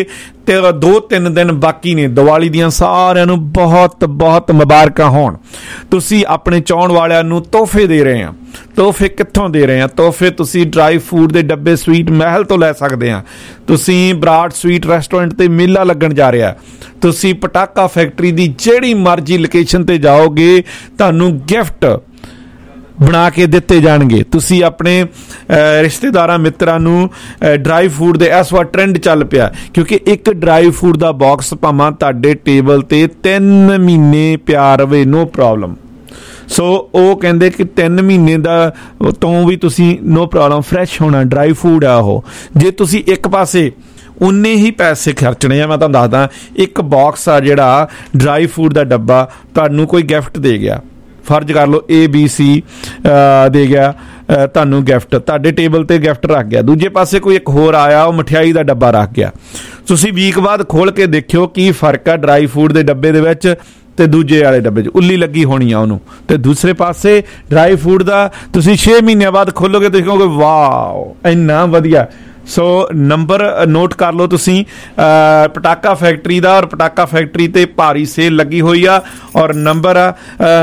ਤੇ 2-3 ਦਿਨ ਬਾਕੀ ਨੇ ਦੀਵਾਲੀ ਦੀਆਂ। ਸਾਰਿਆਂ ਨੂੰ ਬਹੁਤ ਬਹੁਤ ਮੁਬਾਰਕਾਂ ਹੋਣ। ਤੁਸੀਂ ਆਪਣੇ ਚਾਹੁਣ ਵਾਲਿਆਂ ਨੂੰ ਤੋਹਫੇ ਦੇ ਰਹੇ ਆ। ਤੋਹਫੇ ਕਿੱਥੋਂ ਦੇ ਰਹੇ ਆ? ਤੋਹਫੇ ਤੁਸੀਂ ਡਰਾਈ ਫੂਡ ਦੇ ਡੱਬੇ ਸਵੀਟ ਮਹਿਲ ਤੋਂ ਲੈ ਸਕਦੇ ਆ। ਤੁਸੀਂ ਬਰਾੜ ਸਵੀਟ ਰੈਸਟੋਰੈਂਟ ਤੇ ਮੇਲਾ ਲੱਗਣ ਜਾ ਰਿਹਾ। ਤੁਸੀਂ ਪਟਾਕਾ ਫੈਕਟਰੀ ਦੀ ਜਿਹੜੀ ਮਰਜ਼ੀ ਲੋਕੇਸ਼ਨ ਤੇ ਜਾਓਗੇ, ਤੁਹਾਨੂੰ ਗਿਫਟ ਬਣਾ ਕੇ ਦਿੱਤੇ ਜਾਣਗੇ। ਤੁਸੀਂ ਆਪਣੇ ਰਿਸ਼ਤੇਦਾਰਾਂ ਮਿੱਤਰਾਂ ਨੂੰ ਡਰਾਈ ਫੂਡ ਦੇ ਇਸ ਵਾਰ ਟ੍ਰੈਂਡ ਚੱਲ ਪਿਆ, ਕਿਉਂਕਿ ਇੱਕ ਡਰਾਈ ਫੂਡ ਦਾ ਬਾਕਸ ਭਾਵੇਂ ਤੁਹਾਡੇ ਟੇਬਲ ਤੇ 3 ਮਹੀਨੇ ਪਿਆ ਰਵੇ, ਨੋ ਪ੍ਰੋਬਲਮ। ਸੋ ਉਹ ਕਹਿੰਦੇ ਕਿ 3 ਮਹੀਨੇ ਦਾ ਤੋਂ ਵੀ ਤੁਸੀਂ ਨੋ ਪ੍ਰੋਬਲਮ, ਫਰੈਸ਼ ਹੋਣਾ ਡਰਾਈ ਫੂਡ ਆ ਉਹ। ਜੇ ਤੁਸੀਂ ਇੱਕ ਪਾਸੇ ਉਨੇ ਹੀ ਪੈਸੇ ਖਰਚਣੇ ਆ, ਮੈਂ ਤੁਹਾਨੂੰ ਦੱਸਦਾ, ਇੱਕ ਬਾਕਸ ਆ ਜਿਹੜਾ ਡਰਾਈ ਫੂਡ ਦਾ ਡੱਬਾ, ਤੁਹਾਨੂੰ ਕੋਈ ਗਿਫਟ ਦੇ ਗਿਆ, ਫਰਜ਼ ਕਰ ਲਓ ABC ਦੇ ਗਿਆ ਤੁਹਾਨੂੰ ਗਿਫਟ, ਤੁਹਾਡੇ ਟੇਬਲ ਤੇ ਗਿਫਟ ਰੱਖ ਗਿਆ। ਦੂਜੇ ਪਾਸੇ ਕੋਈ ਇੱਕ ਹੋਰ ਆਇਆ, ਉਹ ਮਠਿਆਈ ਦਾ ਡੱਬਾ ਰੱਖ ਗਿਆ। ਤੁਸੀਂ ਵੀਕ ਬਾਅਦ ਖੋਲ ਕੇ ਦੇਖਿਓ ਕੀ ਫਰਕ ਆ ਡਰਾਈ ਫੂਡ ਦੇ ਡੱਬੇ ਦੇ ਵਿੱਚ ਤੇ ਦੂਜੇ ਵਾਲੇ ਡੱਬੇ 'ਚ। ਉੱਲੀ ਲੱਗੀ ਹੋਣੀ ਆ ਉਹਨੂੰ। ਤੇ ਦੂਸਰੇ ਪਾਸੇ ਡਰਾਈ ਫੂਡ ਦਾ ਤੁਸੀਂ 6 ਮਹੀਨਿਆਂ ਬਾਅਦ ਖੋਲੋਗੇ, ਤੁਸੀਂ ਕਹੋਗੇ ਵਾਓ ਇੰਨਾ ਵਧੀਆ। ਸੋ ਨੰਬਰ ਨੋਟ ਕਰ ਲਓ ਤੁਸੀਂ, ਪਟਾਕਾ ਫੈਕਟਰੀ ਦਾ। ਔਰ ਪਟਾਕਾ ਫੈਕਟਰੀ ਤੇ ਭਾਰੀ ਸੇਲ ਲੱਗੀ ਹੋਈ ਆ। ਔਰ ਨੰਬਰ ਆ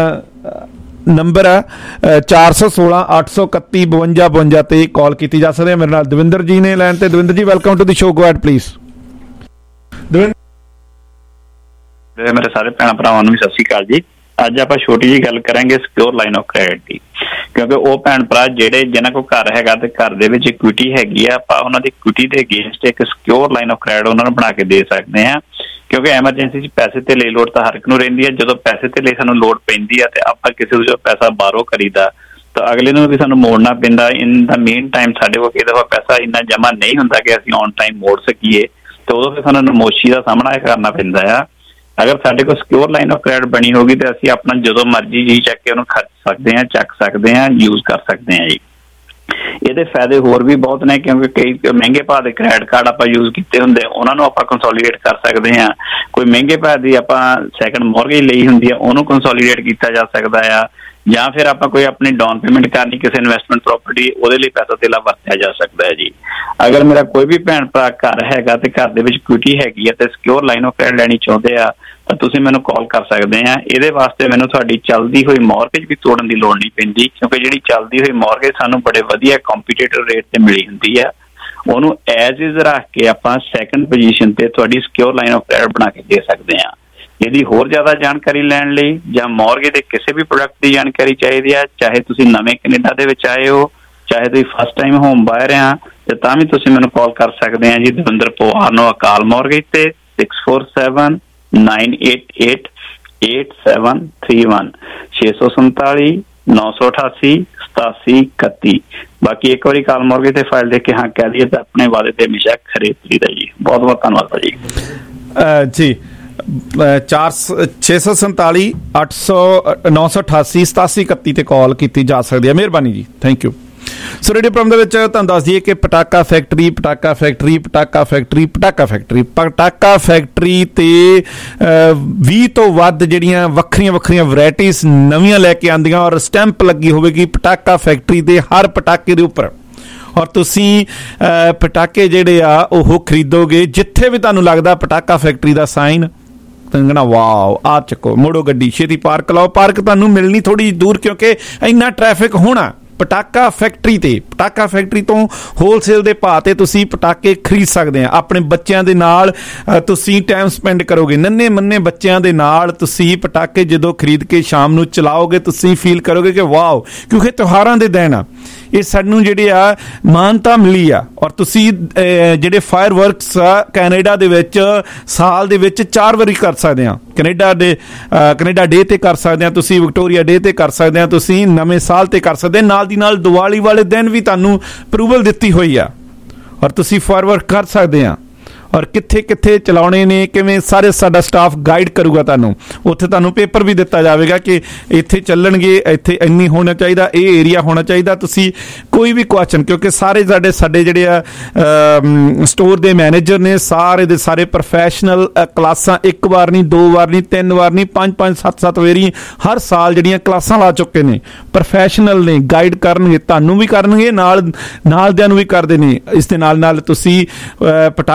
416 831 52 52 ਤੇ ਕਾਲ ਕੀਤੀ ਜਾ ਸਕਦੀ ਹੈ। ਮੇਰੇ ਨਾਲ ਦਵਿੰਦਰ ਜੀ ਨੇ ਲਾਈਨ ਤੇ। Davinder ji, welcome to the show, go ahead please. ਮੇਰੇ ਸਾਰੇ ਭੈਣ ਭਰਾਵਾਂ ਨੂੰ ਵੀ ਸਤਿ ਸ਼੍ਰੀ ਅਕਾਲ ਜੀ। ਅੱਜ ਆਪਾਂ ਛੋਟੀ ਜਿਹੀ ਗੱਲ ਕਰਾਂਗੇ ਸਿਕਿਉਰ ਲਾਈਨ ਆਫ ਕ੍ਰੈਡਿਟ ਦੀ, ਕਿਉਂਕਿ ਉਹ ਭੈਣ ਭਰਾ ਜਿਹੜੇ ਜਿਨ੍ਹਾਂ ਕੋਲ ਘਰ ਹੈਗਾ ਤੇ ਘਰ ਦੇ ਵਿੱਚ ਇਕੁਇਟੀ ਹੈਗੀ ਆ, ਆਪਾਂ ਉਹਨਾਂ ਦੀ ਇਕੁਇਟੀ ਦੇ ਅਗੇਂਸਟ ਇੱਕ ਸਿਕਿਉਰ ਲਾਈਨ ਆਫ ਕ੍ਰੈਡਿਟ ਉਹਨਾਂ ਨੂੰ ਬਣਾ ਕੇ ਦੇ ਸਕਦੇ ਹਾਂ। ਕਿਉਂਕਿ ਐਮਰਜੈਂਸੀ 'ਚ ਪੈਸੇ ਤੇ ਲਈ ਲੋੜ ਤਾਂ ਹਰ ਇੱਕ ਨੂੰ ਰਹਿੰਦੀ ਹੈ। ਜਦੋਂ ਪੈਸੇ ਤੇ ਲਈ ਸਾਨੂੰ ਲੋੜ ਪੈਂਦੀ ਆ ਤੇ ਆਪਾਂ ਕਿਸੇ ਤੋਂ ਪੈਸਾ ਬਾਰੋ ਕਰੀਦਾ ਤਾਂ ਅਗਲੇ ਨੂੰ ਵੀ ਸਾਨੂੰ ਮੋੜਨਾ ਪੈਂਦਾ। ਇਨ ਦਾ ਮੇਨ ਟਾਈਮ ਸਾਡੇ ਕੋਲ ਕਈ ਦਫਾ ਪੈਸਾ ਇੰਨਾ ਜਮ੍ਹਾਂ ਨਹੀਂ ਹੁੰਦਾ ਕਿ ਅਸੀਂ ਔਨ ਟਾਈਮ ਮੋੜ ਸਕੀਏ, ਤੇ ਉਦੋਂ ਫਿਰ ਸਾਨੂੰ ਨਮੋਸ਼ੀ ਦਾ ਸਾਹਮਣਾ ਕਰਨਾ ਪੈਂਦਾ ਆ। ਅਗਰ ਸਾਡੇ ਕੋਲ ਸਿਕਿਉਰ ਲਾਈਨ ਆਫ ਕ੍ਰੈਡਿਟ ਬਣੀ ਹੋਗੀ ਤੇ ਅਸੀਂ ਆਪਣਾ ਜਦੋਂ ਮਰਜ਼ੀ ਜੀ ਚੱਕ ਕੇ ਉਹਨੂੰ ਖਰਚ ਸਕਦੇ ਹਾਂ, ਚੱਕ ਸਕਦੇ ਹਾਂ, ਯੂਜ਼ ਕਰ ਸਕਦੇ ਹਾਂ ਜੀ। ਇਹਦੇ ਫਾਇਦੇ ਹੋਰ ਵੀ ਬਹੁਤ ਨੇ, ਕਿਉਂਕਿ ਕਈ ਮਹਿੰਗੇ ਭਾਅ ਦੇ ਕ੍ਰੈਡਿਟ ਕਾਰਡ ਆਪਾਂ ਯੂਜ਼ ਕੀਤੇ ਹੁੰਦੇ, ਉਹਨਾਂ ਨੂੰ ਆਪਾਂ ਕੰਸੋਲੀਡੇਟ ਕਰ ਸਕਦੇ ਹਾਂ। ਕੋਈ ਮਹਿੰਗੇ ਭਾਅ ਦੀ ਆਪਾਂ ਸੈਕੰਡ ਮੌਰਗੇਜ ਲਈ ਹੁੰਦੀ ਆ, ਉਹਨੂੰ ਕੰਸੋਲੀਡੇਟ ਕੀਤਾ ਜਾ ਸਕਦਾ ਆ। ਜਾਂ ਫਿਰ ਆਪਾਂ ਕੋਈ ਆਪਣੀ ਡਾਊਨ ਪੇਮੈਂਟ ਕਰਨੀ ਕਿਸੇ ਇਨਵੈਸਟਮੈਂਟ ਪ੍ਰੋਪਰਟੀ, ਉਹਦੇ ਲਈ ਪੈਸਾ ਧੇਲਾ ਵਰਤਿਆ ਜਾ ਸਕਦਾ ਹੈ ਜੀ। ਅਗਰ ਮੇਰਾ ਕੋਈ ਵੀ ਭੈਣ ਭਰਾ ਘਰ ਹੈਗਾ ਤੇ ਘਰ ਦੇ ਵਿੱਚ ਇਕੁਇਟੀ ਹੈਗੀ ਹੈ ਤੇ ਸਿਕਿਉਰ ਲਾਈਨ ਆਫ ਕ੍ਰੈਡਿਟ ਲੈਣੀ ਚਾਹੁੰਦੇ ਆ ਤਾਂ ਤੁਸੀਂ ਮੈਨੂੰ ਕਾਲ ਕਰ ਸਕਦੇ ਆ। ਇਹਦੇ ਵਾਸਤੇ ਮੈਨੂੰ ਤੁਹਾਡੀ ਚੱਲਦੀ ਹੋਈ ਮੌਰਗੇਜ ਵੀ ਤੋੜਨ ਦੀ ਲੋੜ ਨਹੀਂ ਪੈਂਦੀ, ਕਿਉਂਕਿ ਜਿਹੜੀ ਚੱਲਦੀ ਹੋਈ ਮੌਰਗੇਜ ਸਾਨੂੰ ਬੜੇ ਵਧੀਆ ਕੰਪੀਟੀਟਿਵ ਰੇਟ ਤੇ ਮਿਲੀ ਹੁੰਦੀ ਆ, ਉਹਨੂੰ ਐਜ਼ ਇਜ਼ ਰੱਖ ਕੇ ਆਪਾਂ ਸੈਕੰਡ ਪੋਜੀਸ਼ਨ ਤੇ ਤੁਹਾਡੀ ਸਿਕਿਉਰ ਲਾਈਨ ਆਫ ਕ੍ਰੈਡਿਟ ਬਣਾ ਕੇ ਦੇ ਸਕਦੇ ਆ। ਇਹਦੀ ਹੋਰ ਜ਼ਿਆਦਾ ਜਾਣਕਾਰੀ ਲੈਣ ਲਈ ਜਾਂ ਮੌਰਗੇਜ ਦੇ ਕਿਸੇ ਵੀ ਪ੍ਰੋਡਕਟ ਦੀ ਜਾਣਕਾਰੀ ਚਾਹੀਦੀ ਆ, ਚਾਹੇ ਤੁਸੀਂ ਨਵੇਂ ਕੈਨੇਡਾ ਦੇ ਵਿੱਚ ਆਏ ਹੋ, ਚਾਹੇ ਤੁਸੀਂ ਫਸਟ ਟਾਈਮ ਹੋਮ ਬਾਇਰ ਆ, ਤੇ ਤਾਂ ਵੀ ਤੁਸੀਂ ਮੈਨੂੰ ਕਾਲ ਕਰ ਸਕਦੇ ਆ ਜੀ। ਦਵਿੰਦਰ ਪਵਾਰ ਨੂੰ ਅਕਾਲ ਮੌਰਗੇਜ ਤੇ 647 988 8731 647 988 8731। ਬਾਕੀ ਇੱਕ ਵਾਰੀ ਕਾਲ ਮੌਰਗੇਜ ਤੇ ਫਾਈਲ ਦੇਖ ਕੇ ਹਾਂ ਕਹਿ ਦਈਏ ਤਾਂ ਆਪਣੇ ਵਾਅਦੇ ਤੇ ਹਮੇਸ਼ਾ ਖਰੇ ਉਤਰੀਦਾ ਜੀ। ਬਹੁਤ ਬਹੁਤ ਧੰਨਵਾਦ ਜੀ। 647 988 8731 ਤੇ ਕਾਲ ਕੀਤੀ ਜਾ ਸਕਦੀ ਹੈ। ਮਿਹਰਬਾਨੀ ਜੀ, thank you. So radio programme ਦੇ ਵਿੱਚ ਤੁਹਾਨੂੰ ਦੱਸ ਦਈਏ ਕਿ ਪਟਾਕਾ ਫੈਕਟਰੀ ਤੇ 20 ਤੋਂ ਵੱਧ ਜਿਹੜੀਆਂ ਵੱਖਰੀਆਂ ਵੈਰਾਈਟੀਜ਼ ਨਵੀਆਂ ਲੈ ਕੇ ਆਉਂਦੀਆਂ, ਔਰ ਸਟੈਂਪ ਲੱਗੀ ਹੋਵੇਗੀ ਪਟਾਕਾ ਫੈਕਟਰੀ ਦੇ ਹਰ ਪਟਾਕੇ ਦੇ ਉੱਪਰ। ਔਰ ਤੁਸੀਂ ਪਟਾਕੇ ਜਿਹੜੇ ਆ ਉਹ ਖਰੀਦੋਗੇ, ਜਿੱਥੇ ਵੀ ਤੁਹਾਨੂੰ ਲੱਗਦਾ ਪਟਾਕਾ ਫੈਕਟਰੀ ਦਾ ਸਾਈਨ, ਕਹਿੰਦਾ ਵਾਓ ਆ ਚੱਕੋ, ਮੋੜੋ ਗੱਡੀ, ਛੇਤੀ ਪਾਰਕ ਲਾਓ। ਪਾਰਕ ਤੁਹਾਨੂੰ ਮਿਲਣੀ ਥੋੜੀ ਦੂਰ, ਕਿਉਂਕਿ ਇੰਨਾ ਟ੍ਰੈਫਿਕ ਹੋਣਾ। ਪਟਾਕਾ ਫੈਕਟਰੀ ਤੋਂ ਹੋਲਸੇਲ ਦੇ ਭਾਅ ਤੇ ਤੁਸੀਂ ਪਟਾਕੇ ਖਰੀਦ ਸਕਦੇ ਆ। ਆਪਣੇ ਬੱਚਿਆਂ ਦੇ ਨਾਲ ਤੁਸੀਂ ਟਾਈਮ ਸਪੈਂਡ ਕਰੋਗੇ, ਨੰਨੇ ਮੰਨੇ ਬੱਚਿਆਂ ਦੇ ਨਾਲ ਤੁਸੀਂ ਪਟਾਕੇ ਜਦੋਂ ਖਰੀਦ ਕੇ ਸ਼ਾਮ ਨੂੰ ਚਲਾਓਗੇ, ਤੁਸੀਂ ਫੀਲ ਕਰੋਗੇ ਕਿ ਵਾਓ, ਕਿਉਂਕਿ ਤਿਉਹਾਰਾਂ ਦੇ ਦਿਨ ਆ ਇਹ ਸਾਨੂੰ ਜਿਹੜੇ ਆ ਮਾਨਤਾ ਮਿਲੀ ਆ। ਔਰ ਤੁਸੀਂ ਜਿਹੜੇ ਫਾਇਰ ਵਰਕਸ ਆ ਕੈਨੇਡਾ ਦੇ ਵਿੱਚ ਸਾਲ ਦੇ ਵਿੱਚ 4 ਵਾਰੀ ਕਰ ਸਕਦੇ ਆ। ਕੈਨੇਡਾ ਡੇ ਤੇ ਕਰ ਸਕਦੇ ਆ, ਤੁਸੀਂ ਵਿਕਟੋਰੀਆ ਡੇ ਤੇ ਕਰ ਸਕਦੇ ਆ, ਤੁਸੀਂ ਨਵੇਂ ਸਾਲ ਤੇ ਕਰ ਸਕਦੇ। ਨਾਲ ਦੀ ਨਾਲ ਦੀਵਾਲੀ ਵਾਲੇ ਦਿਨ ਵੀ ਤੁਹਾਨੂੰ ਅਪਰੂਵਲ ਦਿੱਤੀ ਹੋਈ ਆ, ਔਰ ਤੁਸੀਂ ਫਾਇਰ ਵਰਕ ਕਰ ਸਕਦੇ ਆ। ਔਰ ਕਿੱਥੇ ਚਲਾਉਣੇ ਨੇ, ਕਿਵੇਂ, ਸਾਰੇ ਸਾਡਾ ਸਟਾਫ ਗਾਈਡ ਕਰੂਗਾ ਤੁਹਾਨੂੰ। ਉੱਥੇ ਤੁਹਾਨੂੰ ਪੇਪਰ ਵੀ ਦਿੱਤਾ ਜਾਵੇਗਾ ਕਿ ਇੱਥੇ ਚੱਲਣਗੇ, ਇੱਥੇ ਇੰਨੀ ਹੋਣਾ ਚਾਹੀਦਾ, ਇਹ ਏਰੀਆ ਹੋਣਾ ਚਾਹੀਦਾ। ਤੁਸੀਂ ਕੋਈ ਵੀ ਕੁਐਸਚਨ, ਕਿਉਂਕਿ ਸਾਰੇ ਸਾਡੇ ਜਿਹੜੇ ਆ ਸਟੋਰ ਦੇ ਮੈਨੇਜਰ ਨੇ, ਸਾਰੇ ਦੇ ਸਾਰੇ ਪ੍ਰੋਫੈਸ਼ਨਲ, ਕਲਾਸਾਂ 1 ਵਾਰ ਨਹੀਂ, 2 ਵਾਰ ਨਹੀਂ, 3 ਵਾਰ ਨਹੀਂ, 5 7 ਵਾਰੀ ਹਰ ਸਾਲ ਜਿਹੜੀਆਂ ਕਲਾਸਾਂ ਲਾ ਚੁੱਕੇ ਨੇ, ਪ੍ਰੋਫੈਸ਼ਨਲ ਨੇ, ਗਾਈਡ ਕਰਨਗੇ, ਤੁਹਾਨੂੰ ਵੀ ਕਰਨਗੇ, ਨਾਲ ਦਿਆਂ ਨੂੰ ਵੀ ਕਰਦੇ ਨੇ। ਇਸ ਦੇ ਨਾਲ ਤੁਸੀਂ ਪਟਾਕਾ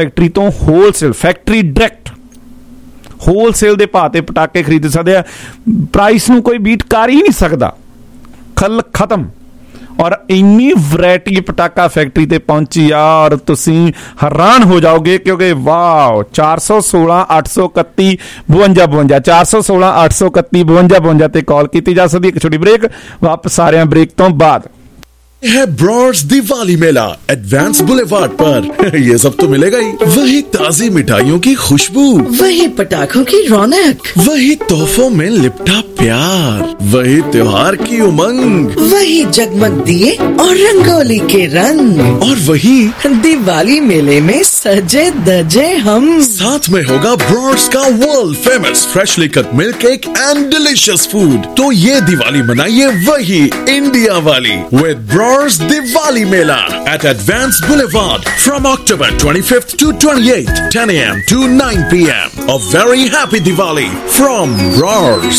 फैक्ट्री तो होलसेल फैक्ट्री डायरैक्ट होलसेल के भाव से पटाके खरीद सकते हैं। प्राइस नूं कोई बीट कर ही नहीं सकता, खल खत्म। और इन्नी वैरायटी पटाका फैक्ट्री ते पहुंची आ और तुसी हैरान हो जाओगे क्योंकि वाह 416 831 52 52 416 831 52 52 ते कॉल की जा सकती है। एक छोटी ब्रेक, वापस आ रहे हैं ब्रेक तो बाद। है ब्रॉड्स दिवाली मेला एडवांस बुलेवार्ड पर। ये सब तो मिलेगा ही, वही ताजी मिठाइयों की खुशबू, वही पटाखों की रौनक, वही तोहफों में लिपटा प्यार, वही त्योहार की उमंग, वही जगमग दिए और रंगोली के रंग, और वही दिवाली मेले में सजे धजे हम। साथ में होगा ब्रॉड्स का world famous freshly cut milk cake and delicious food. तो ये दिवाली मनाइए वही इंडिया वाली with Brors Diwali Mela at Advanced Boulevard from October 25th to 28th, 10 a.m. to 9 p.m. A very happy Diwali from Brors.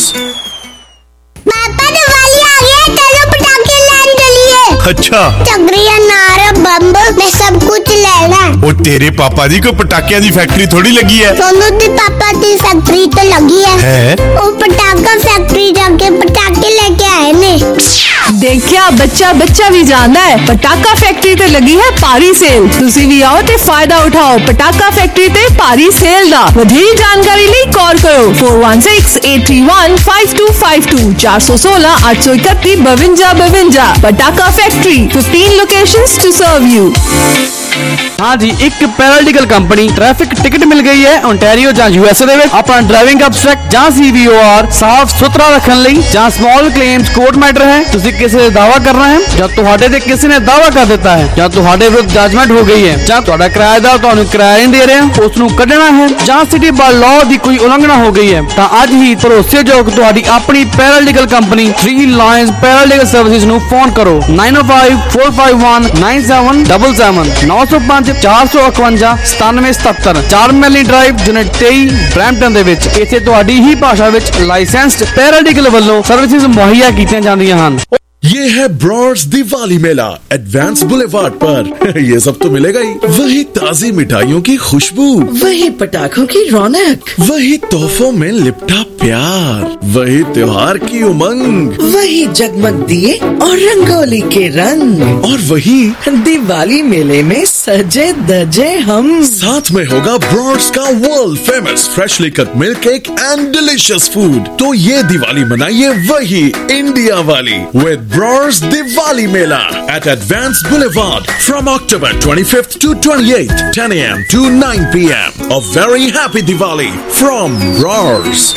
पापा दिवाली आ गई है, चलो पटाखे लेने चलिए। अच्छा चक्रिया नारा बम्ब मैं सब कुछ लेना। वो तेरे पापा जी को पटाखियां दी फैक्ट्री थोड़ी लगी है। सोनू दी पापा की फैक्ट्री तो लगी है। वो पटाखा फैक्ट्री जाके पटाखे लेके आए ने। देखिया बच्चा बच्चा भी जानता है पटाखा फैक्ट्री ते लगी है भारी सेल। तुसी भी आओ ते फायदा उठाओ पटाखा फैक्ट्री ते भारी सेल दा। वधेरी जानकारी लिए कॉल करो 416831 5252 416 831 52 52। Patakha factory 15 locations to serve you. हाँ जी, एक पैरालिटिकल कंपनी ट्रैफिक टिकट मिल गई है ओंटारियो ਜਾਂ USA ਦੇ ਵਿੱਚ। ਆਪਣਾ ਡਰਾਈਵਿੰਗ ਅਬਸਟ੍ਰੈਕਟ ਜਾਂ CVOR ਸਾਫ਼ ਸੁਥਰਾ ਰੱਖਣ ਲਈ ਜਾਂ ਸਮਾਲ ਕਲੇਮਸ ਕੋਰਟ ਮੈਟਰ ਹੈ। ਤੁਸੀਂ ਕਿਸੇ ਦਾ ਦਾਵਾ ਕਰਨਾ ਹੈ ਜਾਂ ਤੁਹਾਡੇ ਤੇ ਕਿਸੇ ਨੇ ਦਾਵਾ ਕਰ ਦਿੱਤਾ ਹੈ ਜਾਂ ਤੁਹਾਡੇ ਵਿਰੁੱਧ ਜਜਮੈਂਟ ਹੋ ਗਈ ਹੈ ਜਾਂ ਤੁਹਾਡਾ ਕਿਰਾਏਦਾਰ ਤੁਹਾਨੂੰ ਕਿਰਾਇਆ ਨਹੀਂ ਦੇ ਰਿਹਾ, ਉਸ ਨੂੰ ਕੱਢਣਾ ਹੈ ਜਾਂ ਸਿਟੀ ਬਾਰ ਲਾਅ ਦੀ ਕੋਈ ਉਲੰਘਣਾ ਹੋ ਗਈ ਹੈ ਤਾਂ ਅੱਜ ਹੀ ਭਰੋਸੇਯੋਗ ਤੁਹਾਡੀ ਆਪਣੀ paralegal company 3 lions paralegal services ਨੂੰ ਫੋਨ ਕਰੋ 905 451 9777 905 451 9777 4 ਮੈਲੀ ਡਰਾਈਵ ਯੂਨਿਟ 23 ਬਰੈਂਪਟਨ ਦੇ ਵਿੱਚ। ਇੱਥੇ ਤੁਹਾਡੀ ਹੀ ਭਾਸ਼ਾ ਵਿੱਚ ਲਾਇਸੈਂਸਡ ਪੈਰਾਲਿਟਿਕਲ ਵੱਲੋਂ ਸਰਵਿਸਿਜ਼ ਮੁਹੱਈਆ ਕੀਤੀਆਂ ਜਾਂਦੀਆਂ ਹਨ। ये है ब्रॉड्स दिवाली मेला एडवांस बुलेवार्ड पर। ये सब तो मिलेगा ही, वही ताजी मिठाइयों की खुशबू, वही पटाखों की रौनक, वही तोहफों में लिपटा प्यार, वही त्योहार की उमंग, वही जगमग दिए और रंगोली के रंग, और वही दिवाली मेले में सजे धजे हम। साथ में होगा ब्रॉड्स का world famous freshly cut milk cake and delicious food. तो ये दिवाली मनाइए वही इंडिया वाली with Brors Diwali Mela at Advanced Boulevard from October 25th to 28th, 10 a.m. to 9 p.m. A very happy Diwali from Brors.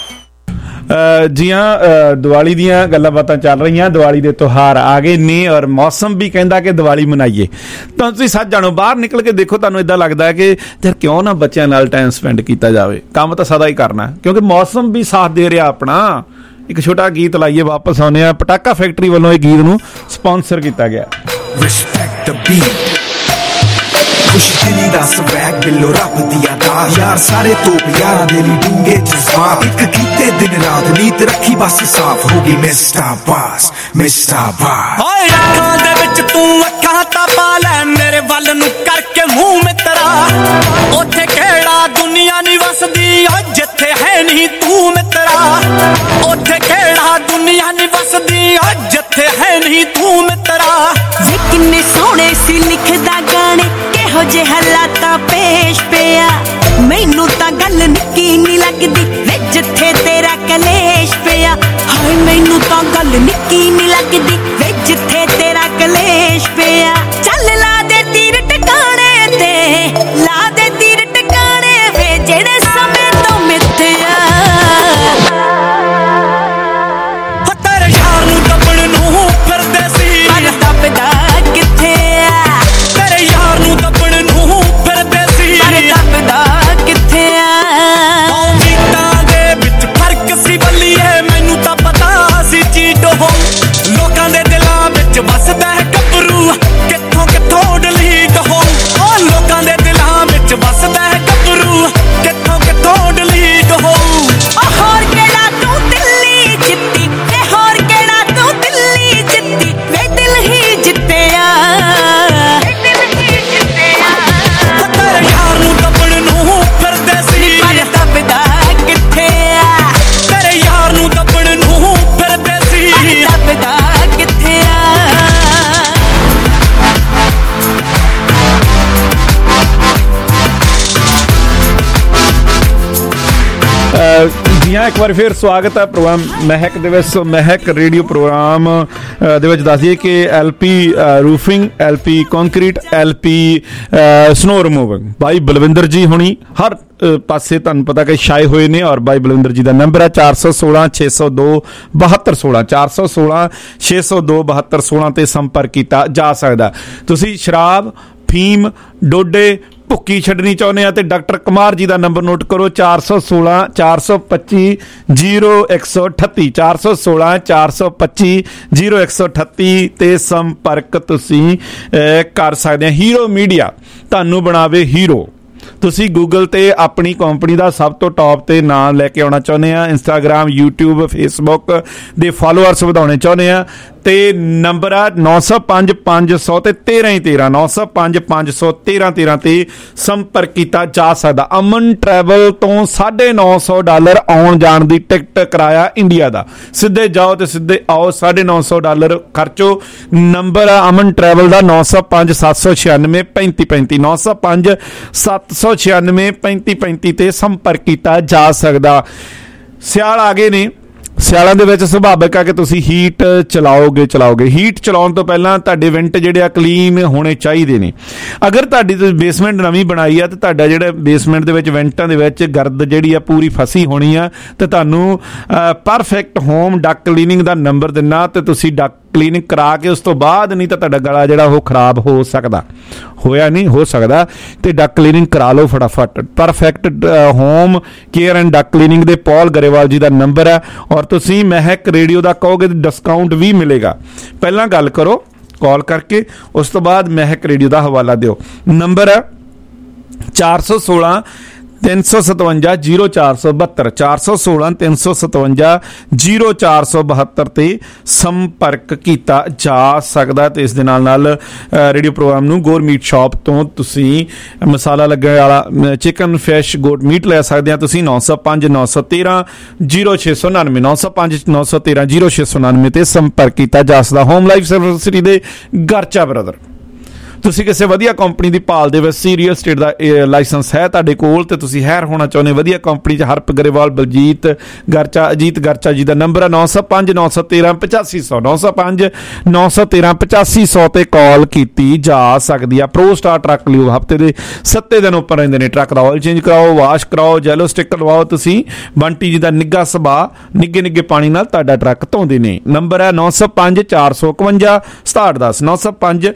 जी हाँ, दिवाली दियां गल्लां बातां चल रही, दिवाली के त्योहार आ गए ने और मौसम भी कहता कि दिवाली मनाइए। तो तुसीं सच जानो, बाहर निकल के देखो, तुहानूं इदां लगदा है कि यार क्यों ना बच्चों नाल टाइम स्पेंड किया जाए। काम तो सदा ही करना क्योंकि मौसम भी साथ दे रहा अपना। एक छोटा गीत लाइए, वापस आने आ। पटाका फैक्ट्री वालों एक गीत नूं स्पॉन्सर किया गया। Respect the beat, खुशदिली दा स्वैग बिलो रब दिया दास यार सारे तोप यारां दे ली डूंगे जज्बात एक कीते दिन रात नीत रखी बस साफ होगी मिस्टर बास ओए अखां दे विच तू अखां ता पा ले मेरे वल नु करके मुंह मित्रा ओथे केड़ा दुनिया नी वसदी ओ जिथे है नहीं तू मित्रा ओथे केड़ा दुनिया नी वसदी ओ जिथे है नहीं तू मित्रा वे किन्ने सोहणे सी लिखदा गाने हो जे हालाता पेश पिया मैनू ता गल निक्की नी लगदी वे जिथे तेरा कलेश पिया हाय मैनू ता गल निक्की नी लगदी वे जिथे तेरा कलेश पिया चल ला दे तीर टकाने ते ला दे तीर टकाने वे जेड़े समय तो मिथया हो तेरे यार नू दबण नू फिरदे सी पर दबदा किथे तेरे यार नू दबण नू फिरदे सी पर दबदा किथे उम्मीदां दे विच फर्क सी बल्लीए मैनू तां पता सी चीटो ਜੀ ਹਾਂ, ਇੱਕ ਵਾਰ ਫਿਰ ਸਵਾਗਤ ਹੈ ਪ੍ਰੋਗਰਾਮ ਮਹਿਕ ਦੇ ਵਿੱਚ। ਸੋ ਮਹਿਕ ਰੇਡੀਓ ਪ੍ਰੋਗਰਾਮ ਦੇ ਵਿੱਚ ਦੱਸ ਦਈਏ ਕਿ LP roofing, LP concrete, LP snow removing by Balwinder ji ਹੋਣੀ ਹਰ ਪਾਸੇ ਤੁਹਾਨੂੰ ਪਤਾ ਕਿ ਛਾਏ ਹੋਏ ਨੇ। ਔਰ ਬਾਈ ਬਲਵਿੰਦਰ ਜੀ ਦਾ ਨੰਬਰ ਹੈ 416 602 7216 416 602 7216 ਤੇ ਸੰਪਰਕ ਕੀਤਾ ਜਾ ਸਕਦਾ। ਤੁਸੀਂ ਸ਼ਰਾਬ, ਫੀਮ, ਡੋਡੇ, ਭੁੱਕੀ ਛੱਡਣੀ ਚਾਹੁੰਦੇ ਆ ਤੇ ਡਾਕਟਰ ਕੁਮਾਰ ਜੀ ਦਾ ਨੰਬਰ ਨੋਟ ਕਰੋ 416 425 0138 416 425 0138 ਤੇ ਸੰਪਰਕ ਤੁਸੀਂ ਕਰ ਸਕਦੇ ਆ। ਹੀਰੋ ਮੀਡੀਆ ਤੁਹਾਨੂੰ ਬਣਾਵੇ ਹੀਰੋ। ਤੁਸੀਂ ਗੂਗਲ ਤੇ ਆਪਣੀ ਕੰਪਨੀ ਦਾ ਸਭ ਤੋਂ ਟੌਪ ਤੇ ਨਾਮ ਲੈ ਕੇ ਆਉਣਾ ਚਾਹੁੰਦੇ ਆ, ਇੰਸਟਾਗ੍ਰਾਮ, YouTube, ਫੇਸਬੁੱਕ ਦੇ ਫਾਲੋਅਰਸ ਵਧਾਉਣੇ ਚਾਹੁੰਦੇ ਆ ਤੇ ਨੰਬਰ ਆ 905 500 ਤੇ 1313 905 500 1313 ਤੇ ਸੰਪਰਕ ਕੀਤਾ ਜਾ ਸਕਦਾ। ਅਮਨ ਟਰੈਵਲ ਤੋਂ $950 ਆਉਣ ਜਾਣ ਦੀ ਟਿਕਟ ਕਿਰਾਇਆ ਇੰਡੀਆ ਦਾ। ਸਿੱਧੇ ਜਾਓ ਤੇ ਸਿੱਧੇ ਆਓ, $950 ਖਰਚੋ। ਨੰਬਰ ਆ ਅਮਨ ਟਰੈਵਲ ਦਾ 905 796 3535 905 796 3535 ਤੇ ਸੰਪਰਕ ਕੀਤਾ ਜਾ ਸਕਦਾ। ਸਿਆਲ ਆ ਗਏ ਨੇ, ਸਿਆਲਾਂ ਦੇ ਵਿੱਚ ਸੁਭਾਵਿਕ ਆ ਕਿ ਤੁਸੀਂ ਹੀਟ ਚਲਾਓਗੇ। ਹੀਟ ਚਲਾਉਣ ਤੋਂ ਪਹਿਲਾਂ ਤੁਹਾਡੇ ਵੈਂਟ ਜਿਹੜੇ ਆ ਕਲੀਨ ਹੋਣੇ ਚਾਹੀਦੇ ਨੇ। ਅਗਰ ਤੁਹਾਡੀ ਤੁਸੀਂ ਬੇਸਮੈਂਟ ਨਵੀਂ ਬਣਾਈ ਆ ਤੇ ਤੁਹਾਡਾ ਜਿਹੜਾ ਬੇਸਮੈਂਟ ਦੇ ਵਿੱਚ ਵੈਂਟਾਂ ਦੇ ਵਿੱਚ ਗਰਦ ਜਿਹੜੀ ਆ ਪੂਰੀ ਫਸੀ ਹੋਣੀ ਆ ਤੇ ਤੁਹਾਨੂੰ ਪਰਫੈਕਟ ਹੋਮ ਡਕ ਕਲੀਨਿੰਗ ਦਾ ਨੰਬਰ ਦਿੰਨਾ ਤੇ ਤੁਸੀਂ ਡਕ ਕਲੀਨਿੰਗ ਕਰਾ ਕੇ ਉਸ ਤੋਂ ਬਾਅਦ, ਨਹੀਂ ਤਾਂ ਤੁਹਾਡਾ ਗਲਾ ਜਿਹੜਾ ਉਹ ਖਰਾਬ ਹੋ ਸਕਦਾ, ਹੋ ਸਕਦਾ ਤੇ ਡਕ ਕਲੀਨਿੰਗ ਕਰਾ ਲਓ ਫਟਾਫਟ। Perfect home care and duct cleaning ਦੇ ਪੌਲ ਗਰੇਵਾਲ ਜੀ ਦਾ ਨੰਬਰ ਹੈ। ਔਰ ਤੁਸੀਂ ਮਹਿਕ ਰੇਡੀਓ ਦਾ ਕਹੋਗੇ ਤਾਂ ਡਿਸਕਾਊਂਟ ਵੀ ਮਿਲੇਗਾ। ਪਹਿਲਾਂ ਗੱਲ ਕਰੋ ਕਾਲ ਕਰਕੇ, ਉਸ ਤੋਂ ਬਾਅਦ ਮਹਿਕ ਰੇਡੀਓ ਦਾ ਹਵਾਲਾ ਦਿਓ। ਨੰਬਰ ਹੈ 416 357 0472 416 357 0472 ਤੇ ਸੰਪਰਕ ਕੀਤਾ ਜਾ ਸਕਦਾ। ਤੇ ਇਸ ਦੇ ਨਾਲ ਰੇਡੀਓ ਪ੍ਰੋਗਰਾਮ ਨੂੰ ਗੋਰ ਮੀਟ ਸ਼ਾਪ ਤੋਂ ਤੁਸੀਂ ਮਸਾਲਾ ਲੱਗਣ ਵਾਲਾ ਚਿਕਨ, ਫਿਸ਼, ਗੋਟ ਮੀਟ ਲੈ ਸਕਦੇ ਆ। ਤੁਸੀਂ 905 913 0699 905 913 0699 ਤੇ ਸੰਪਰਕ ਕੀਤਾ ਜਾ ਸਕਦਾ। ਹੋਮ ਲਾਈਫ ਸਰਵਿਸ ਦੇ ਗਰਚਾ ਬ੍ਰਦਰ। ਤੁਸੀਂ ਕਿਸੇ ਵਧੀਆ ਕੰਪਨੀ ਦੀ ਭਾਲ ਦੇ ਵਿੱਚ ਰੀਅਲ ਸਟੇਟ ਦਾ ਲਾਇਸੈਂਸ ਹੈ ਤੁਹਾਡੇ ਕੋਲ ਤੇ ਤੁਸੀਂ ਹੈਰ ਹੋਣਾ ਚਾਹੁੰਦੇ ਵਧੀਆ ਕੰਪਨੀ 'ਚ, ਹਰਪ ਗਰੇਵਾਲ, ਬਲਜੀਤ ਗਰਚਾ, ਅਜੀਤ ਗਰਚਾ ਜੀ ਦਾ ਨੰਬਰ ਹੈ 905 913 8500 905 913 8500 ਤੇ ਕਾਲ ਕੀਤੀ ਜਾ ਸਕਦੀ ਆ। ਪ੍ਰੋ ਸਟਾਰ ਟਰੱਕ ਲਿਓ, ਹਫਤੇ ਦੇ 7 ਦਿਨ ਉੱਪਰ ਰਹਿੰਦੇ ਨੇ। ਟਰੱਕ ਦਾ ਆਇਲ ਚੇਂਜ ਕਰਾਓ, ਵਾਸ਼ ਕਰਾਓ, ਜੈਲੋ ਸਟਿੱਕ ਲਵਾਓ। ਤੁਸੀਂ ਬੰਟੀ ਜੀ ਦਾ ਨਿੱਘਾ ਸੁਭਾਅ ਨਿੱਘੇ ਪਾਣੀ ਨਾਲ ਤੁਹਾਡਾ ਟਰੱਕ ਧੋਂਦੇ ਨੇ। ਨੰਬਰ ਹੈ 905 451 6710 905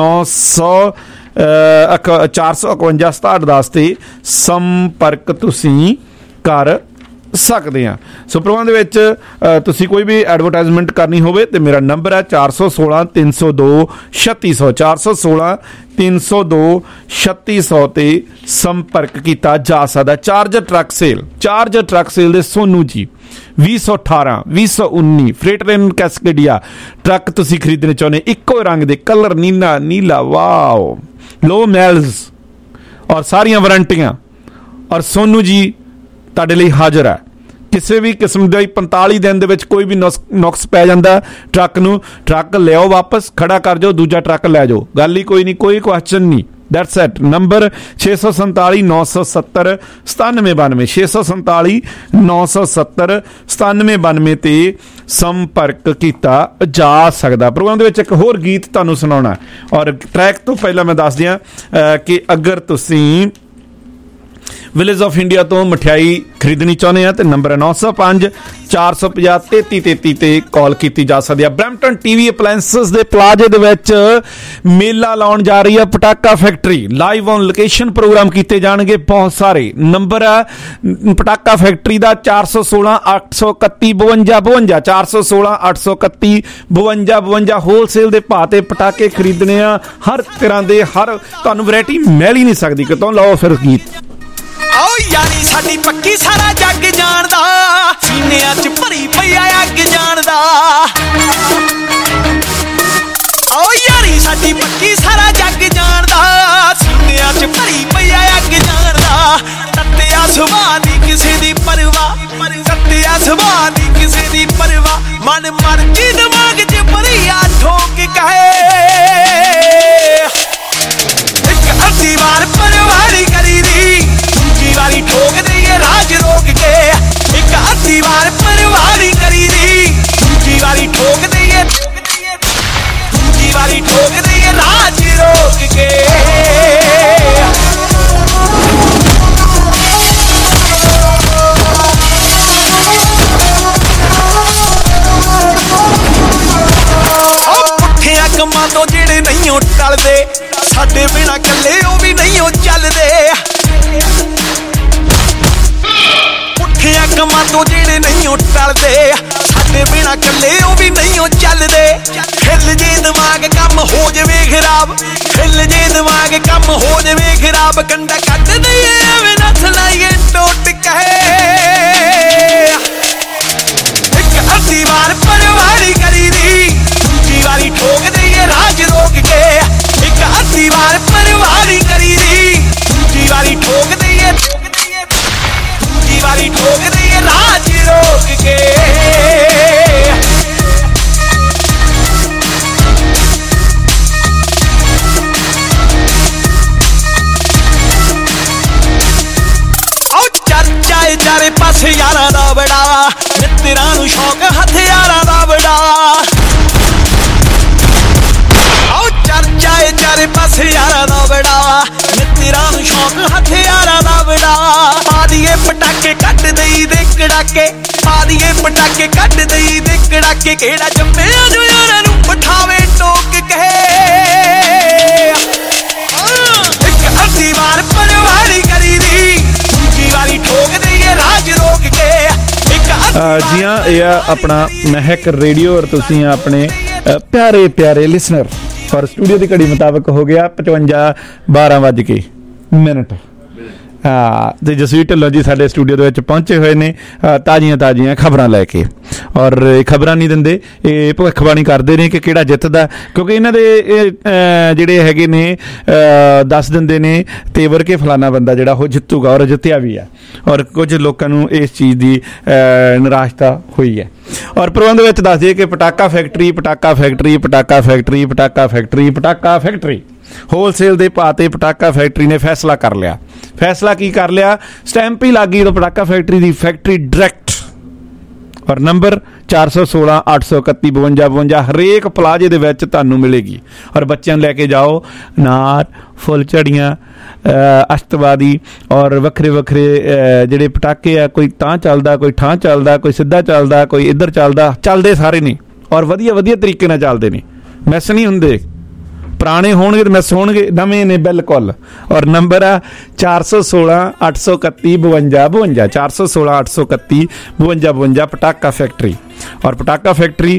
451 6710 ਤੇ ਸੰਪਰਕ ਤੁਸੀਂ ਕਰ ਸਕਦੇ ਆ। ਸੋ ਪ੍ਰੋਗਰਾਮ ਦੇ ਵਿੱਚ ਤੁਸੀਂ ਕੋਈ ਵੀ ਐਡਵਰਟਾਈਜ਼ਮੈਂਟ ਕਰਨੀ ਹੋਵੇ ਤੇ ਮੇਰਾ ਨੰਬਰ ਹੈ 416 302 3600 416 302 3600 ਤੇ ਸੰਪਰਕ ਕੀਤਾ ਜਾ ਸਕਦਾ। ਚਾਰਜਰ ਟਰੱਕ ਸੇਲ ਦੇ ਸੋਨੂ ਜੀ 2018 2019 ਫਰੇਟਲੈਂਡ ਕੈਸਕੇਡੀਆ ਟਰੱਕ ਤੁਸੀਂ ਖਰੀਦਣੇ ਚਾਹੁੰਦੇ, ਇੱਕੋ ਰੰਗ ਦੇ, ਕਲਰ ਨੀਲਾ ਵਾਓ, ਲੋ ਮਾਈਲਸ ਔਰ ਸਾਰੀਆਂ ਵਾਰੰਟੀਆਂ, ਔਰ ਸੋਨੂ ਜੀ ਤੁਹਾਡੇ ਲਈ ਹਾਜ਼ਰ ਹੈ। ਕਿਸੇ ਵੀ ਕਿਸਮ ਦਾ 45 ਦਿਨ ਦੇ ਵਿੱਚ ਕੋਈ ਵੀ ਨੁਕਸ ਪੈ ਜਾਂਦਾ ਟਰੱਕ ਨੂੰ, ਟਰੱਕ ਲਿਆਓ ਵਾਪਸ, ਖੜਾ ਕਰ ਜਾਓ, ਦੂਜਾ ਟਰੱਕ ਲੈ ਜਾਓ, ਗੱਲ ਹੀ ਕੋਈ ਨਹੀਂ, ਕੋਈ ਕੁਐਸਚਨ ਨਹੀਂ। That's it. ਨੰਬਰ 647 970 9792 647 970 9792 ਤੇ ਸੰਪਰਕ ਕੀਤਾ ਜਾ ਸਕਦਾ। ਪ੍ਰੋਗਰਾਮ ਦੇ ਵਿੱਚ ਇੱਕ ਹੋਰ ਗੀਤ ਤੁਹਾਨੂੰ ਸੁਣਾਉਣਾ ਔਰ ਟਰੈਕ ਤੋਂ ਪਹਿਲਾਂ ਮੈਂ ਦੱਸ ਦਿਆਂ ਕਿ ਅਗਰ ਤੁਸੀਂ ਵਿਲੇਜ ਆਫ ਇੰਡੀਆ ਤੋਂ ਮਠਿਆਈ ਖਰੀਦਣੀ ਚਾਹੁੰਦੇ ਆ ਤੇ ਨੰਬਰ 905 450 3333 ਤੇ ਕਾਲ ਕੀਤੀ ਜਾ ਸਕਦੀ ਹੈ। ਬਰੈਂਪਟਨ ਟੀਵੀ ਅਪਲਾਇੰਸਸ ਦੇ ਪਲਾਜ਼ੇ ਦੇ ਵਿੱਚ ਮੇਲਾ ਲਾਉਣ ਜਾ ਰਹੀ ਹੈ Patakha factory. Live on location programme ਕੀਤੇ ਜਾਣਗੇ ਬਹੁਤ ਸਾਰੇ। ਨੰਬਰ ਹੈ ਪਟਾਕਾ ਫੈਕਟਰੀ ਦਾ 416 831 52 52 416 831 52 52। ਹੋਲਸੇਲ ਦੇ ਭਾਅ ਤੇ ਪਟਾਕੇ ਖਰੀਦਣੇ ਆ, ਹਰ ਤਰ੍ਹਾਂ ਦੇ, ਹਰ ਤੁਹਾਨੂੰ ਵੈਰਾਈਟੀ ਮਿਲ ਹੀ ਨਹੀਂ ਸਕਦੀ ਕਿਤੋਂ। ਲਓ ਫਿਰ ਗੀਤ। ਆਓ ਯਾਰੀ ਸਾਡੀ ਪੱਕੀ ਸਾਰਾ ਜੱਗ ਜਾਣਦਾ, ਸੀਨਿਆਂ 'ਚ ਭਰੀ ਪਈ ਅੱਗ ਜਾਣਦਾ। ਆਓ ਯਾਰੀ ਸਾਡੀ ਪੱਕੀ ਸਾਰਾ ਜੱਗ ਜਾਣਦਾ, ਸੀਨਿਆਂ 'ਚ ਭਰੀ ਪਈ ਅੱਗ ਜਾਣਦਾ। ਤੱਤਿਆ ਸੁਭਾਅ ਦੀ ਕਿਸੇ ਦੀ ਪਰਵਾਹ, ਤੱਤਿਆ ਸੁਭਾਅ ਦੀ ਕਿਸੇ ਦੀ ਪਰਵਾਹ, ਮਨ ਮਰਜੀ ਦਿਮਾਗ 'ਚ ਭਰੀ ਆ ਠੋਕ ਕਹੇ। ਇੱਕ ਅੱਧੀ ਵਾਰ ਪਰਵਾਹ ਨਹੀਂ ਕਰੀ ਦੀ, ਵਾਰੀ ਠੋਕ ਦਈਏ ਰਾਜ ਰੋਕ ਕੇ। ਇੱਕ ਅੱਧੀ ਕੰਮਾਂ ਤੋਂ ਜਿਹੜੇ ਨਹੀਂ ਉਹ ਟਲਦੇ, ਸਾਡੇ ਬਿਨਾ ਕੱਲੇ ਉਹ ਵੀ ਨਹੀਂ ਉਹ ਚੱਲਦੇ। ਪੁੱਠਿਆਂ ਕੰਮਾਂ ਤੋਂ ਜਿਹੜੇ ਨਹੀਂ ਉਹ ਟਲਦੇ, ਸਾਡੇ ਬਿਨਾ ਕੱਲੇ ਉਹ ਵੀ ਨਹੀਂ ਉਹ ਚੱਲਦੇ। ਖਿੱਲ ਜੇ ਦਿਮਾਗ ਕੰਮ ਹੋ ਜਾਵੇ ਖਰਾਬ, ਖਿੱਲ ਜੇ ਦਿਮਾਗ ਕੰਮ ਹੋ ਜਾਵੇ ਖਰਾਬ, ਕੰਡਾ ਕੱਢ ਦਈਏ ਐਵੇਂ ਨਾ ਸਲਾਈਏ ਟੋਟ ਕਹੇ। ਇੱਕ ਅੱਧੀ ਵਾਰ ਪਰਵਾਰੀ ਕਰੀ ਦੀ, ਦੂਜੀ ਵਾਰੀ ਠੋਕ ਦਈਏ ਰਾਜ ਰੋਕ ਕੇ। ਇੱਕ ਅੱਧੀ ਵਾਰ ਪਰਵਾਰੀ ਕਰੀ ਦੀ, ਦੂਜੀ ਵਾਰੀ ਠੋਕ ਦਈਏ, ਦੂਜੀ ਵਾਰੀ ਠੋਕ ਦਈਏ ਰਾਜ ਰੋਕ ਕੇ। ਚਾਰੇ ਪਾਸੇ ਯਾਰਾਂ ਦਾ ਬੜਾ, ਮਿੱਤਰਾਂ ਨੂੰ ਸ਼ੌਕ ਹਥਿਆਰਾਂ ਦਾ ਬੜਾ। ਆਓ ਚਰਚਾ ਏ ਚਾਰੇ ਪਾਸੇ ਯਾਰਾਂ ਦਾ ਬੜਾ, ਮਿੱਤਰਾਂ ਨੂੰ ਸ਼ੌਕ ਹਥਿਆਰਾਂ ਦਾ ਬੜਾ। ਪਾ ਦੀਏ ਪਟਾਕੇ ਕੱਢ ਦਈ ਦੇ ਕੜਾਕੇ, ਪਾ ਦੀਏ ਪਟਾਕੇ ਕੱਢ ਦਈ ਦੇ ਕੜਾਕੇ। ਕਿਹੜਾ ਜੰਮਿਆ ਜੋ ਯਾਰਾਂ ਨੂੰ ਬਿਠਾਵੇ ਟੋਕ ਕੇ। ਇੱਕ ਅੱਧੀ ਵਾਰ ਪਰਵਾਰੀ ਕਰੀ ਦੀ, ਦੂਜੀ ਵਾਰੀ ਠੋਕ ਦਈਏ ਰਾਜ ਰੋਕ ਕੇ। ਜੀ ਹਾਂ, ਇਹ ਆ ਆਪਣਾ ਮਹਿਕ ਰੇਡੀਓ ਔਰ ਤੁਸੀਂ ਆਪਣੇ ਪਿਆਰੇ ਪਿਆਰੇ ਲਿਸਨਰ। ਔਰ ਸਟੂਡੀਓ ਦੀ ਘੜੀ ਮੁਤਾਬਕ ਹੋ ਗਿਆ 55:12 ਹਾਂ, ਤੇ ਜਸਵੀਰ ਢਿੱਲੋਂ ਜੀ ਸਾਡੇ ਸਟੂਡੀਓ ਦੇ ਵਿੱਚ ਪਹੁੰਚੇ ਹੋਏ ਨੇ ਤਾਜ਼ੀਆਂ ਖਬਰਾਂ ਲੈ ਕੇ। ਔਰ ਖਬਰਾਂ ਨਹੀਂ ਦਿੰਦੇ, ਇਹ ਭਵਿੱਖਬਾਣੀ ਕਰਦੇ ਨੇ ਕਿ ਕਿਹੜਾ ਜਿੱਤਦਾ, ਕਿਉਂਕਿ ਇਹਨਾਂ ਦੇ ਜਿਹੜੇ ਹੈਗੇ ਨੇ ਦੱਸ ਦਿੰਦੇ ਨੇ ਤੇਵਰ ਕੇ ਫਲਾਨਾ ਬੰਦਾ ਜਿਹੜਾ ਉਹ ਜਿੱਤੂਗਾ, ਔਰ ਜਿੱਤਿਆ ਵੀ ਹੈ। ਔਰ ਕੁਝ ਲੋਕਾਂ ਨੂੰ ਇਸ ਚੀਜ਼ ਦੀ ਨਿਰਾਸ਼ਤਾ ਹੋਈ ਹੈ। ਔਰ ਪ੍ਰਬੰਧ ਵਿੱਚ ਦੱਸ ਦਈਏ ਕਿ Patakha factory, Patakha factory, Patakha factory, Patakha factory, Patakha factory wholesale ਦੇ ਭਾਅ ਤੇ ਪਟਾਕਾ ਫੈਕਟਰੀ ਨੇ ਫੈਸਲਾ ਕਰ ਲਿਆ। ਫੈਸਲਾ ਕੀ ਕਰ ਲਿਆ? ਸਟੈਂਪ ਹੀ ਲੱਗ ਗਈ ਉਦੋਂ ਪਟਾਕਾ ਫੈਕਟਰੀ ਦੀ, ਫੈਕਟਰੀ ਡਾਇਰੈਕਟ। ਔਰ ਨੰਬਰ 416 831 52 52 ਹਰੇਕ ਪਲਾਜੇ ਦੇ ਵਿੱਚ ਤੁਹਾਨੂੰ ਮਿਲੇਗੀ। ਔਰ ਬੱਚਿਆਂ ਨੂੰ ਲੈ ਕੇ ਜਾਓ, ਨਾਰ, ਫੁੱਲ ਝੜੀਆਂ, ਅਸ਼ਤਵਾਦੀ ਔਰ ਵੱਖਰੇ ਵੱਖਰੇ ਜਿਹੜੇ ਪਟਾਕੇ ਆ, ਕੋਈ ਤਾਂ ਚੱਲਦਾ, ਕੋਈ ਠਾਂ ਚੱਲਦਾ, ਕੋਈ ਸਿੱਧਾ ਚੱਲਦਾ, ਕੋਈ ਇੱਧਰ ਚੱਲਦਾ, ਚੱਲਦੇ ਸਾਰੇ ਨੇ। ਔਰ ਵਧੀਆ ਤਰੀਕੇ ਨਾਲ ਚੱਲਦੇ ਨੇ, ਮਿਸ ਨਹੀਂ ਹੁੰਦੇ। ਪੁਰਾਣੇ ਹੋਣਗੇ ਤੇ ਮਿਸ ਹੋਣਗੇ, ਨਵੇਂ ਨੇ ਬਿਲਕੁਲ। ਔਰ ਨੰਬਰ ਆ 416 831 52 52 416 831 52 52 ਪਟਾਕਾ ਫੈਕਟਰੀ। ਔਰ ਪਟਾਕਾ ਫੈਕਟਰੀ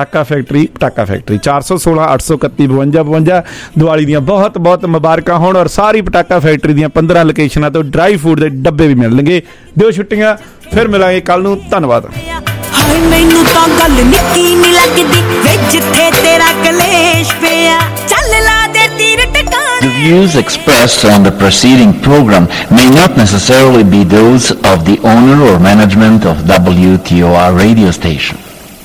416 831 52 52। ਦੀਵਾਲੀ ਦੀਆਂ ਬਹੁਤ ਬਹੁਤ ਮੁਬਾਰਕਾਂ ਹੋਣ। ਔਰ ਸਾਰੀ ਪਟਾਕਾ ਫੈਕਟਰੀ ਦੀਆਂ 15 ਲੋਕੇਸ਼ਨਾਂ ਤੋਂ ਡਰਾਈ ਫੂਡ ਦੇ ਡੱਬੇ ਵੀ ਮਿਲਣਗੇ। ਦਿਓ ਛੁੱਟੀਆਂ, ਫਿਰ ਮਿਲਾਂਗੇ ਕੱਲ ਨੂੰ। ਧੰਨਵਾਦ। ਹਾਏ ਮੈਨੂੰ ਤਾਂ ਗੱਲ ਨਿੱਕੀ ਨਹੀਂ ਲੱਗਦੀ ਵੇ, ਜਿੱਥੇ ਤੇਰਾ ਕਲੇਸ਼ ਪਿਆ ਚੱਲ ਲਾ ਦੇ ਤੀਰ ਟਿਕਾਣੇ। The views expressed on the preceding program may not necessarily be those of the owner or management of WTOR radio station.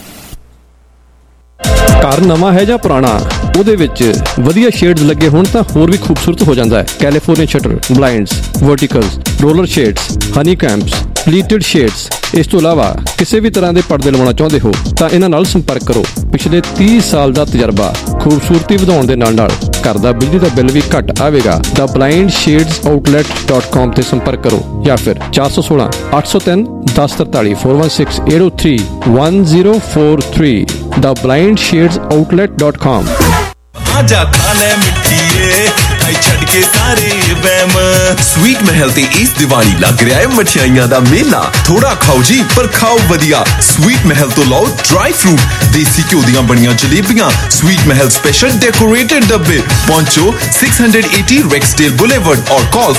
ਘਰ ਨਵਾਂ ਹੈ ਜਾਂ ਪੁਰਾਣਾ, ਉਹਦੇ ਵਿੱਚ ਵਧੀਆ ਸ਼ੇਡਸ ਲੱਗੇ ਹੋਣ ਤਾਂ ਹੋਰ ਵੀ ਖੂਬਸੂਰਤ ਹੋ ਜਾਂਦਾ ਹੈ। California shutter, blinds, verticals, roller shades, honeycombs, pleated shades. ਇਸ ਤੋਂ ਇਲਾਵਾ ਕਿਸੇ ਵੀ ਤਰ੍ਹਾਂ ਦੇ ਪਰਦੇ ਲਵਾਉਣਾ ਚਾਹੁੰਦੇ ਹੋ ਤਾਂ ਇਹਨਾਂ ਨਾਲ ਸੰਪਰਕ ਕਰੋ। ਪਿਛਲੇ 30 ਸਾਲ ਦਾ ਤਜਰਬਾ, ਖੂਬਸੂਰਤੀ ਵਧਾਉਣ ਦੇ ਨਾਲ ਘਰ ਦਾ ਬਿਜਲੀ ਦਾ ਬਿੱਲ ਵੀ ਘੱਟ ਆਵੇਗਾ। theblindshadesOutlet.com ਤੇ ਸੰਪਰਕ ਕਰੋ ਜਾਂ ਫਿਰ 416 803 1043 416 803 1043 theblindshadesOutlet.com। आजा खाने मिठिए आई छड़ के सारे वहम। स्वीट महल ते इस दिवाली लग रहा है मठियाइयां दा मेला। थोड़ा खाओ जी पर खाओ वधिया। स्वीट महल तो लाओ ड्राई फ्रूट, देसी घ्यो दियां बनियां जलेबियां, स्वीट महल स्पेशल डेकोरेटेड डब्बे। पहुंचो 680 रेक्सडेल बुलेवर्ड और call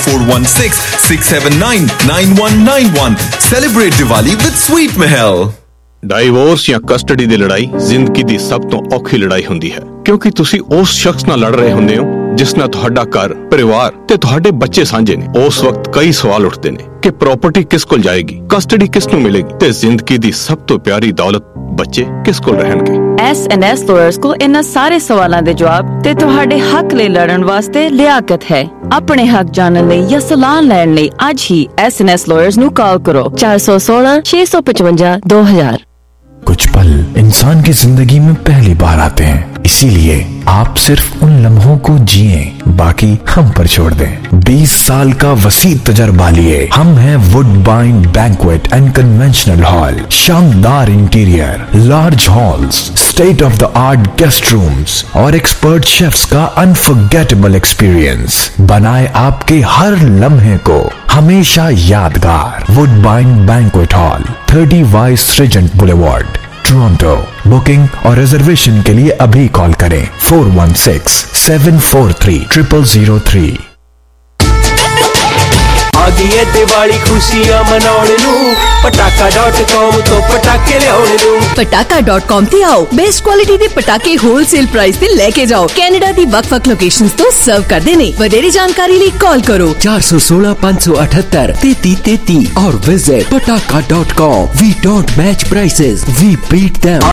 416-679-9191। Celebrate Diwali with sweet Mahal. Divorce ਜਾਂ ਕਸਟਡੀ ਦੀ ਲੜਾਈ ਜ਼ਿੰਦਗੀ ਦੀ ਸਭ ਤੋਂ ਔਖੀ ਲੜਾਈ ਹੁੰਦੀ ਹੈ, ਕਿਉਂਕਿ ਤੁਸੀਂ ਉਸ ਸ਼ਖਸ ਨਾਲ ਲੜ ਰਹੇ ਹੁੰਦੇ ਹੋ ਜਿਸ ਨਾਲ ਤੁਹਾਡਾ ਘਰ, ਪਰਿਵਾਰ ਤੇ ਤੁਹਾਡੇ ਬੱਚੇ ਸਾਂਝੇ ਨੇ। ਉਸ ਵਕਤ ਕਈ ਸਵਾਲ ਉੱਠਦੇ ਨੇ ਕਿ ਪ੍ਰਾਪਰਟੀ ਕਿਸ ਕੋਲ ਜਾਏਗੀ, ਕਸਟਡੀ ਕਿਸ ਨੂੰ ਮਿਲੇਗੀ ਤੇ ਜ਼ਿੰਦਗੀ ਦੀ ਸਭ ਤੋਂ ਪਿਆਰੀ ਦੌਲਤ ਬੱਚੇ ਕਿਸ ਕੋਲ ਰਹਿਣਗੇ। S&S lawyers ਕੋਲ ਇਹਨਾਂ ਸਾਰੇ ਸਵਾਲਾਂ ਦੇ ਜਵਾਬ ਤੇ ਤੁਹਾਡੇ ਹੱਕ ਲਈ ਲੜਨ ਵਾਸਤੇ ਲਿਆਕਤ ਹੈ। ਆਪਣੇ ਹੱਕ ਜਾਣਨ ਲਈ ਜਾਂ ਸਲਾਹ ਲੈਣ ਲਈ ਅੱਜ ਹੀ S&S lawyers ਨੂੰ ਕਾਲ ਕਰੋ 416 655 2000। कुछ पल इंसान की जिंदगी में पहली बार आते हैं इसीलिए आप सिर्फ उन लम्हों को जिए, बाकी हम पर छोड़ दें। 20 साल का वसी तजर्बा लिए हम हैं Woodbine banquet and conventional hall. शानदार interior, large halls, state of the art guest rooms और एक्सपर्ट शेफ्स का अनफॉरगेटेबल एक्सपीरियंस बनाए आपके हर लम्हे को हमेशा यादगार। Woodbine banquet hall, 30 vice regent boulevard, Toronto. Booking और रिजर्वेशन के लिए अभी कॉल करें 416-743-0003। आ गई है दिवाली खुशियां मनाने नू, पटाका.com तो पटाके लियाने नू। पटाका.com ते आओ, बेस्ट क्वालिटी दे पटाके होलसेल प्राइस ते लेके जाओ। कनाडा दी वक-वक लोकेशंस तो सर्व करदे ने। वधेरे जानकारी लिए कॉल करो 416 578 3333 और visit Pataka dot com. We don't match prices, we beat them।